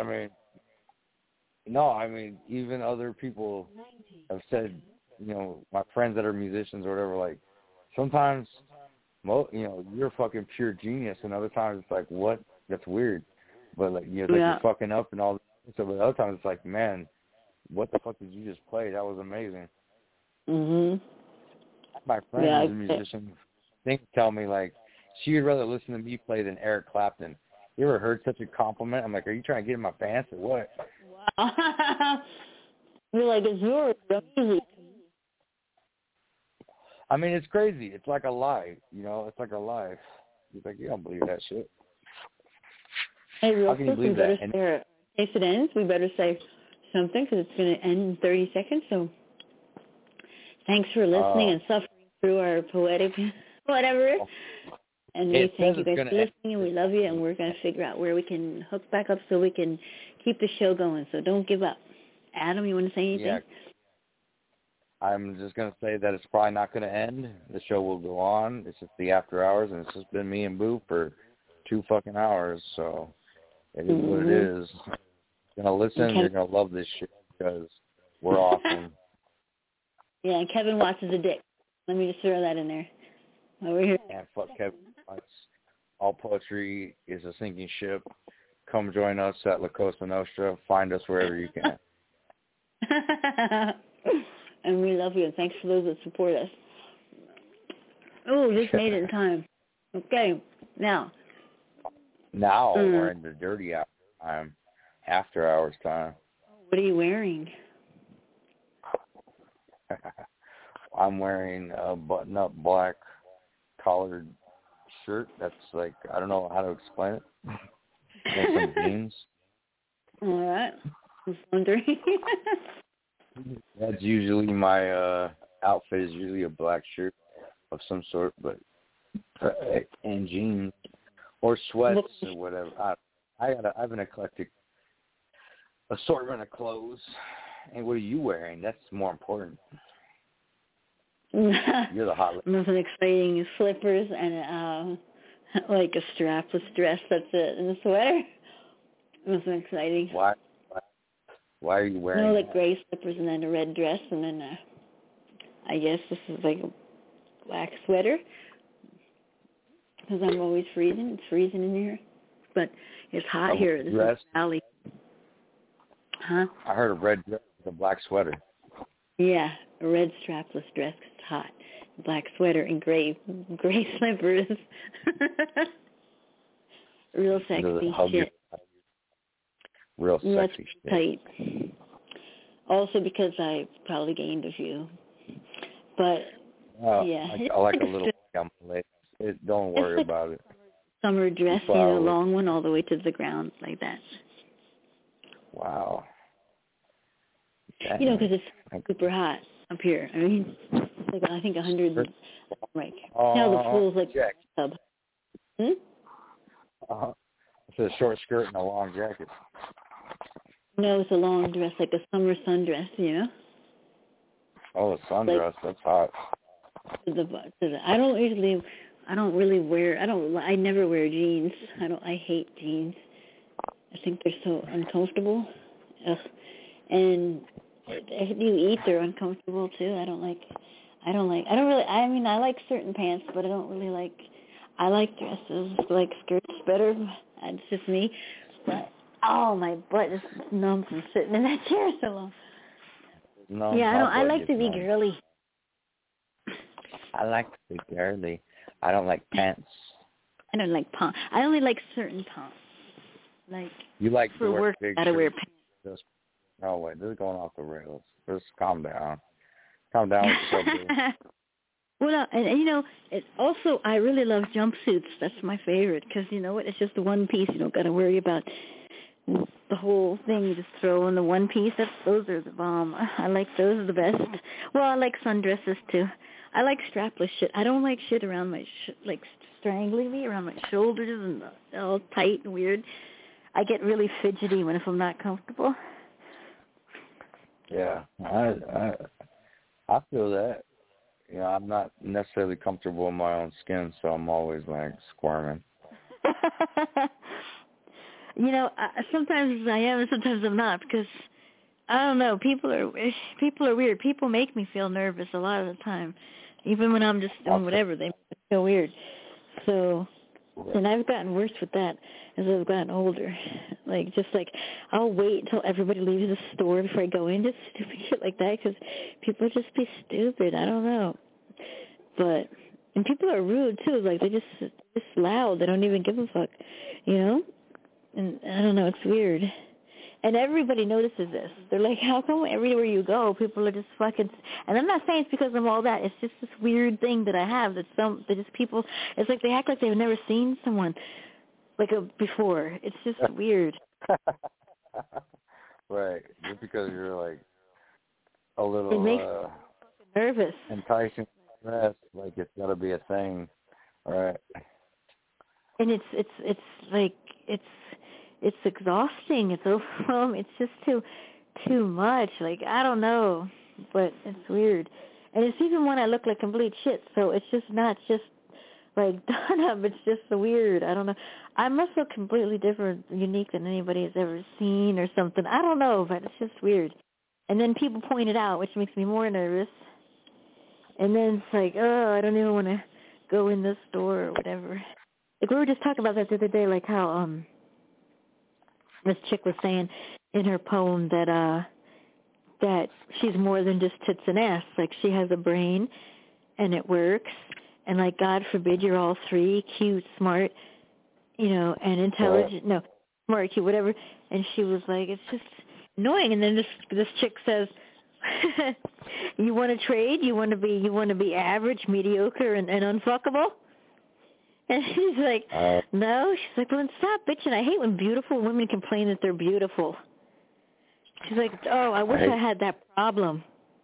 Speaker 1: I mean, even other people have said, you know, my friends that are musicians or whatever, like, sometimes, you know, you're a fucking pure genius, and other times it's like, what? That's weird. But, like, you know, like you're fucking up and all that. So, but other times it's like, man, what the fuck did you just play? That was amazing.
Speaker 3: Mhm.
Speaker 1: My friend who's a musician, they tell me, like, she would rather listen to me play than Eric Clapton. You ever heard such a compliment? I'm like, are you trying to get in my pants or what?
Speaker 3: Wow. You're like, it's yours. Music.
Speaker 1: I mean, it's crazy. It's like a lie, you know? It's like a lie. He's like, you don't believe that shit.
Speaker 3: Hey, real
Speaker 1: How can you
Speaker 3: quick, we
Speaker 1: believe
Speaker 3: better
Speaker 1: that?
Speaker 3: say, in case it ends, we better say something because it's going to end in 30 seconds. So thanks for listening and suffering through our poetic whatever. And we thank you guys for listening, and we love you, and we're going to figure out where we can hook back up so we can keep the show going. So don't give up. Adam, you want to say anything?
Speaker 1: Yeah. I'm just going to say that it's probably not going to end. The show will go on. It's just the after hours, and it's just been me and Boo for 2 fucking hours. So it is what it is. You're going to listen. You're going to love this shit because we're awesome.
Speaker 3: Yeah, and Kevin Watts is a dick. Let me just throw that in there. Over here.
Speaker 1: And fuck Kevin Watts. All poetry is a sinking ship. Come join us at La Cosa Nostra. Find us wherever you can.
Speaker 3: And we love you, and thanks for those that support us. Oh, just made it in time. Okay, now.
Speaker 1: We're in the dirty hour time, after hours time.
Speaker 3: What are you wearing?
Speaker 1: I'm wearing a button-up black collared shirt. That's like, I don't know how to explain it. And some jeans.
Speaker 3: All right. I was wondering.
Speaker 1: That's usually my outfit is usually a black shirt of some sort, but and jeans or sweats or whatever. I have an eclectic assortment of clothes. And what are you wearing? That's more important. You're the hot lady.
Speaker 3: Nothing exciting. Slippers and like a strapless dress. That's it. And a sweater. Nothing exciting.
Speaker 1: Why are you wearing?
Speaker 3: No, like gray slippers and then a red dress and then I guess this is like a black sweater because I'm always freezing. It's freezing in here, but it's hot here. This is the valley. Huh?
Speaker 1: I heard a red dress with a black sweater.
Speaker 3: Yeah, a red strapless dress 'cause it's hot. Black sweater and gray slippers. Real sexy shit.
Speaker 1: Real sexy shit.
Speaker 3: Tight. Also because I probably gained a few. But, yeah.
Speaker 1: I like a little on my legs. Don't worry about it.
Speaker 3: Summer dress, a long one all the way to the ground like that.
Speaker 1: Wow. Damn.
Speaker 3: You know, because it's super hot up here. I mean, it's like, I think 100, right. Now the pool's like a tub.
Speaker 1: It's a short skirt and a long jacket.
Speaker 3: No, it's a long dress, like a summer sundress, you know?
Speaker 1: Oh, a sundress, that's hot.
Speaker 3: I never wear jeans. I hate jeans. I think they're so uncomfortable. Ugh. And if you eat, they're uncomfortable too. I like certain pants, but I like dresses, like skirts better. It's just me. But, my butt is numb from sitting in that chair so long.
Speaker 1: No,
Speaker 3: yeah, I like to be girly.
Speaker 1: I like to be girly. I don't like pants.
Speaker 3: I don't like pants. I only like certain pants. Like,
Speaker 1: you like
Speaker 3: for work, I gotta wear pants.
Speaker 1: Oh, wait, this is going off the rails. Just calm down. Calm down with yourself.
Speaker 3: Well, and you know, also, I really love jumpsuits. That's my favorite because, you know what, it's just the one piece. You don't got to worry about the whole thing. You just throw in the one piece. Those are the bomb. I like those are the best. Well, I like sundresses, too. I like strapless shit. I don't like shit around my, like strangling me around my shoulders and all tight and weird. I get really fidgety if I'm not comfortable.
Speaker 1: Yeah, I feel that. I'm not necessarily comfortable in my own skin, so I'm always like squirming.
Speaker 3: Sometimes I am and sometimes I'm not because I don't know. People are weird. People make me feel nervous a lot of the time, even when I'm just doing whatever. They make me feel weird. So, and I've gotten worse with that as I've gotten older. I'll wait until everybody leaves the store before I go in, just stupid shit like that, because people just be stupid. I don't know. And people are rude too. Like they're just loud. They don't even give a fuck, And I don't know. It's weird. And everybody notices this. They're like, how come everywhere you go, people are just fucking... And I'm not saying it's because I'm all that. It's just this weird thing that I have that just people... It's like they act like they've never seen someone before. It's just weird.
Speaker 1: Right. Just because you're like a little...
Speaker 3: It makes me nervous.
Speaker 1: Enticing. Like it's got to be a thing. Right.
Speaker 3: And it's exhausting. It's overwhelming. It's just too much. Like, I don't know, but it's weird. And it's even when I look like complete shit, so it's just not just like done up. It's just so weird. I don't know. I must look completely different, unique than anybody has ever seen or something. I don't know, but it's just weird. And then people point it out, which makes me more nervous. And then it's like, oh, I don't even want to go in this store or whatever. Like we were just talking about that the other day, like how this chick was saying in her poem that she's more than just tits and ass. Like she has a brain and it works. And like God forbid you're all three, cute, smart, and intelligent. No, smart, cute, whatever. And she was like, it's just annoying. And then this chick says, you want to trade? You want to be average, mediocre, and unfuckable? And she's like, no. She's like, well, then stop bitching. I hate when beautiful women complain that they're beautiful. She's like, oh, I wish I had that problem.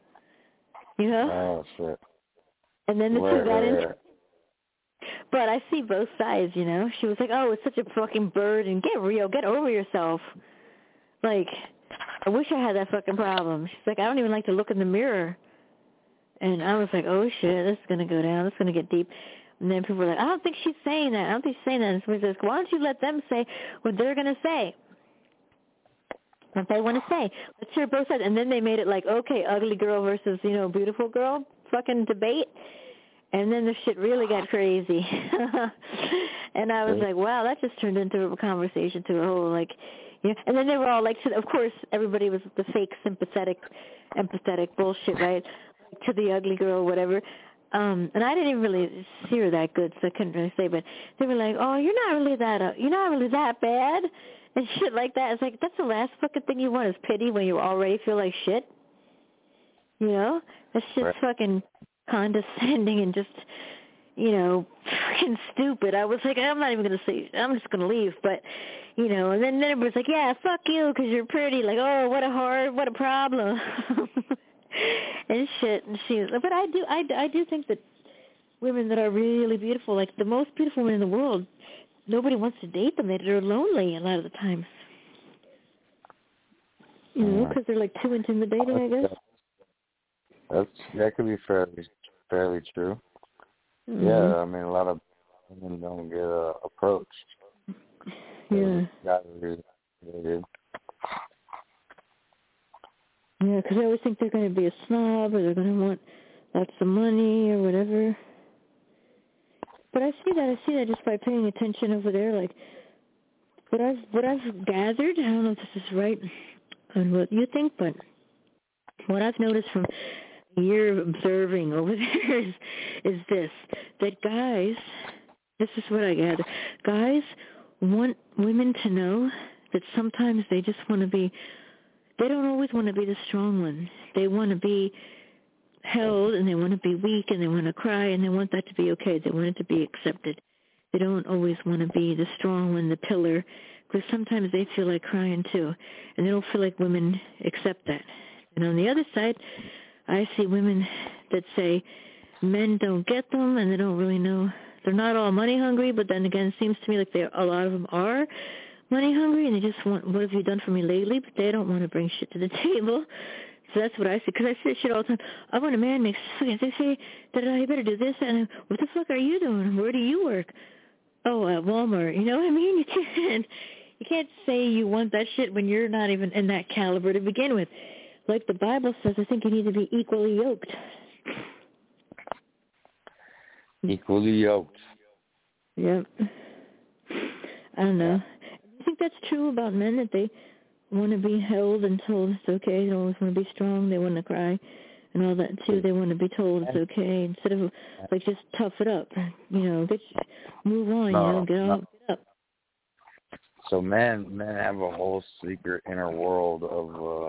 Speaker 1: Oh, shit.
Speaker 3: And then the two got into But I see both sides, She was like, oh, it's such a fucking burden. Get real. Get over yourself. Like, I wish I had that fucking problem. She's like, I don't even like to look in the mirror. And I was like, oh, shit, this is going to go down. This is going to get deep. And then people were like, I don't think she's saying that. I don't think she's saying that. And somebody says, why don't you let them say what they're going to say? What they want to say. Let's hear both sides. And then they made it like, okay, ugly girl versus, beautiful girl fucking debate. And then the shit really got crazy. And I was like, wow, that just turned into a conversation to a whole, and then they were all like, of course, everybody was the fake empathetic bullshit, right? To the ugly girl, whatever. And I didn't even really see her that good, so I couldn't really say. But they were like, "Oh, you're not really that bad," and shit like that. It's like that's the last fucking thing you want is pity when you already feel like shit. That's just fucking condescending and just, freaking stupid. I was like, I'm not even gonna say. I'm just gonna leave. But, and then everybody's like, yeah, fuck you because you're pretty. Like, oh, what a problem. And shit, but I do think that women that are really beautiful, like the most beautiful women in the world, nobody wants to date them. They're lonely a lot of the times, because they're like too intimidating, I guess.
Speaker 1: That could be fairly true. Mm-hmm. Yeah, I mean, a lot of women don't get approached.
Speaker 3: Yeah. Yeah, because I always think they're going to be a snob or they're going to want lots of money or whatever. But I see that just by paying attention over there. Like, what I've gathered, I don't know if this is right on what you think, but what I've noticed from a year of observing over there is this, that guys, this is what I gather, guys want women to know that sometimes they just want to be, they don't always want to be the strong one. They want to be held, and they want to be weak, and they want to cry, and they want that to be okay. They want it to be accepted. They don't always want to be the strong one, the pillar, because sometimes they feel like crying too, and they don't feel like women accept that. And on the other side, I see women that say men don't get them, and they don't really know. They're not all money hungry, but then again, it seems to me like a lot of them are money hungry, and they just want, what have you done for me lately? But they don't want to bring shit to the table So that's what I say, because I say shit all the time. I want a man makes fucking, they say that I better do this, and what the fuck are you doing? Where do you work? Oh, at Walmart. You know what I mean? You can't say you want that shit when you're not even in that caliber to begin with. Like the Bible says, I think you need to be equally yoked.
Speaker 1: Equally yoked.
Speaker 3: Yep. I don't know. I think that's true about men, that they want to be held and told it's okay. They always want to be strong. They want to cry and all that too. They want to be told it's okay instead of like just tough it up. Move on. Get up.
Speaker 1: So men have a whole secret inner world of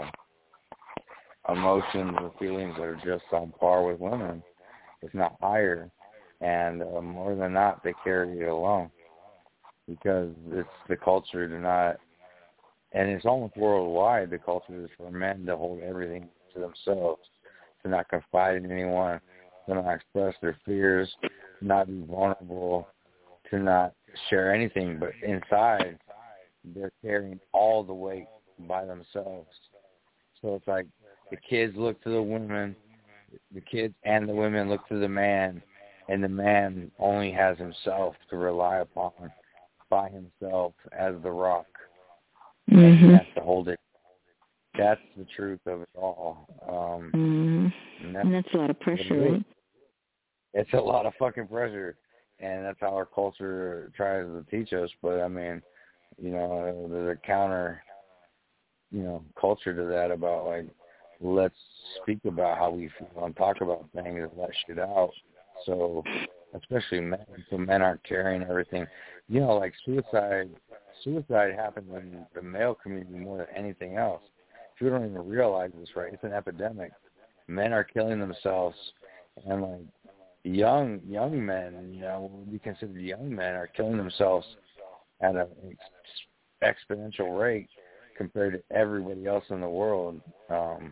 Speaker 1: emotions and feelings that are just on par with women, if not higher. And more than not, they carry it alone because it's the culture to not. And it's almost worldwide, the culture is for men to hold everything to themselves, to not confide in anyone, to not express their fears, to not be vulnerable, to not share anything. But inside, they're carrying all the weight by themselves. So it's like the kids look to the women, the kids and the women look to the man, and the man only has himself to rely upon by himself as the rock.
Speaker 3: Mm-hmm.
Speaker 1: And he has to hold it. That's the truth of it all.
Speaker 3: And that's a lot of pressure, right?
Speaker 1: It's a lot of fucking pressure, and that's how our culture tries to teach us. But I mean, there's a counter, culture to that about like, let's speak about how we feel and talk about things and let shit out. So, especially men, so men aren't carrying everything. Like suicide happens in the male community more than anything else. People don't even realize this, right? It's an epidemic. Men are killing themselves, and like young men, what would be considered young men, are killing themselves at an exponential rate compared to everybody else in the world. It's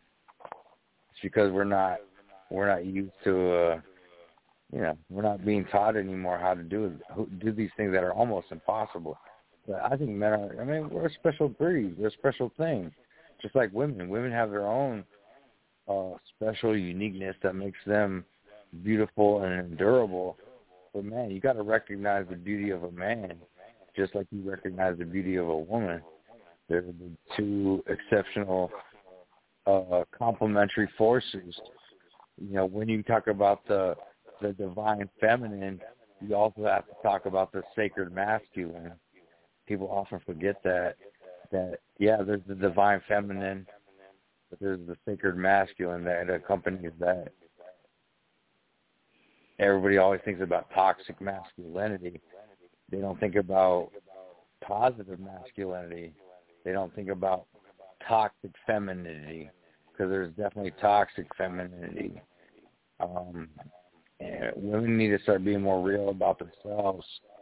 Speaker 1: because we're not used to. We're not being taught anymore how to do these things that are almost impossible. But I think men are, we're a special breed. We're a special thing. Just like women. Women have their own special uniqueness that makes them beautiful and endurable. But, man, you got to recognize the beauty of a man just like you recognize the beauty of a woman. They're the two exceptional complementary forces. When you talk about the divine feminine, you also have to talk about the sacred masculine. People often forget that there's the divine feminine, but there's the sacred masculine that accompanies that. Everybody always thinks about toxic masculinity. They don't think about positive masculinity. They don't think about toxic femininity, because there's definitely toxic femininity. And women need to start being more real about themselves,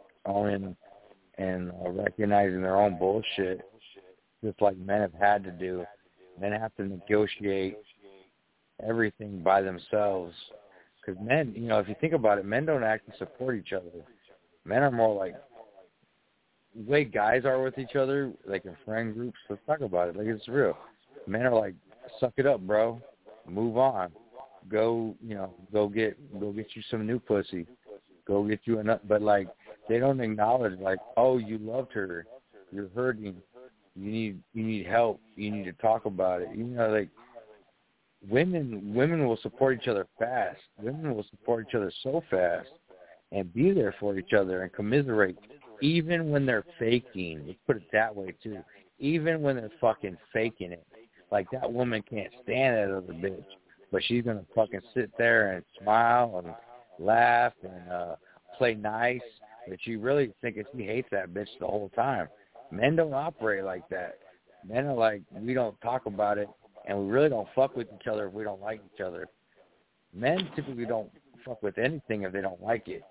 Speaker 1: and recognizing their own bullshit, just like men have had to do. Men have to negotiate everything by themselves. Because men, if you think about it, men don't actually support each other. Men are more like, the way guys are with each other, like in friend groups, let's talk about it. Like, it's real. Men are like, suck it up, bro. Move on. Go get you some new pussy. Go get you another. But, like, they don't acknowledge, like, oh, you loved her. You're hurting. You need help. You need to talk about it. Like, women will support each other fast. Women will support each other so fast and be there for each other and commiserate, even when they're faking. Let's put it that way, too. Even when they're fucking faking it. Like, that woman can't stand that other bitch, but she's going to fucking sit there and smile and laugh and play nice, but she really thinking she hates that bitch the whole time. Men don't operate like that. Men are like, we don't talk about it, and we really don't fuck with each other if we don't like each other. Men typically don't fuck with anything if they don't like it.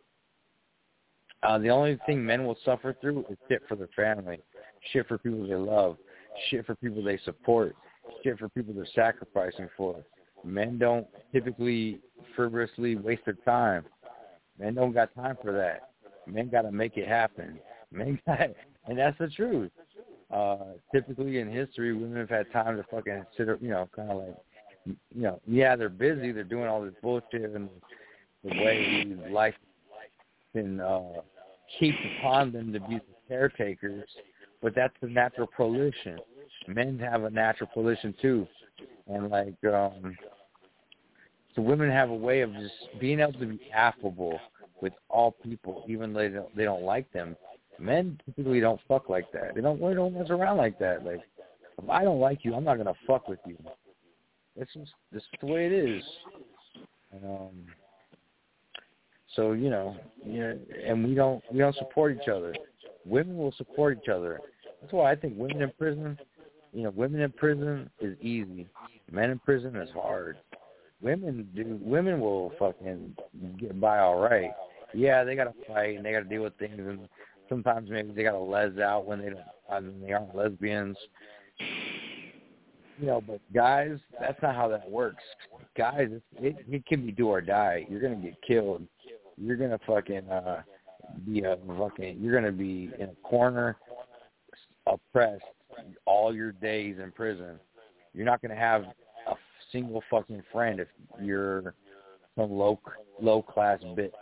Speaker 1: The only thing men will suffer through is shit for their family, shit for people they love, shit for people they support, shit for people they're sacrificing for. Men don't typically frivolously waste their time. Men don't got time for that. Men got to make it happen. And that's the truth. typically in history, women have had time to fucking sit, kind of like, yeah, they're busy, they're doing all this bullshit, and the way life can keep upon them to be the caretakers, but that's the natural pollution. Men have a natural pollution too, and like, so women have a way of just being able to be affable with all people, even though they don't like them. Men typically don't fuck like that. They don't mess around like that. Like, if I don't like you, I'm not gonna fuck with you. This is the way it is. And, so and we don't support each other. Women will support each other. That's why I think women in prison, women in prison is easy. Men in prison is hard. Women will fucking get by all right. Yeah, they gotta fight and they gotta deal with things, and sometimes maybe they gotta les out when they aren't lesbians. But guys, that's not how that works. Guys, it can be do or die. You're gonna get killed. You're gonna fucking you're gonna be in a corner, oppressed all your days in prison. You're not gonna have a single fucking friend if you're some low class bitch.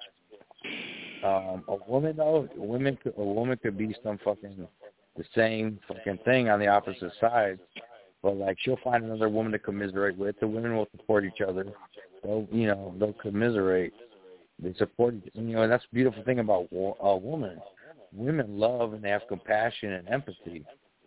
Speaker 1: A woman though, a woman could be some fucking the same fucking thing on the opposite side, but like she'll find another woman to commiserate with. The women will support each other. They'll commiserate. They support each other. And that's the beautiful thing about a woman. Women love and they have compassion and empathy.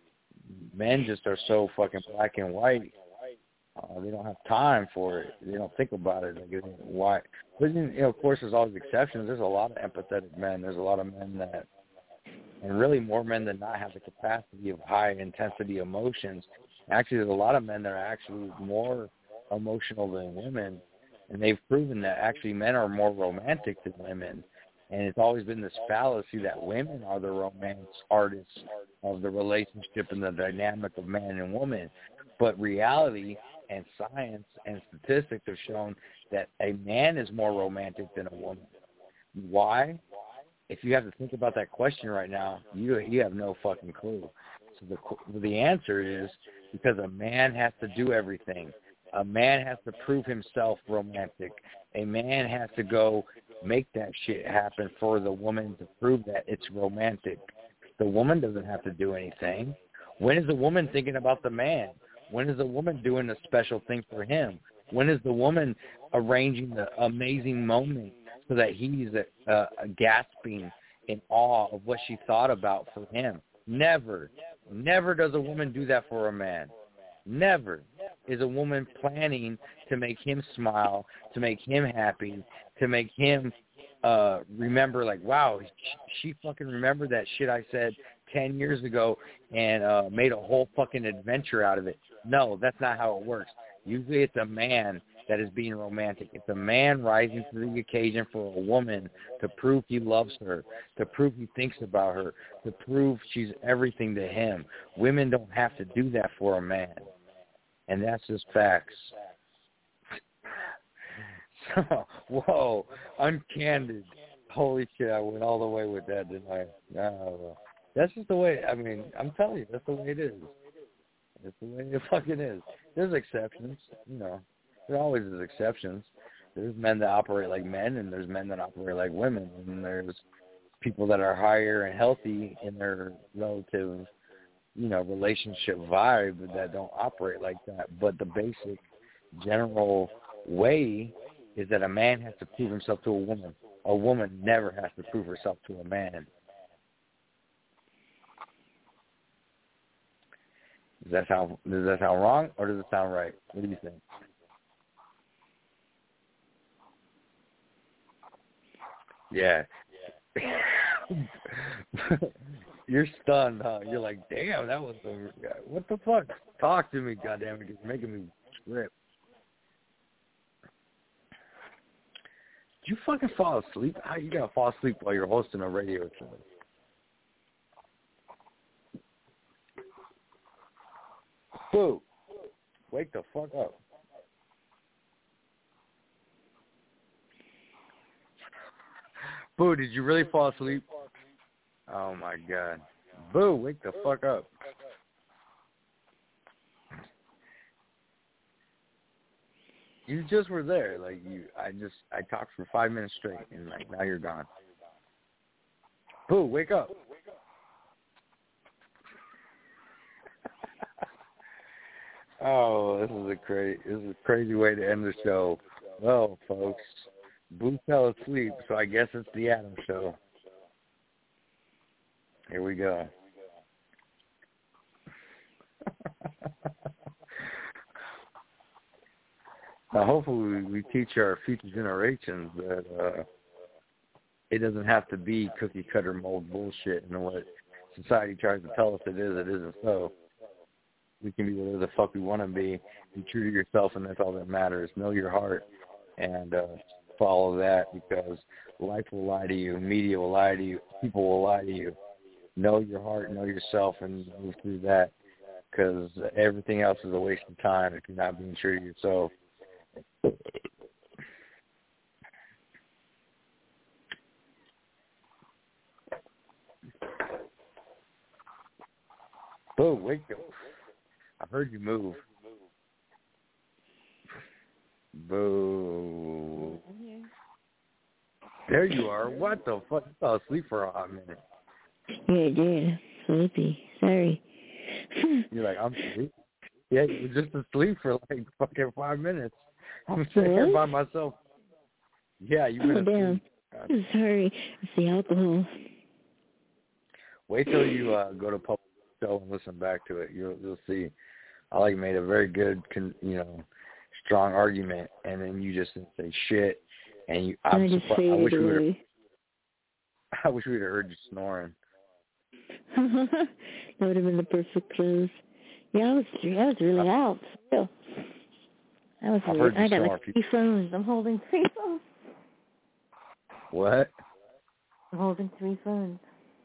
Speaker 1: Men just are so fucking black and white. They don't have time for it. They don't think about it. Like, why? But, of course, there's always exceptions. There's a lot of empathetic men. There's a lot of men that, and really more men than not, have the capacity of high-intensity emotions. Actually, there's a lot of men that are actually more emotional than women, and they've proven that actually men are more romantic than women. And it's always been this fallacy that women are the romance artists of the relationship and the dynamic of man and woman. But reality and science and statistics have shown that a man is more romantic than a woman. Why? If you have to think about that question right now, you have no fucking clue. So the answer is because a man has to do everything. A man has to prove himself romantic. A man has to go make that shit happen for the woman to prove that it's romantic. The woman doesn't have to do anything. When is the woman thinking about the man? When is the woman doing a special thing for him? When is the woman arranging the amazing moment so that he's gasping in awe of what she thought about for him? Never. Never does a woman do that for a man. Never is a woman planning to make him smile, to make him happy, to make him remember, like, wow, she fucking remembered that shit I said 10 years ago and made a whole fucking adventure out of it. No, that's not how it works. Usually it's a man that is being romantic. It's a man rising to the occasion for a woman to prove he loves her, to prove he thinks about her, to prove she's everything to him. Women don't have to do that for a man. And that's just facts. So, whoa, uncandid. Holy shit, I went all the way with that, didn't I? That's just the way, I mean, I'm telling you, that's the way it is. That's the way it fucking is. There's exceptions, There always is exceptions. There's men that operate like men, and there's men that operate like women, and there's people that are higher and healthy in their relative, relationship vibe that don't operate like that. But the basic general way is that a man has to prove himself to a woman. A woman never has to prove herself to a man. Does that sound wrong, or does it sound right? What do you think? Yeah. You're stunned, huh? You're like, damn, that was what the fuck? Talk to me, goddammit, you're making me trip. Did you fucking fall asleep? How you gonna fall asleep while you're hosting a radio show? Boo! Wake the fuck up. Boo, did you really fall asleep? Oh my god. Boo, wake the fuck up. You just were there. Like I talked for 5 minutes straight, and like now you're gone. Boo, wake up. Oh, this is a crazy way to end the show. Well, folks, Boo fell asleep, so I guess it's the Adam Show. Here we go. Now, hopefully we teach our future generations that it doesn't have to be cookie-cutter mold bullshit, and what society tries to tell us it isn't so. We can be whatever the fuck we want to be true to yourself, and that's all that matters. Know your heart and follow that, because life will lie to you, media will lie to you, people will lie to you. Know your heart, know yourself, and move through that, because everything else is a waste of time if you're not being true to yourself. Boo, wake up. I heard you move. Boo. There you are. What the fuck? You fell asleep for a hot minute.
Speaker 3: Yeah, I did. Sleepy. Sorry.
Speaker 1: You're like, I'm asleep? Yeah, you were just asleep for like fucking 5 minutes. I'm sitting here by myself. Yeah, you've been asleep.
Speaker 3: Damn. Sorry. It's the alcohol.
Speaker 1: Wait till you go to public show and listen back to it. You'll see. I like made a very good, strong argument, and then you just didn't say shit. And I wish we would have heard you snoring.
Speaker 3: That would have been the perfect close. Yeah, I was really out. Still. I got like 3 phones. I'm holding 3 phones.
Speaker 1: What?
Speaker 3: I'm holding 3 phones.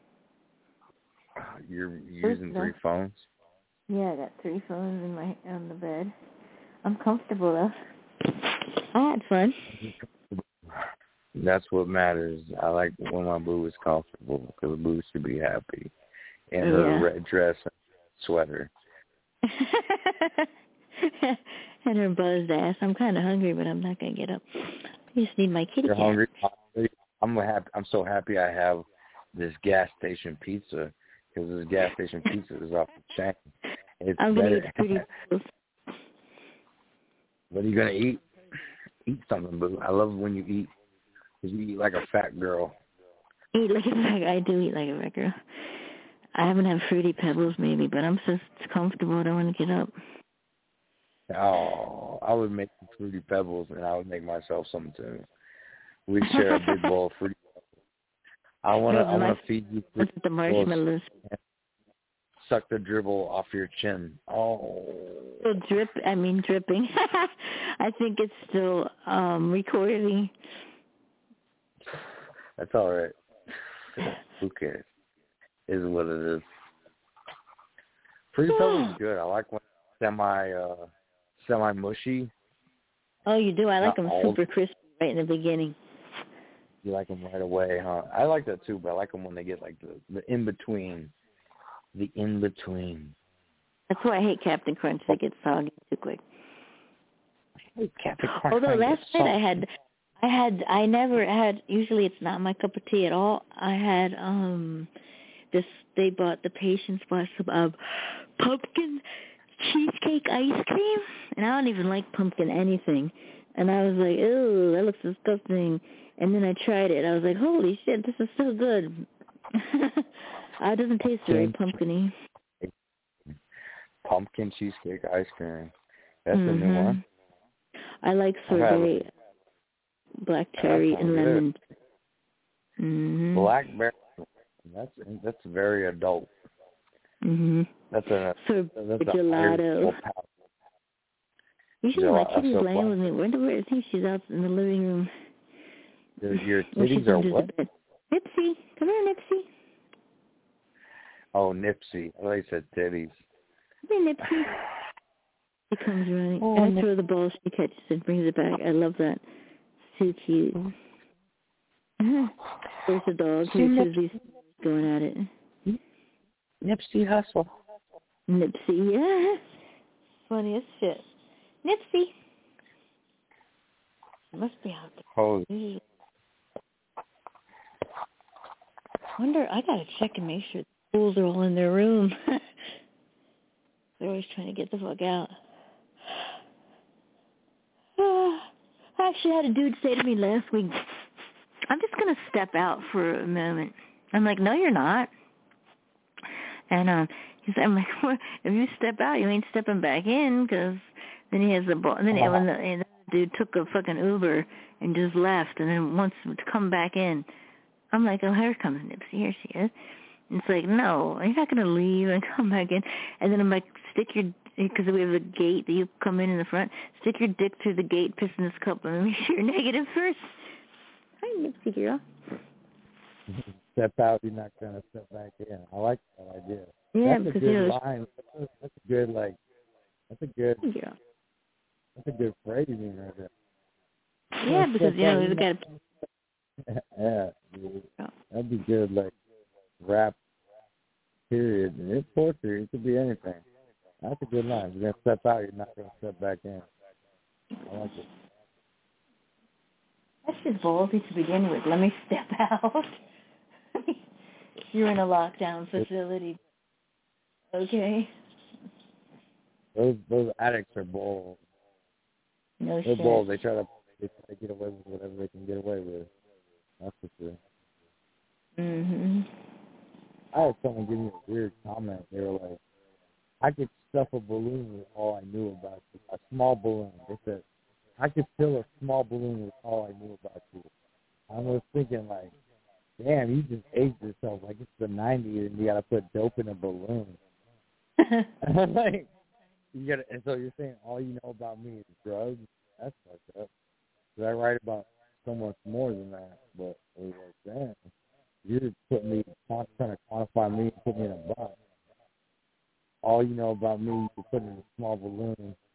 Speaker 1: You're using 3 phones?
Speaker 3: Yeah, I got 3 phones on the bed. I'm comfortable though. I had fun.
Speaker 1: That's what matters. I like when my boo is comfortable, because boo should be happy in her red dress and sweater.
Speaker 3: And her buzzed ass. I'm kind of hungry, but I'm not gonna get up. I just need my kitty cat.
Speaker 1: You're hungry? I'm so happy I have this gas station pizza, because this gas station pizza is off the chain.
Speaker 3: I'm gonna eat pretty.
Speaker 1: What are you gonna eat? Eat something, boo. I love when you eat, because you eat like a fat girl.
Speaker 3: Eat like a fat. I do eat like a fat girl. I haven't had Fruity Pebbles maybe, but I'm so comfortable I don't want to get up.
Speaker 1: Oh, I would make Fruity Pebbles, and I would make myself something too. We'd share a big bowl of Fruity Pebbles. I want to feed you Fruity
Speaker 3: the marshmallows.
Speaker 1: Suck the dribble off your chin. Oh.
Speaker 3: So dripping. I think it's still recording.
Speaker 1: That's all right. Who cares? Is what it is. Fruity Pebbles is good. I like when semi mushy.
Speaker 3: Oh, you do? I like them super crispy right in the beginning.
Speaker 1: You like them right away, huh? I like that too, but I like them when they get like the in-between. The in-between.
Speaker 3: That's why I hate Captain Crunch. They get soggy too quick.
Speaker 1: I hate Captain Crunch.
Speaker 3: Although last night I never had, usually it's not my cup of tea at all. I had, they bought, the patients bought some pumpkin cheesecake ice cream, and I don't even like pumpkin anything. And I was like, ew, that looks disgusting. And then I tried it. I was like, holy shit, this is so good. It doesn't taste very pumpkin-y.
Speaker 1: Pumpkin cheesecake ice cream. That's a new one.
Speaker 3: I like sorbet, black cherry, and lemon.
Speaker 1: Mm-hmm. Blackberry. That's very adult.
Speaker 3: Mm-hmm.
Speaker 1: That's a
Speaker 3: gelato. Usually my kitty's playing with me. Where I think she's out in the living room.
Speaker 1: Your kitties are what?
Speaker 3: Nipsey. Come here, Nipsey.
Speaker 1: Oh, Nipsey. I thought you said titties.
Speaker 3: Come here, Nipsey. She comes running. And I throw the ball, she catches and brings it back. I love that. So cute. There's a dog who's going at it.
Speaker 1: Nipsey Hussle.
Speaker 3: Nipsey, yeah. Funny as shit. Nipsey. It must be out there.
Speaker 1: Holy.
Speaker 3: I wonder, I gotta check and make sure the fools are all in their room. They're always trying to get the fuck out. I actually had a dude say to me last week, I'm just going to step out for a moment. I'm like, no, you're not. And he said, I'm like, well, if you step out, you ain't stepping back in, because then he has the ball. And then when the dude took a fucking Uber and just left and then wants to come back in. I'm like, oh, here comes Nipsey. Here she is. And it's like, no, you're not going to leave and come back in. And then I'm like, because we have a gate that you come in the front, stick your dick through the gate, piss in this cup, and make sure you're negative first. Hi, Nipsey girl.
Speaker 5: Step out, you're not going to step back in. I like that idea.
Speaker 3: Yeah,
Speaker 5: that's a good line. That's a good, that's a good phrasing right there.
Speaker 3: Yeah, because, we've got
Speaker 5: yeah, dude. That'd be good, rap, period. It's poetry. It could be anything. That's a good line. You're going to step out, you're not going to step back in. I like it.
Speaker 3: That's just ballsy to begin with. Let me step out. You're in a lockdown facility. Okay.
Speaker 5: Those addicts are bold.
Speaker 3: No
Speaker 5: They're
Speaker 3: shit.
Speaker 5: bold. They try to get away with whatever they can get away with. That's for sure.
Speaker 3: Mhm.
Speaker 5: I had someone give me a weird comment. They were like, I could stuff a balloon with all I knew about you. A small balloon. They said, I could fill a small balloon with all I knew about you. I was thinking, damn, you just aged yourself. Like, it's the 90s and you got to put dope in a balloon. And so you're saying all you know about me is drugs? That's fucked up. Because I write about so much more than that. But it was like, damn, you're just trying to quantify me and put me in a box. All you know about me, you put in a small balloon